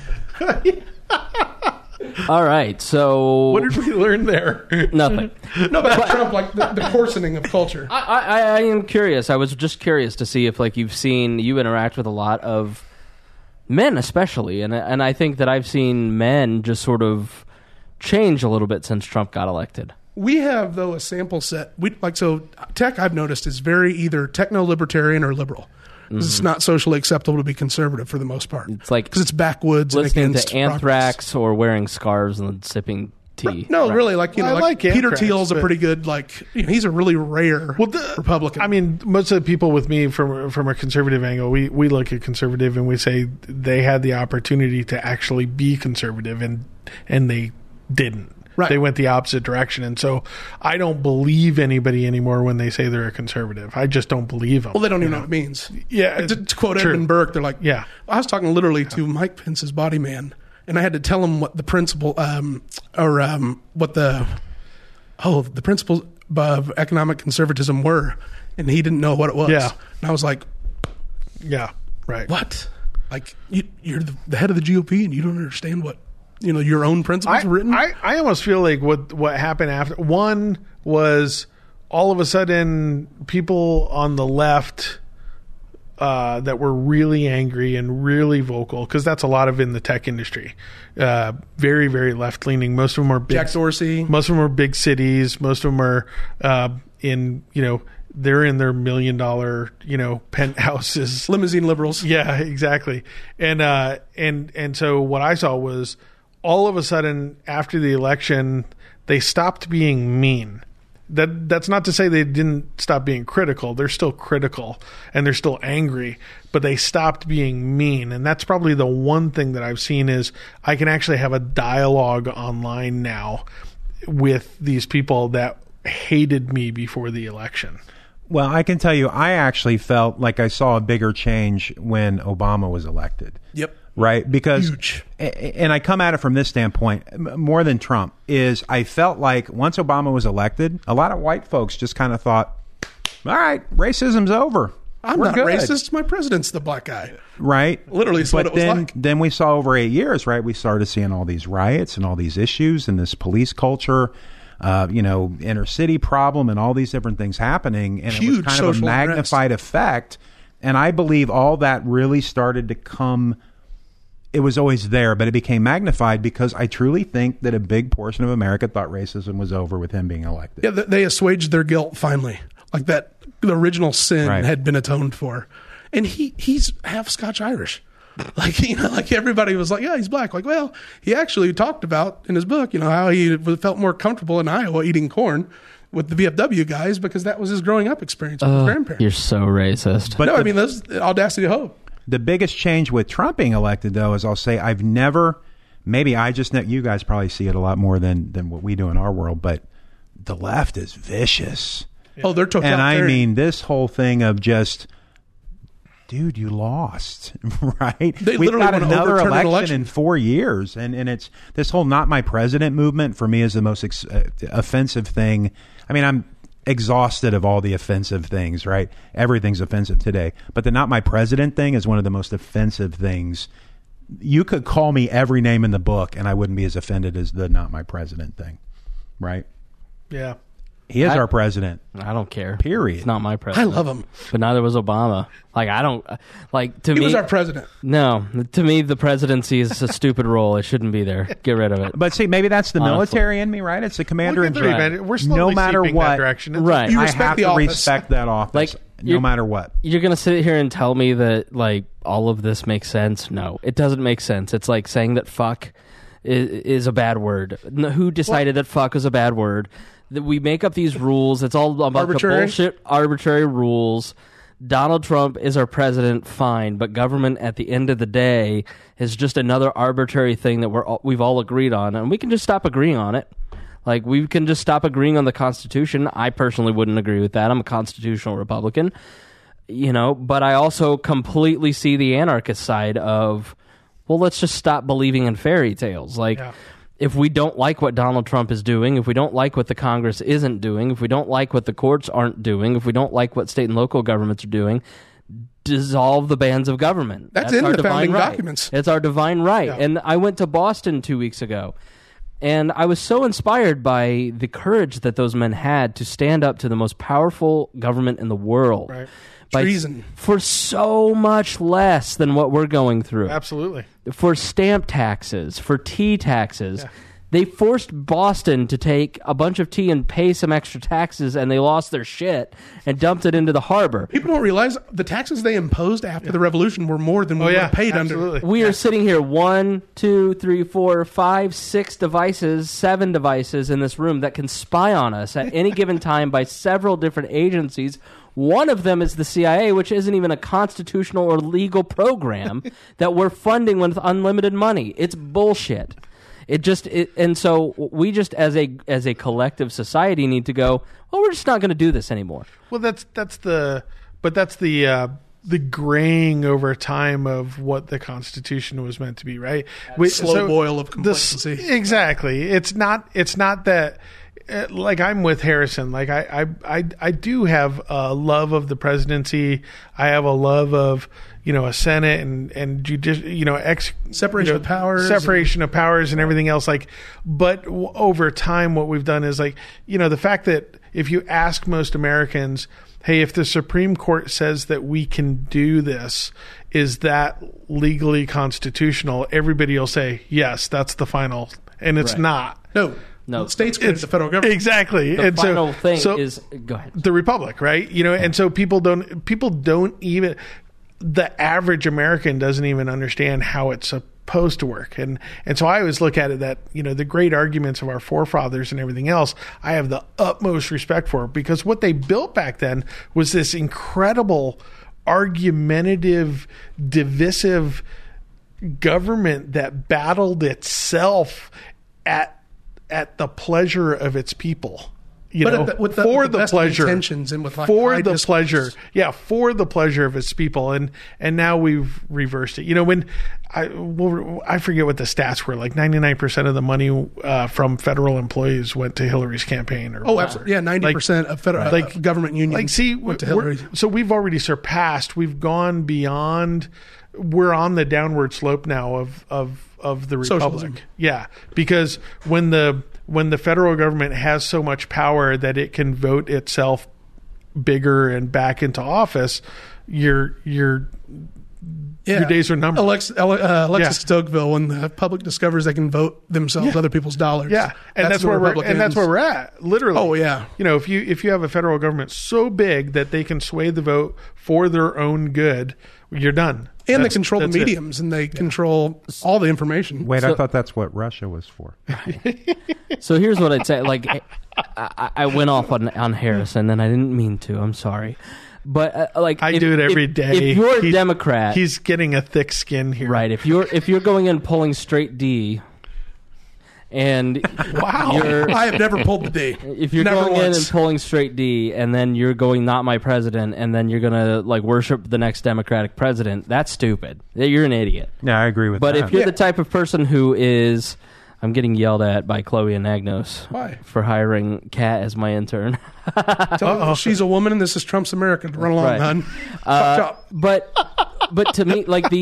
All right, so what did we learn there? Nothing. No, about Trump, like the coarsening of culture. I am curious. I was just curious to see if like you interact with a lot of men, especially, and I think that I've seen men just sort of change a little bit since Trump got elected. We have, though, a sample set. Tech, I've noticed, is very either techno-libertarian or liberal. It's not socially acceptable to be conservative for the most part. It's like because it's backwoods listening and against to Anthrax or wearing scarves and sipping tea. No, really, like Peter Anthrax, Thiel's a pretty good he's a really rare Republican. I mean, most of the people with me from a conservative angle, we look at conservative and we say they had the opportunity to actually be conservative and they didn't. Right. They went the opposite direction. And so I don't believe anybody anymore when they say they're a conservative. I just don't believe them. Well, they don't even know what it means. Yeah. To quote Edmund Burke, they're like, yeah. I was talking literally to Mike Pence's body man, and I had to tell him what the principle, the principles of economic conservatism were, and he didn't know what it was. Yeah. And I was like, yeah, right. What? Like, you're the head of the GOP, and you don't understand what your own principles written? I almost feel like what happened after one was all of a sudden people on the left that were really angry and really vocal, because that's a lot of in the tech industry. Very, very left leaning. Most of them are big. Jack Dorsey. Most of them are big cities. Most of them are they're in their $1 million, penthouses. Limousine liberals. Yeah, exactly. And so what I saw was all of a sudden after the election, they stopped being mean. That's not to say they didn't stop being critical. They're still critical and they're still angry, but they stopped being mean. And that's probably the one thing that I've seen is I can actually have a dialogue online now with these people that hated me before the election. Well, I can tell you, I actually felt like I saw a bigger change when Obama was elected. Yep. Right? Because, huge. And I come at it from this standpoint, more than Trump, is I felt like once Obama was elected, a lot of white folks just kind of thought, all right, racism's over. We're not racist. My president's the black guy. Right? Literally, is what it was like. Then we saw over 8 years, right, we started seeing all these riots and all these issues and this police culture, inner city problem and all these different things happening. And huge it was kind of a magnified effect. And I believe all that really started to come. It was always there, but it became magnified because I truly think that a big portion of America thought racism was over with him being elected. Yeah, they assuaged their guilt finally. Like that, the original sin had been atoned for. And he's half Scotch-Irish. Like, you know, like everybody was like, yeah, he's black. Like, well, he actually talked about in his book, you know, how he felt more comfortable in Iowa eating corn with the VFW guys because that was his growing up experience with his grandparents. You're so racist. But no, I mean, that's the audacity of hope. The biggest change with Trump being elected, though, is I'll say I've never, maybe I just know, you guys probably see it a lot more than what we do in our world, but the left is vicious. Yeah. Oh, they're totalitarian. And I mean, this whole thing of just, dude, you lost, right? We've got another election in 4 years, and it's this whole "not my president" movement for me is the most offensive thing. I mean, I'm exhausted of all the offensive things, right? Everything's offensive today, but the "not my president" thing is one of the most offensive things. You could call me every name in the book, and I wouldn't be as offended as the "not my president" thing, right? Yeah. He is our president. I don't care. Period. It's not my president. I love him. But neither was Obama. Like, I don't... Like, to me... He was our president. No. To me, the presidency is a stupid role. It shouldn't be there. Get rid of it. But see, maybe that's the military in me, right? It's the commander-in-chief. Right. We're slowly no matter seeping what, that direction. Right. You I respect have the to office. respect that office, Like, no matter what. You're going to sit here and tell me that, like, all of this makes sense? No. It doesn't make sense. It's like saying that fuck is a bad word. Who decided that fuck is a bad word? That we make up these rules. It's all about the bullshit, arbitrary rules. Donald Trump is our president, fine, but government at the end of the day is just another arbitrary thing that we've all agreed on, and we can just stop agreeing on it. Like, we can just stop agreeing on the Constitution. I personally wouldn't agree with that. I'm a constitutional Republican, you know, but I also completely see the anarchist side of, well, let's just stop believing in fairy tales. Like, if we don't like what Donald Trump is doing, if we don't like what the Congress isn't doing, if we don't like what the courts aren't doing, if we don't like what state and local governments are doing, dissolve the bands of government. That's in the founding documents. It's our divine right. Yeah. And I went to Boston 2 weeks ago, and I was so inspired by the courage that those men had to stand up to the most powerful government in the world. Right. Treason. For so much less than what we're going through. Absolutely. For stamp taxes, for tea taxes. Yeah. They forced Boston to take a bunch of tea and pay some extra taxes, and they lost their shit and dumped it into the harbor. People don't realize the taxes they imposed after the revolution were more than we were paid under. We are sitting here 1, 2, 3, 4, 5, 6 devices, 7 devices in this room that can spy on us at any given time by several different agencies. One of them is the CIA, which isn't even a constitutional or legal program that we're funding with unlimited money. It's bullshit. And so we just as a collective society need to go, well, we're just not going to do this anymore. Well, that's the graying over time of what the Constitution was meant to be, right? Slow boil of complacency. Exactly. It's not that. Like, I'm with Harrison. Like, I do have a love of the presidency. I have a love of, you know, a Senate and judicial, you know, separation of powers and everything else. Like, but over time, what we've done is, like, you know, the fact that if you ask most Americans, hey, if the Supreme Court says that we can do this, is that legally constitutional? Everybody will say, yes, that's the final. And it's not. No, states create the federal government. Exactly. The final thing is, go ahead. The Republic, right? You know, and so people don't even, the average American doesn't even understand how it's supposed to work. And so I always look at it that, you know, the great arguments of our forefathers and everything else, I have the utmost respect for, because what they built back then was this incredible argumentative, divisive government that battled itself at the pleasure of its people, for the pleasure of its people, and now we've reversed it. You know, when I forget what the stats were, like 99% of the money from federal employees went to Hillary's campaign. Absolutely, 90% of federal government unions went to Hillary. So we've already surpassed. We've gone beyond. We're on the downward slope now of the Republic. Socialism. Yeah, because when the federal government has so much power that it can vote itself bigger and back into office, your days are numbered. Alexis Tocqueville, when the public discovers they can vote themselves other people's dollars. Yeah, and that's where we're at. Literally. Oh yeah. You know, if you have a federal government so big that they can sway the vote for their own good, you're done. And they control the mediums, and they control all the information. Wait, I thought that's what Russia was for. So here's what I'd say. Like, I went off on Harrison, and I didn't mean to. I'm sorry. But I do it every day. If you're a Democrat, he's getting a thick skin here, right? If you're going in pulling straight D, and I have never pulled the D. If you're going in and pulling straight D, and then you're going not my president, and then you're gonna like worship the next Democratic president, that's stupid. You're an idiot. Yeah, I agree with that. But if you're the type of person who is, I'm getting yelled at by Chloe and Agnos. Why? For hiring Kat as my intern. She's a woman, and this is Trump's America. Run along, hon. But to me, like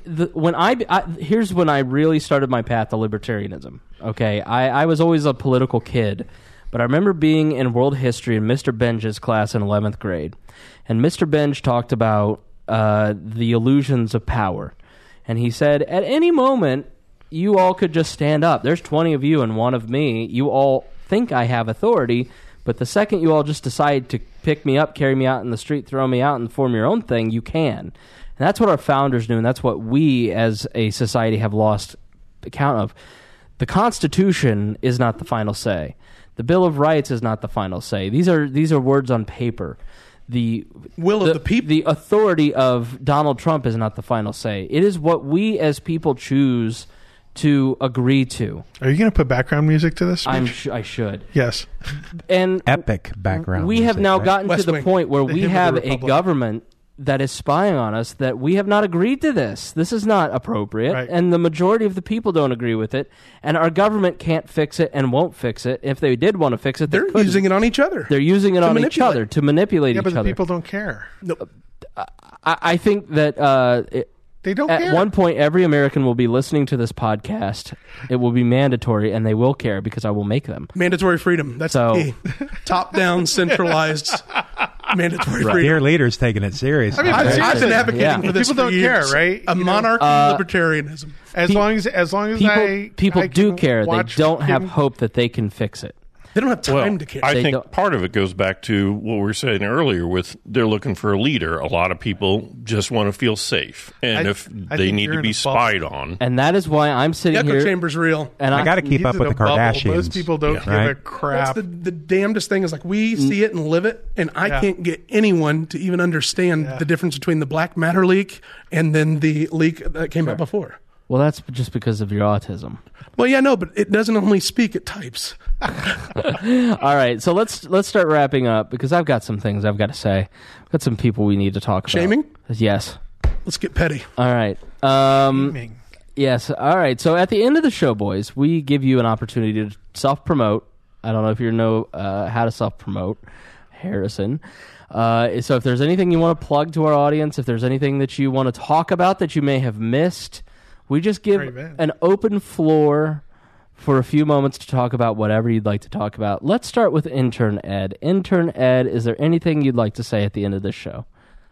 here's when I really started my path to libertarianism. Okay, I was always a political kid, but I remember being in world history in Mr. Benge's class in 11th grade, and Mr. Benge talked about the illusions of power, and he said at any moment you all could just stand up. There's 20 of you and one of me. You all think I have authority, but the second you all just decide to pick me up, carry me out in the street, throw me out, and form your own thing, you can. And that's what our founders knew, and that's what we as a society have lost account of. The Constitution is not the final say. The Bill of Rights is not the final say. These are words on paper. The will of the people. The authority of Donald Trump is not the final say. It is what we as people choose to agree to. Are you going to put background music to this? I should. Yes. And epic background. We have now gotten to the point where we have a government that is spying on us, that we have not agreed to this. This is not appropriate. Right. And the majority of the people don't agree with it. And our government can't fix it and won't fix it. If they did want to fix it, they're using it on each other. They're using it on each other to manipulate each other. Yeah, but the people don't care. Nope. I think that they don't care. At one point, every American will be listening to this podcast. It will be mandatory, and they will care because I will make them. Mandatory freedom. That's key. Top-down, centralized, mandatory freedom. Your leader's taking it serious. I mean, I've been advocating for this people for don't years. Care, right? A monarchy, libertarianism. As long as people do care. They don't have hope that they can fix it. They don't have time to care. I think part of it goes back to what we were saying earlier with they're looking for a leader. A lot of people just want to feel safe. And if they need to be spied on. And that is why I'm sitting here. Echo chamber's real. And I got to keep up with the Kardashians. Most people don't give a crap. That's the damnedest thing is like we see it and live it, and I can't get anyone to even understand the difference between the Black Matter leak and then the leak that came out before. Well, that's just because of your autism. Well, yeah, no, but it doesn't only speak, it types. All right, so let's start wrapping up because I've got some things I've got to say. I've got some people we need to talk about. Shaming? Yes. Let's get petty. All right. Shaming. Yes. All right. So at the end of the show, boys, we give you an opportunity to self-promote. I don't know if you know how to self-promote, Harrison. So if there's anything you want to plug to our audience, if there's anything that you want to talk about that you may have missed, we just give an open floor for a few moments to talk about whatever you'd like to talk about. Let's start with Intern Ed. Intern Ed, is there anything you'd like to say at the end of this show?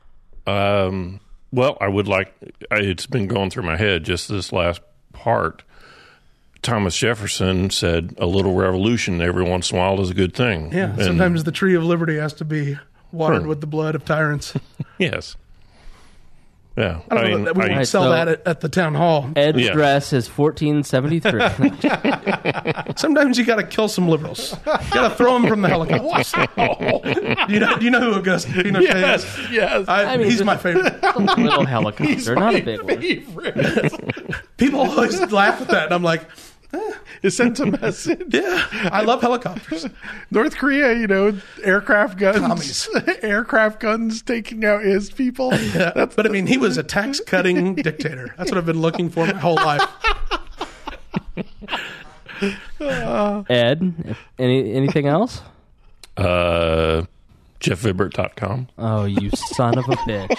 Well, I would like, it's been going through my head just this last part. Thomas Jefferson said a little revolution every once in a while is a good thing. Yeah, and sometimes the tree of liberty has to be watered with the blood of tyrants. Yes. Yeah, I don't know that we would sell that at the town hall. Ed's dress is $14.73. Sometimes you got to kill some liberals. You got to throw them from the helicopter. Do you know who Auguste Pinochet is? Yes. He's my favorite. Little helicopter, not a big one. People always laugh at that, and I'm like, it sends a message. Yeah, I love helicopters. North Korea, aircraft guns. Aircraft guns taking out his people. Yeah, but I mean, he was a tax-cutting dictator. That's what I've been looking for my whole life. Ed, anything else? JeffVibert.com. Oh, you son of a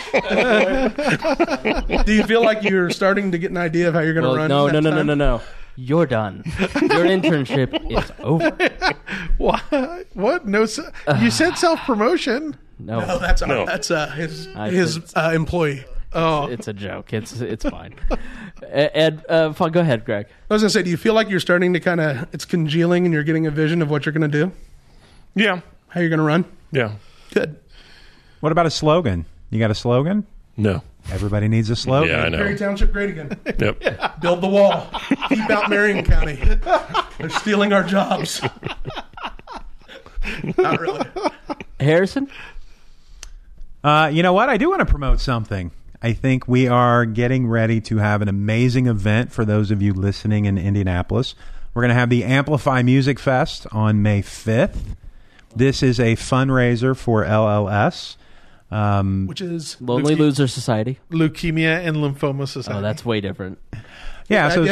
bitch. Do you feel like you're starting to get an idea of how you're going to run? No. You're done. Your internship is over. What? No, you said self-promotion. No, that's his employee. Oh, it's a joke. It's fine. Ed, go ahead, Greg. I was going to say, do you feel like you're starting to it's congealing and you're getting a vision of what you're going to do? Yeah. How you're going to run? Yeah. Good. What about a slogan? You got a slogan? No. Everybody needs a slogan. Yeah, I know. Perry Township great again. Yep. Build the wall. Keep out Marion County. They're stealing our jobs. Not really. Harrison? You know what? I do want to promote something. I think we are getting ready to have an amazing event for those of you listening in Indianapolis. We're going to have the Amplify Music Fest on May 5th. This is a fundraiser for LLS. Which is Lonely Loser Society. Leukemia and Lymphoma Society. Oh, that's way different. Yeah, so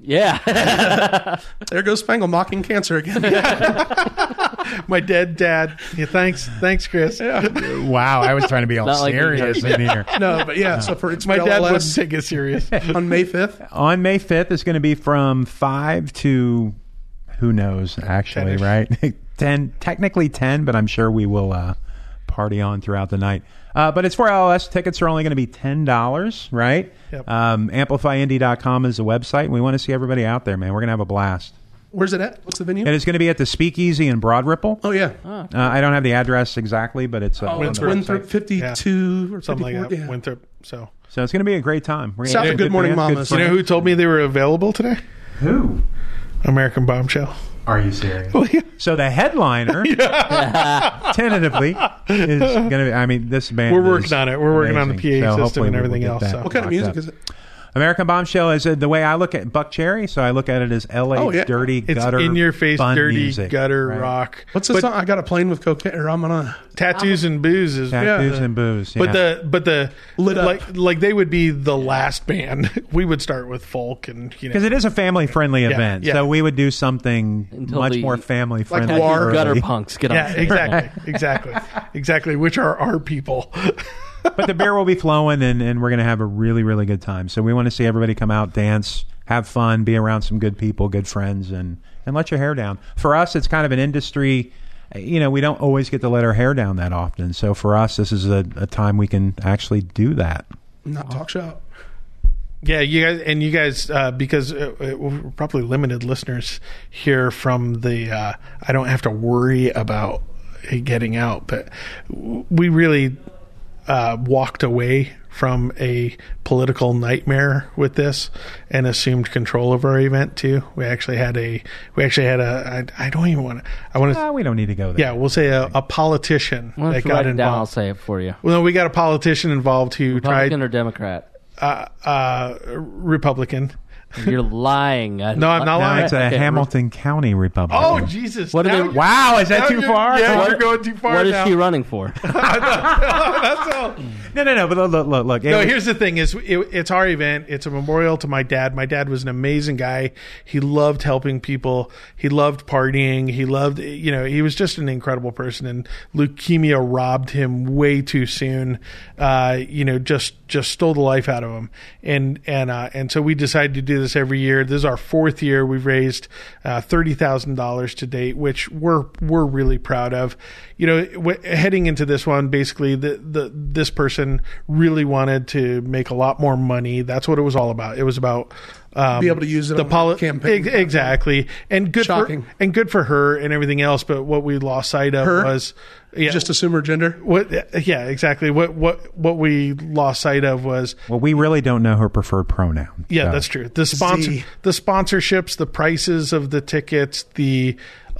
Yeah. There goes Spangle mocking cancer again. my dead dad. Yeah, thanks, Chris. Wow, I was trying to be all Not like serious in here. No, but yeah. So for it's My dad LLS wouldn't take it serious. on May 5th. on May 5th, it's going to be from 5 to, who knows, actually, 10-ish. right? 10, technically 10, but I'm sure we will party on throughout the night. But it's for LLS. Tickets are only going to be $10, right? Yep. AmplifyIndy.com is the website, and we want to see everybody out there, man. We're going to have a blast. Where's it at? What's the venue? And it's going to be at the Speakeasy in Broad Ripple. Oh, yeah. I don't have the address exactly, but it's... Winthrop 52 or Something like 54, that. yeah. Winthrop. So So it's going to be a great time. We're gonna South have of Good Morning band, Mamas. you know fun. who told me they were available today? Who? American Bombshell. Are you serious? So the headliner, tentatively, is going to be... I mean, this band We're is working on it. We're working on the amazing. PA So system hopefully and we will everything get else, that so. What kind of locked music up. is it? American Bombshell is the way I look at Buck Cherry, so I look at it as LA Oh, yeah. dirty, It's gutter, in your face, fun dirty, music, gutter, right? rock. What's the song? I got a plane with cocaine. Or I'm gonna. Tattoos and booze is Tattoos and booze. Yeah. But the Lit Up. like they would be the last band. We would start with folk and because it is a family-friendly event, yeah. so we would do something Until much the- more family-friendly. Like War. early. Gutter punks get on. yeah, exactly. Which are our people. But the beer will be flowing, and we're going to have a really, really good time. So we want to see everybody come out, dance, have fun, be around some good people, good friends, and let your hair down. For us, it's kind of an industry. You know, we don't always get to let our hair down that often. So for us, this is a time we can actually do that. Not talk shop. Yeah, you guys, because we're probably limited listeners here from the. I don't have to worry about it getting out, but we really walked away from a political nightmare with this and assumed control of our event too. We actually had a. I don't even want to. I want to. We don't need to go there. Yeah, we'll say a politician Why don't that you got write it down? I'll involved. say it for you. Well, no, we got a politician involved who Republican tried. or Democrat? Republican. You're lying. No, I'm not No, lying. it's a Okay, Hamilton County Republican. Oh Jesus! What are Now they- you're- Wow, is that now too you're- far? Yeah, What- you're going too far What is now. she running for? That's all. No. But look. No, here's the thing: it's our event. It's a memorial to my dad. My dad was an amazing guy. He loved helping people. He loved partying. He loved, he was just an incredible person. And leukemia robbed him way too soon. Just stole the life out of him. And so we decided to do this every year. This is our 4th year. We've raised $30,000 to date, which we're really proud of. Heading into this one, basically, this person really wanted to make a lot more money. That's what it was all about. It was about Be able to use it on the campaign. Exactly, and good Shocking. good for her and everything else. But what we lost sight of Her? was Just assume her gender. Yeah, exactly. What we lost sight of was Well, we really don't know her preferred pronoun. yeah, so. that's true. The Z. the sponsorships, the prices of the tickets, the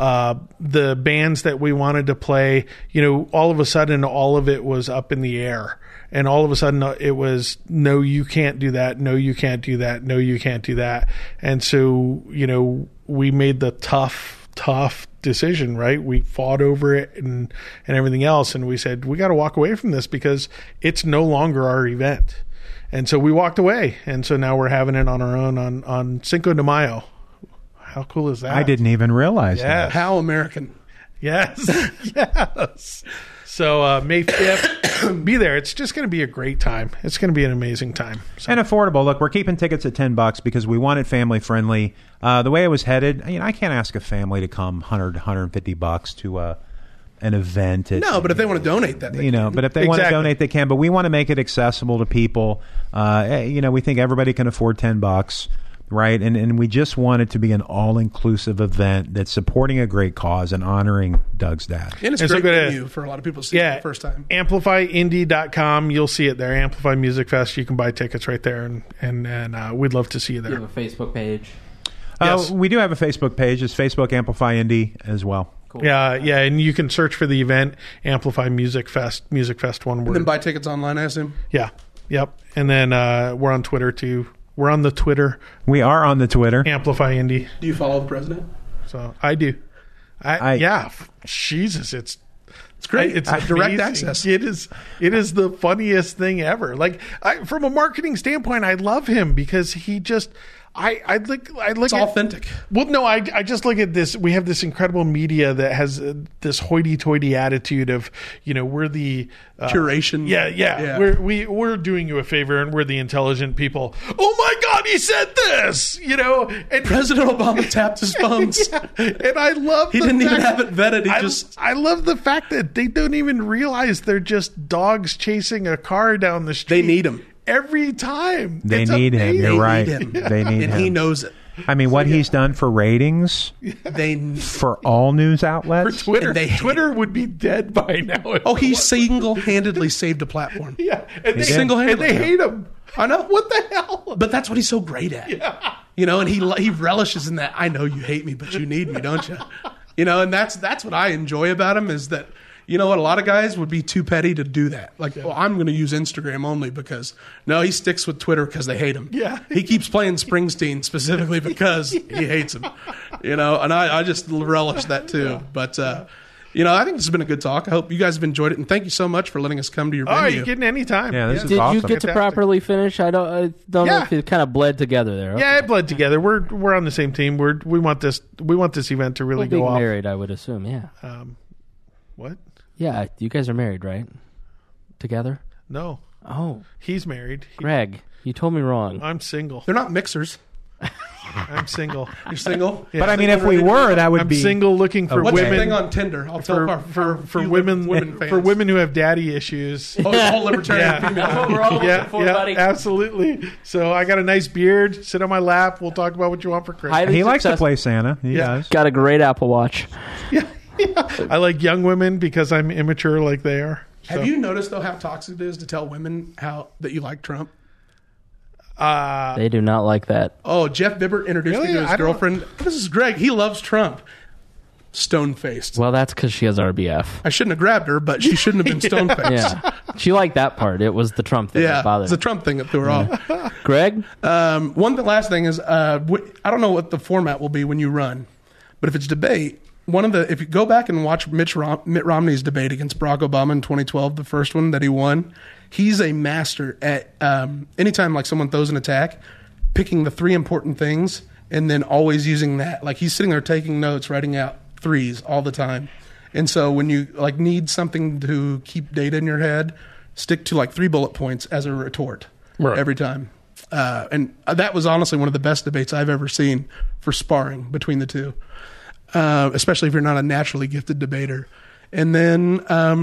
bands that we wanted to play. All of a sudden, all of it was up in the air, and all of a sudden, it was no, you can't do that. No, you can't do that. No, you can't do that. And so, we made the tough decision, right? We fought over it and everything else, and we said we got to walk away from this because it's no longer our event. And so we walked away, and so now we're having it on our own on Cinco de Mayo. How cool is that? I didn't even realize Yeah. that. How American. Yes. Yes. So May 5th, be there. It's just going to be a great time. It's going to be an amazing time. So. And affordable. Look, we're keeping tickets at $10 because we want it family friendly. The way it was headed, I can't ask a family to come $150 to an event. No, but if they want to donate that, they can. But if they want to Exactly. donate, they can. But we want to make it accessible to people. We think everybody can afford $10. right? And we just want it to be an all-inclusive event that's supporting a great cause and honoring Doug's dad. And it's a great venue for a lot of people to see it the first time. AmplifyIndie.com. You'll see it there. Amplify Music Fest. You can buy tickets right there, and we'd love to see you there. You have a Facebook page? Yes. We do have a Facebook page. It's Facebook Amplify Indie as well. Cool. Yeah, and you can search for the event, Amplify Music Fest, one word. And then buy tickets online, I assume? Yeah, yep. And then we're on Twitter, too. We're on the Twitter. We are on the Twitter. Amplify Indie. Do you follow the president? So I do. Yeah. Jesus, it's great. It's direct amazing. access. It is the funniest thing ever. Like, from a marketing standpoint, I love him because he just. I look. It's authentic. Well, no, I just look at this. We have this incredible media that has this hoity-toity attitude of, we're the curation. Yeah. We're doing you a favor, and we're the intelligent people. Oh my God, he said this. And President Obama tapped his phones. Yeah, and I love. He didn't even have it vetted. I love the fact that they don't even realize they're just dogs chasing a car down the street. They need him. Every time. They need him. You're right. They need him. And he knows it. I mean, what he's done for ratings for all news outlets. For Twitter. Twitter would be dead by now. Oh, he single-handedly saved a platform. Yeah. And they hate him. I know. What the hell? But that's what he's so great at. Yeah. And he relishes in that, I know you hate me, but you need me, don't you? And that's what I enjoy about him is that, a lot of guys would be too petty to do that. Like, I'm going to use Instagram only because, no, he sticks with Twitter because they hate him. Yeah. He keeps playing Springsteen specifically because he hates him. And I just relish that too. Yeah. But, I think this has been a good talk. I hope you guys have enjoyed it. And thank you so much for letting us come to your venue. Oh, you're getting any time. Yeah, this is Did awesome. you get to properly finish? I don't know if it kind of bled together there. Okay. Yeah, it bled together. We're on the same team. We want this event to really go off. Married, I would assume, yeah. What? Yeah, you guys are married, right? Together? No. Oh. He's married. Greg, you told me wrong. I'm single. They're not mixers. I'm single. You're single? Yeah. But I mean, if we were, that would I'm be... I'm single looking for What's women. the thing on Tinder? I'll tell for women fans. For women who have daddy issues. Oh, the whole libertarian female. That's what we're all looking for, buddy. Absolutely. So I got a nice beard. Sit on my lap. We'll talk about what you want for Christmas. He likes to play Santa. He does. Got a great Apple Watch. Yeah. I like young women because I'm immature like they are. So. Have you noticed, though, how toxic it is to tell women that you like Trump? They do not like that. Oh, Jeff Bibbert introduced me to his girlfriend. This is Greg. He loves Trump. Stone-faced. Well, that's because she has RBF. I shouldn't have grabbed her, but she shouldn't have been stone-faced. Yeah. She liked that part. It was the Trump thing that bothered her. It's the Trump thing that threw her off. Greg? Last thing is, I don't know what the format will be when you run, but if it's debate, if you go back and watch Mitt Romney's debate against Barack Obama in 2012, the first one that he won, he's a master at anytime like someone throws an attack, picking the three important things and then always using that. Like he's sitting there taking notes, writing out threes all the time. And so when you need something to keep data in your head, stick to 3 bullet points as a retort every time. And that was honestly one of the best debates I've ever seen for sparring between the two. Especially if you're not a naturally gifted debater. And then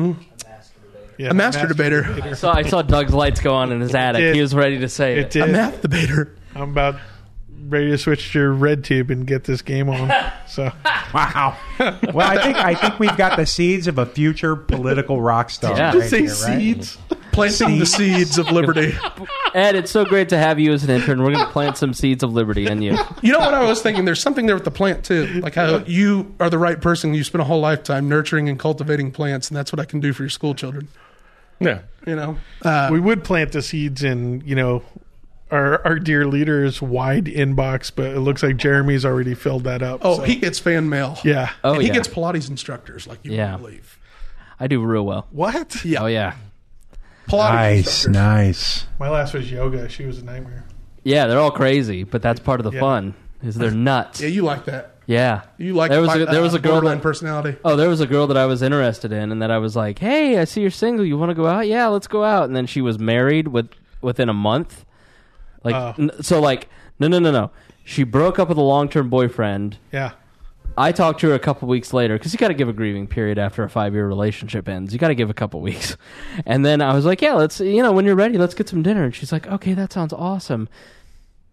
a master debater. I saw Doug's lights go on in his attic. He was ready to say it. A math debater. I'm about ready to switch to RedTube and get this game on. So wow. Well, I think we've got the seeds of a future political rock star. Yeah. Just say seeds. Planting the seeds of liberty. Ed, it's so great to have you as an intern. We're going to plant some seeds of liberty in you. You know what I was thinking? There's something there with the plant, too. Like how you are the right person. You spend a whole lifetime nurturing and cultivating plants, and that's what I can do for your school children. Yeah. We would plant the seeds in, our dear leader's wide inbox, but it looks like Jeremy's already filled that up. Oh, so. He gets fan mail. Yeah. Oh, and he gets Pilates instructors like you wouldn't believe. I do real well. What? Yeah. Oh, yeah. Pilates nice. My last was yoga. She was a nightmare. Yeah, they're all crazy, but that's part of the fun. Is they're nuts. Yeah, you like that. Yeah. You like there was a girl borderline personality. Oh, there was a girl that I was interested in, and that I was like, "Hey, I see you're single. You want to go out? Yeah, let's go out." And then she was married within a month. No. She broke up with a long-term boyfriend. Yeah. I talked to her a couple weeks later because you got to give a grieving period after a 5-year relationship ends. You got to give a couple weeks. And then I was like, yeah, let's, when you're ready, let's get some dinner. And she's like, okay, that sounds awesome.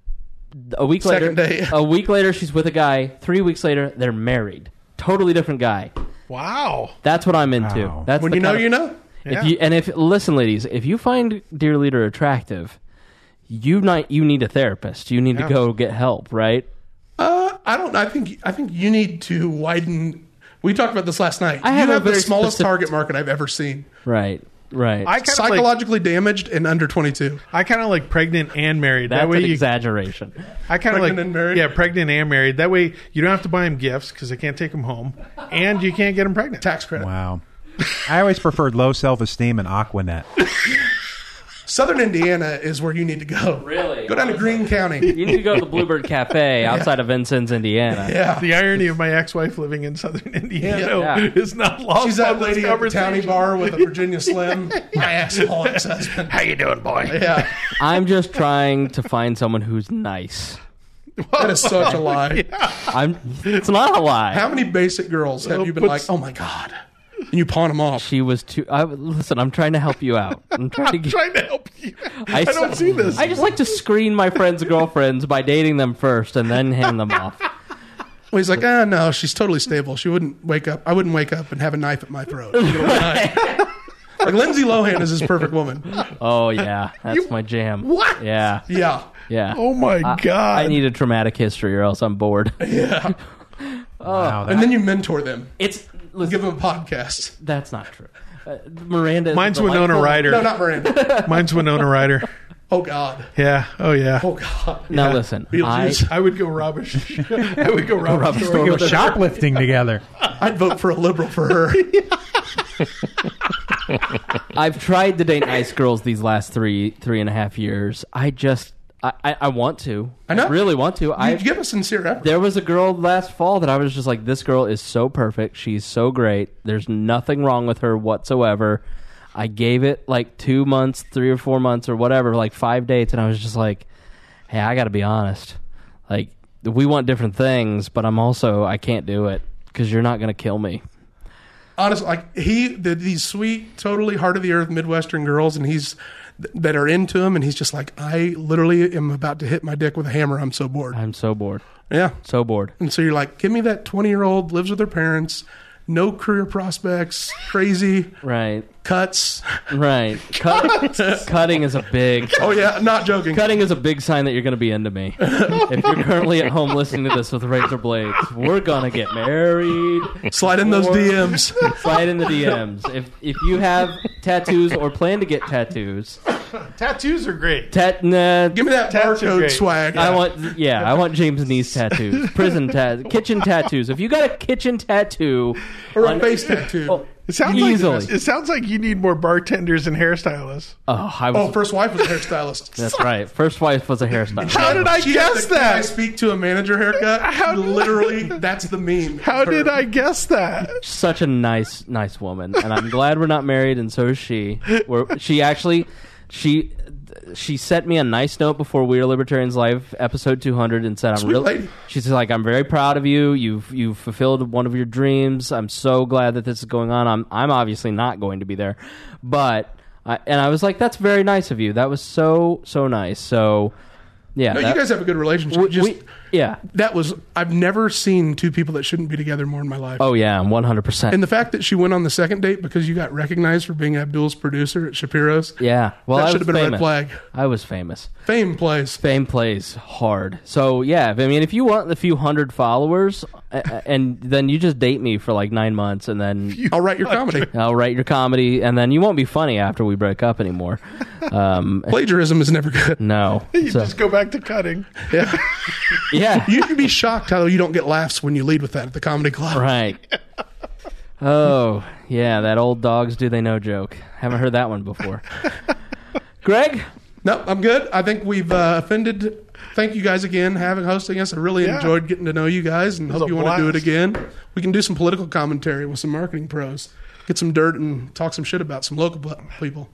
A week Second day. A week later, she's with a guy. 3 weeks later, they're married. Totally different guy. Wow. That's what I'm into. Wow. That's When the you know, kind of- you know. Yeah. Listen, ladies, if you find Dear Leader attractive, you need a therapist. You need to go get help, right? I don't. I think you need to widen. We talked about this last night. I You have a have the very smallest specific- target market I've ever seen. Right. I kind of like, Psychologically damaged and under 22. I kind of like pregnant and married. That's That way an you exaggeration. I kind of like, Pregnant and married? yeah, pregnant and married. That way you don't have to buy them gifts because they can't take them home, and you can't get them pregnant. Tax credit. Wow. I always preferred low self-esteem and Aquanet. Southern Indiana is where you need to go. Really? Go down to Greene County. You need to go to the Bluebird Cafe outside of Vincennes, Indiana. Yeah. The irony of my ex-wife living in Southern Indiana Yeah. is not lost. She's that on this lady at the conversation. townie bar with a Virginia Slim. My asshole ex-husband. How you doing, boy? Yeah. I'm just trying to find someone who's nice. That is such a lie. It's not a lie. How many basic girls have you been like, oh my God? And you pawn them off. She was too. Listen, I'm trying to help you out. I'm trying to I'm trying to help you. I I don't see this. I just like to screen my friends' girlfriends by dating them first and then hand them off. Well, he's like, no, she's totally stable. She wouldn't wake up. I wouldn't wake up and have a knife at my throat. Like Lindsay Lohan is his perfect woman. Oh yeah, that's my jam. What? Yeah, Yeah. yeah. Oh my God! I need a traumatic history or else I'm bored. Yeah. Wow, And then you mentor them. It's Give them a podcast. that's not true. Miranda. is Mine's delightful. Winona Ryder. No, not Miranda. Mine's Winona Ryder. Oh God. Yeah. Oh yeah. Oh God. Now Yeah. listen, Beetlejuice. I would go rob a I would go rob a Rob a store. store we with go her. shoplifting together. I'd vote for a liberal for her. I've tried to date nice girls these last 3.5 years. I want to. I know. really want to. You give a sincere effort. There was a girl last fall that I was just like, this girl is so perfect. She's so great. There's nothing wrong with her whatsoever. I gave it like 2 months, 3 or 4 months or whatever, like 5 dates. And I was just like, hey, I got to be honest. Like, we want different things, but I can't do it because you're not going to kill me. Honestly, like these sweet, totally heart of the earth Midwestern girls, and that are into him, and he's just like, I literally am about to hit my dick with a hammer. I'm so bored. I'm so bored. Yeah. So bored. And so you're like, give me that 20-year-old, lives with her parents, no career prospects, crazy, Right. cuts. Right. Cutting is a big... Oh yeah, not joking. Cutting is a big sign that you're going to be into me. If you're currently at home listening to this with razor blades, we're going to get married. Slide in those DMs. Slide in the DMs. If you have tattoos or plan to get tattoos, Tattoos are great. Give me that Tats are barcode great. swag. I want James Neese tattoos, kitchen tattoos. If you got a kitchen tattoo, or a face tattoo. It sounds Easily. like it sounds like you need more bartenders and hairstylists. First wife was a hairstylist. That's right. First wife was a hairstylist. How did I She guess had the, "Can I that? speak to a manager haircut? Literally, that's the meme. How did I guess that? Such a nice woman, and I'm glad we're not married, and so is she. She sent me a nice note before We Are Libertarians Live episode 200 and said, Sweet lady. She's like, I'm very proud of you. You've fulfilled one of your dreams. I'm so glad that this is going on. I'm obviously not going to be there, but I was like, that's very nice of you. That was so nice. So yeah, No, you guys have a good relationship. yeah. I've never seen two people that shouldn't be together more in my life. Oh yeah, 100%. And the fact that she went on the second date because you got recognized for being Abdul's producer at Shapiro's. Yeah, well, that I should was have been famous. a red flag. I was famous. Fame plays. Fame plays hard. So yeah, I mean, if you want a few hundred followers, and then you just date me for like 9 months, and then I'll write your comedy. I'll write your comedy, and then you won't be funny after we break up anymore. Plagiarism is never good. No, You So, just go back to cutting. Yeah. yeah, You can be shocked how you don't get laughs when you lead with that at the comedy club. right. Oh yeah, that old dogs do they know joke. Haven't heard that one before. Greg, No, I'm good. I think we've offended. Thank you guys again hosting us. I really enjoyed getting to know you guys, and hope a you want to do it blast. again. We can do some political commentary with some marketing pros. Get some dirt and talk some shit about some local people.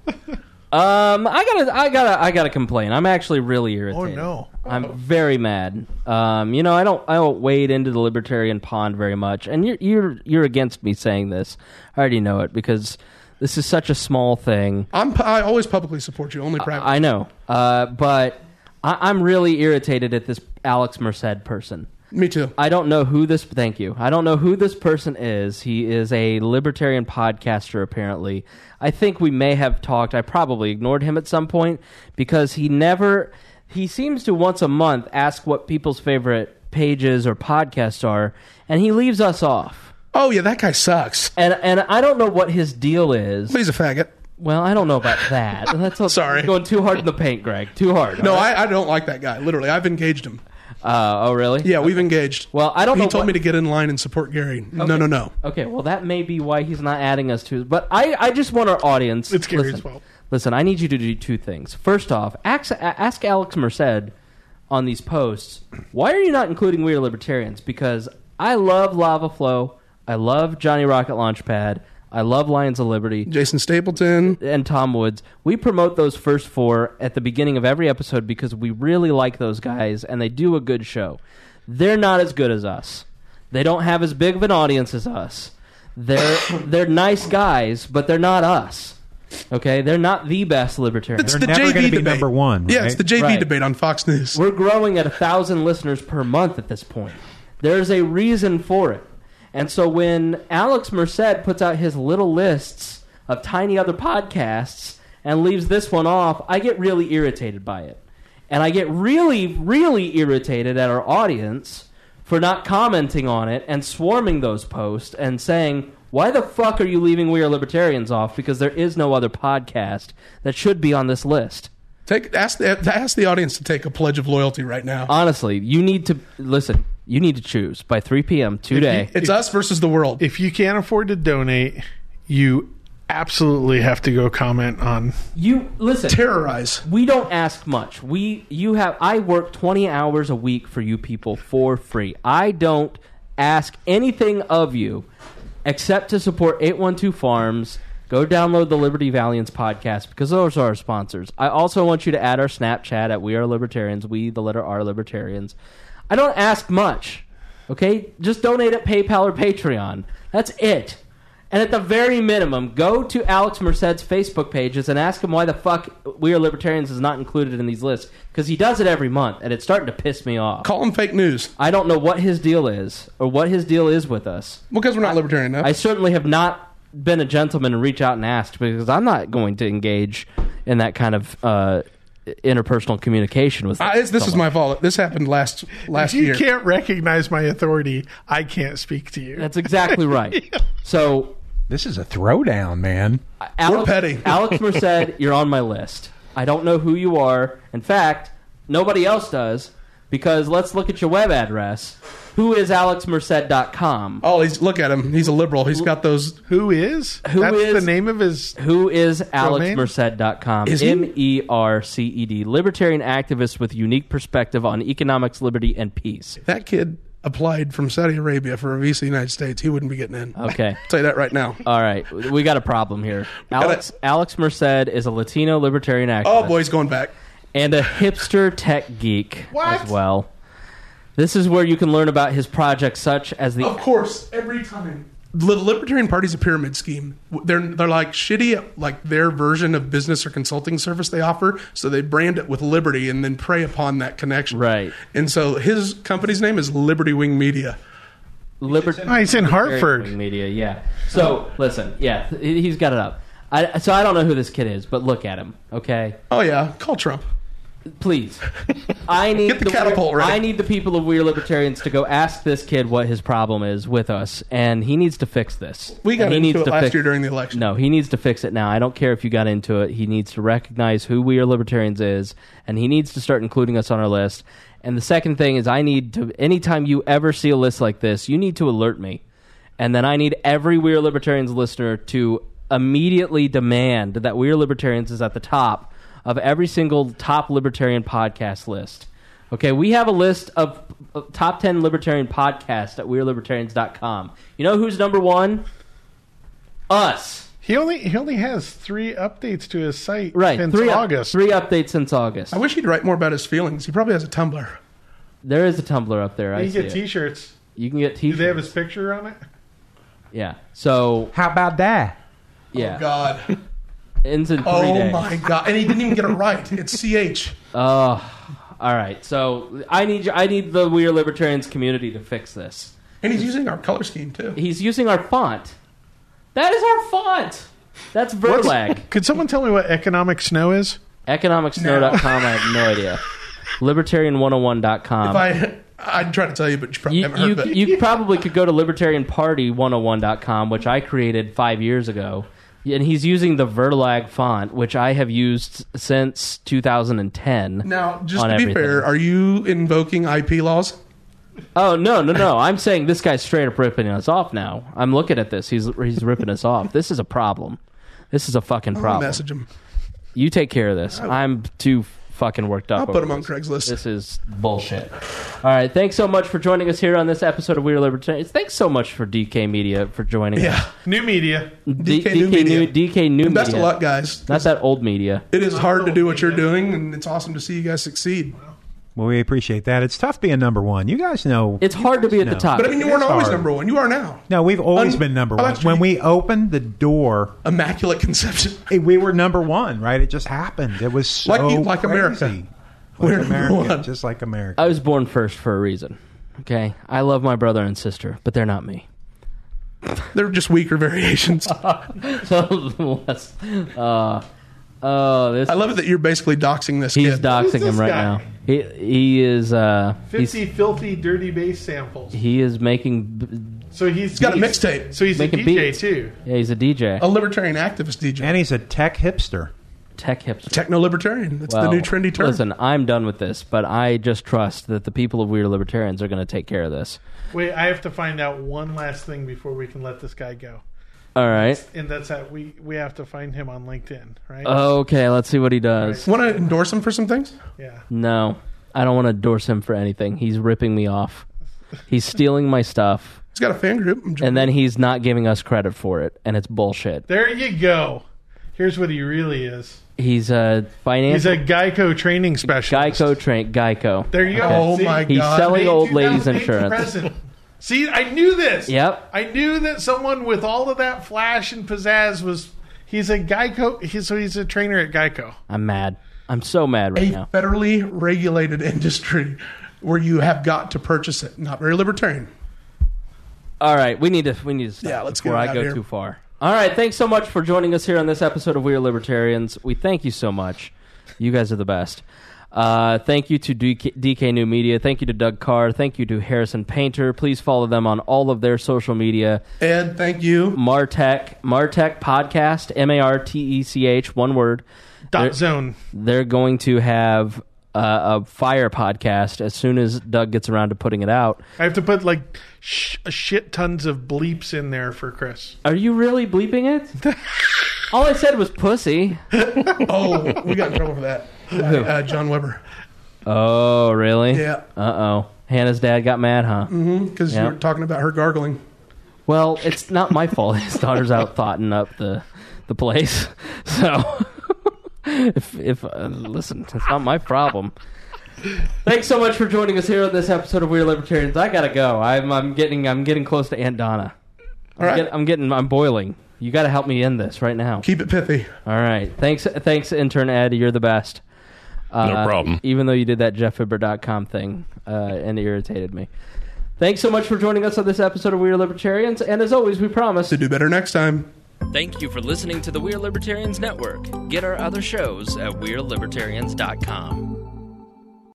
I gotta complain. I'm actually really irritated. Oh, no. I'm very mad. I don't wade into the libertarian pond very much, and you're against me saying this. I already know it because this is such a small thing. I always publicly support you, only privately. I know, but I'm really irritated at this Alex Merced person. Me too. I don't know who this... Thank you. I don't know who this person is. He is a libertarian podcaster, apparently. I think we may have talked... I probably ignored him at some point because he never... He seems to once a month ask what people's favorite pages or podcasts are, and he leaves us off. Oh, yeah, that guy sucks. And I don't know what his deal is. He's a faggot. Well, I don't know about that. That's Sorry. Going too hard in the paint, Greg. Too hard. No, right? I don't like that guy. Literally, I've engaged him. Oh, really? Yeah, we've engaged. Well, I don't know. He told me to get in line and support Gary. Okay. No. Okay, well, that may be why he's not adding us to... But I just want our audience... It's Gary's fault. Listen, I need you to do two things. First off, ask Alex Merced on these posts, why are you not including We Are Libertarians? Because I love Lava Flow. I love Johnny Rocket Launchpad. I love Lions of Liberty. Jason Stapleton. And Tom Woods. We promote those first four at the beginning of every episode because we really like those guys, and they do a good show. They're not as good as us. They don't have as big of an audience as us. They're nice guys, but they're not us. Okay? They're not the best libertarians. They're never going to be number one. Yeah, right? it's the JV debate on Fox News. We're growing at 1,000 listeners per month at this point. There's a reason for it. And so when Alex Merced puts out his little lists of tiny other podcasts and leaves this one off, I get really irritated by it. And I get really, really irritated at our audience for not commenting on it and swarming those posts and saying, why the fuck are you leaving We Are Libertarians off? Because there is no other podcast that should be on this list. Ask the audience to take a pledge of loyalty right now. Honestly, you need to... Listen... You need to choose by 3 p.m. today. It's us versus the world. If you can't afford to donate, you absolutely have to go comment on. You listen. Terrorize. We don't ask much. I work 20 hours a week for you people for free. I don't ask anything of you except to support 812 Farms. Go download the Liberty Valiance podcast because those are our sponsors. I also want you to add our Snapchat at We Are Libertarians. We, the letter R, Libertarians. I don't ask much, okay? Just donate at PayPal or Patreon. That's it. And at the very minimum, go to Alex Merced's Facebook pages and ask him why the fuck We Are Libertarians is not included in these lists. Because he does it every month, and it's starting to piss me off. Call him fake news. I don't know what his deal is, or what his deal is with us. Because we're not libertarian enough. I certainly have not been a gentleman and reach out and asked, because I'm not going to engage in that kind of... interpersonal communication with this is my fault. This happened last if year. You can't recognize my authority. I can't speak to you. That's exactly right. So this is a throwdown, man. We're petty. Alex Merced, you're on my list. I don't know who you are. In fact, nobody else does, because let's look at your web address. Who is alexmerced.com? Oh, look at him. He's a liberal. He's got those. Who is? That's the name of his. Who is alexmerced.com? Is he? MERCED. Libertarian activist with unique perspective on economics, liberty, and peace. If that kid applied from Saudi Arabia for a visa in the United States, he wouldn't be getting in. Okay. I'll tell you that right now. All right. We got a problem here. Alex Merced is a Latino libertarian activist. Oh, boy, he's going back. And a hipster tech geek as well. This is where you can learn about his projects such as the... Of course, every time. The Libertarian Party's a pyramid scheme. They're like shitty at like their version of business or consulting service they offer, so they brand it with Liberty and then prey upon that connection. Right. And so his company's name is Liberty Wing Media. He's in Hartford. Wing Media, yeah. So, listen, yeah, he's got it up. So I don't know who this kid is, but look at him, okay? Oh, yeah. Call Trump. Please. I need Get the catapult ready. I need the people of We Are Libertarians to go ask this kid what his problem is with us, and he needs to fix this. We got into it last year during the election. No, he needs to fix it now. I don't care if you got into it. He needs to recognize who We Are Libertarians is, and he needs to start including us on our list. And the second thing is I need to, anytime you ever see a list like this, you need to alert me. And then I need every We Are Libertarians listener to immediately demand that We Are Libertarians is at the top of every single top libertarian podcast list. Okay, we have a list of top 10 libertarian podcasts at wearelibertarians.com. You know who's number one? Us. He only has 3 updates to his site since August. August. 3 updates since August. I wish he'd write more about his feelings. He probably has a Tumblr. There is a Tumblr up there. You can get T-shirts. You can get T-shirts. Do they have his picture on it? Yeah. So how about that? Yeah. Oh, God. Ends in 3 days. Oh, my God. And he didn't even get it right. It's CH. Oh, All right, so I need the We Are Libertarians community to fix this. And he's using our color scheme, too. He's using our font. That is our font. That's Verlag. Could someone tell me what economic snow is? EconomicSnow.com, I have no idea. Libertarian101.com. I'd try to tell you, but you probably haven't heard of it. You probably could go to LibertarianParty101.com, which I created 5 years ago. And he's using the Verlag font, which I have used since 2010. Now, just to be fair, are you invoking IP laws? Oh, no. I'm saying this guy's straight up ripping us off now. I'm looking at this. He's ripping us off. This is a problem. This is a fucking problem. I'll message him. You take care of this. I'm too fucking worked up. I'll put him on Craigslist. This is bullshit. All right. Thanks so much for joining us here on this episode of We Are Libertarians. Thanks so much for DK Media for joining us. New media. DK New Media. DK New Media. Best of luck, guys. Not that old media. It is hard to do what you're doing, and it's awesome to see you guys succeed. Well, we appreciate that. It's tough being number one. You guys know. It's hard to be at the top. But I mean, you weren't always number one. You are now. No, we've always been number one. When we opened the door, Immaculate Conception, we were number one, right? It just happened. It was so like crazy. America. Like America, just like America. I was born first for a reason. Okay? I love my brother and sister, but they're not me. They're just weaker variations. I love it that you're basically doxing this kid. He's doxing him right now. He is 50 filthy, dirty bass samples. He is making. So he's got a mixtape. So he's a DJ beats. too. Yeah, he's a DJ. A libertarian activist DJ. And he's a tech hipster. Tech hipster. Techno-libertarian. That's the new trendy term. Listen, I'm done with this, but I just trust that the people of We Are Libertarians are going to take care of this. Wait, I have to find out one last thing before we can let this guy go. All right. And that's that we have to find him on LinkedIn, right? Okay, let's see what he does. Want to endorse him for some things? Yeah. No, I don't want to endorse him for anything. He's ripping me off. He's stealing my stuff. He's got a fan group. And then he's not giving us credit for it, and it's bullshit. There you go. Here's what he really is. He's a He's a Geico training specialist. Geico. There you go. Oh, See? my God. He's selling old ladies' insurance. Present. See, I knew this. Yep. I knew that someone with all of that flash and pizzazz was... He's a Geico... He's a trainer at Geico. I'm mad. I'm so mad right now. A federally regulated industry where you have got to purchase it. Not very libertarian. All right, we need to stop let's before get I out go here. too far. All right, thanks so much for joining us here on this episode of We Are Libertarians. We thank you so much. You guys are the best. Thank you to DK New Media. Thank you to Doug Carr. Thank you to Harrison Painter. Please follow them on all of their social media. Ed, thank you. Martech Podcast, MARTECH, one word. .zone. They're going to have a fire podcast as soon as Doug gets around to putting it out. I have to put like shit tons of bleeps in there for Chris. Are you really bleeping it? All I said was pussy. Oh, we got in trouble for that. John Weber. Oh, really? Yeah. Uh-oh. Hannah's dad got mad, huh? Mm-hmm, because you were talking about her gargling. Well, it's not my fault. His daughter's out thoughting up the place. So, listen, it's not my problem. Thanks so much for joining us here on this episode of We Are Libertarians. I gotta go. I'm getting close to Aunt Donna. All right. I'm boiling. You got to help me end this right now. Keep it pithy. All right. Thanks, intern Ed. You're the best. No problem. Even though you did that JeffFibber.com thing and it irritated me. Thanks so much for joining us on this episode of We Are Libertarians. And as always, we promise to do better next time. Thank you for listening to the We Are Libertarians Network. Get our other shows at WeareLibertarians.com.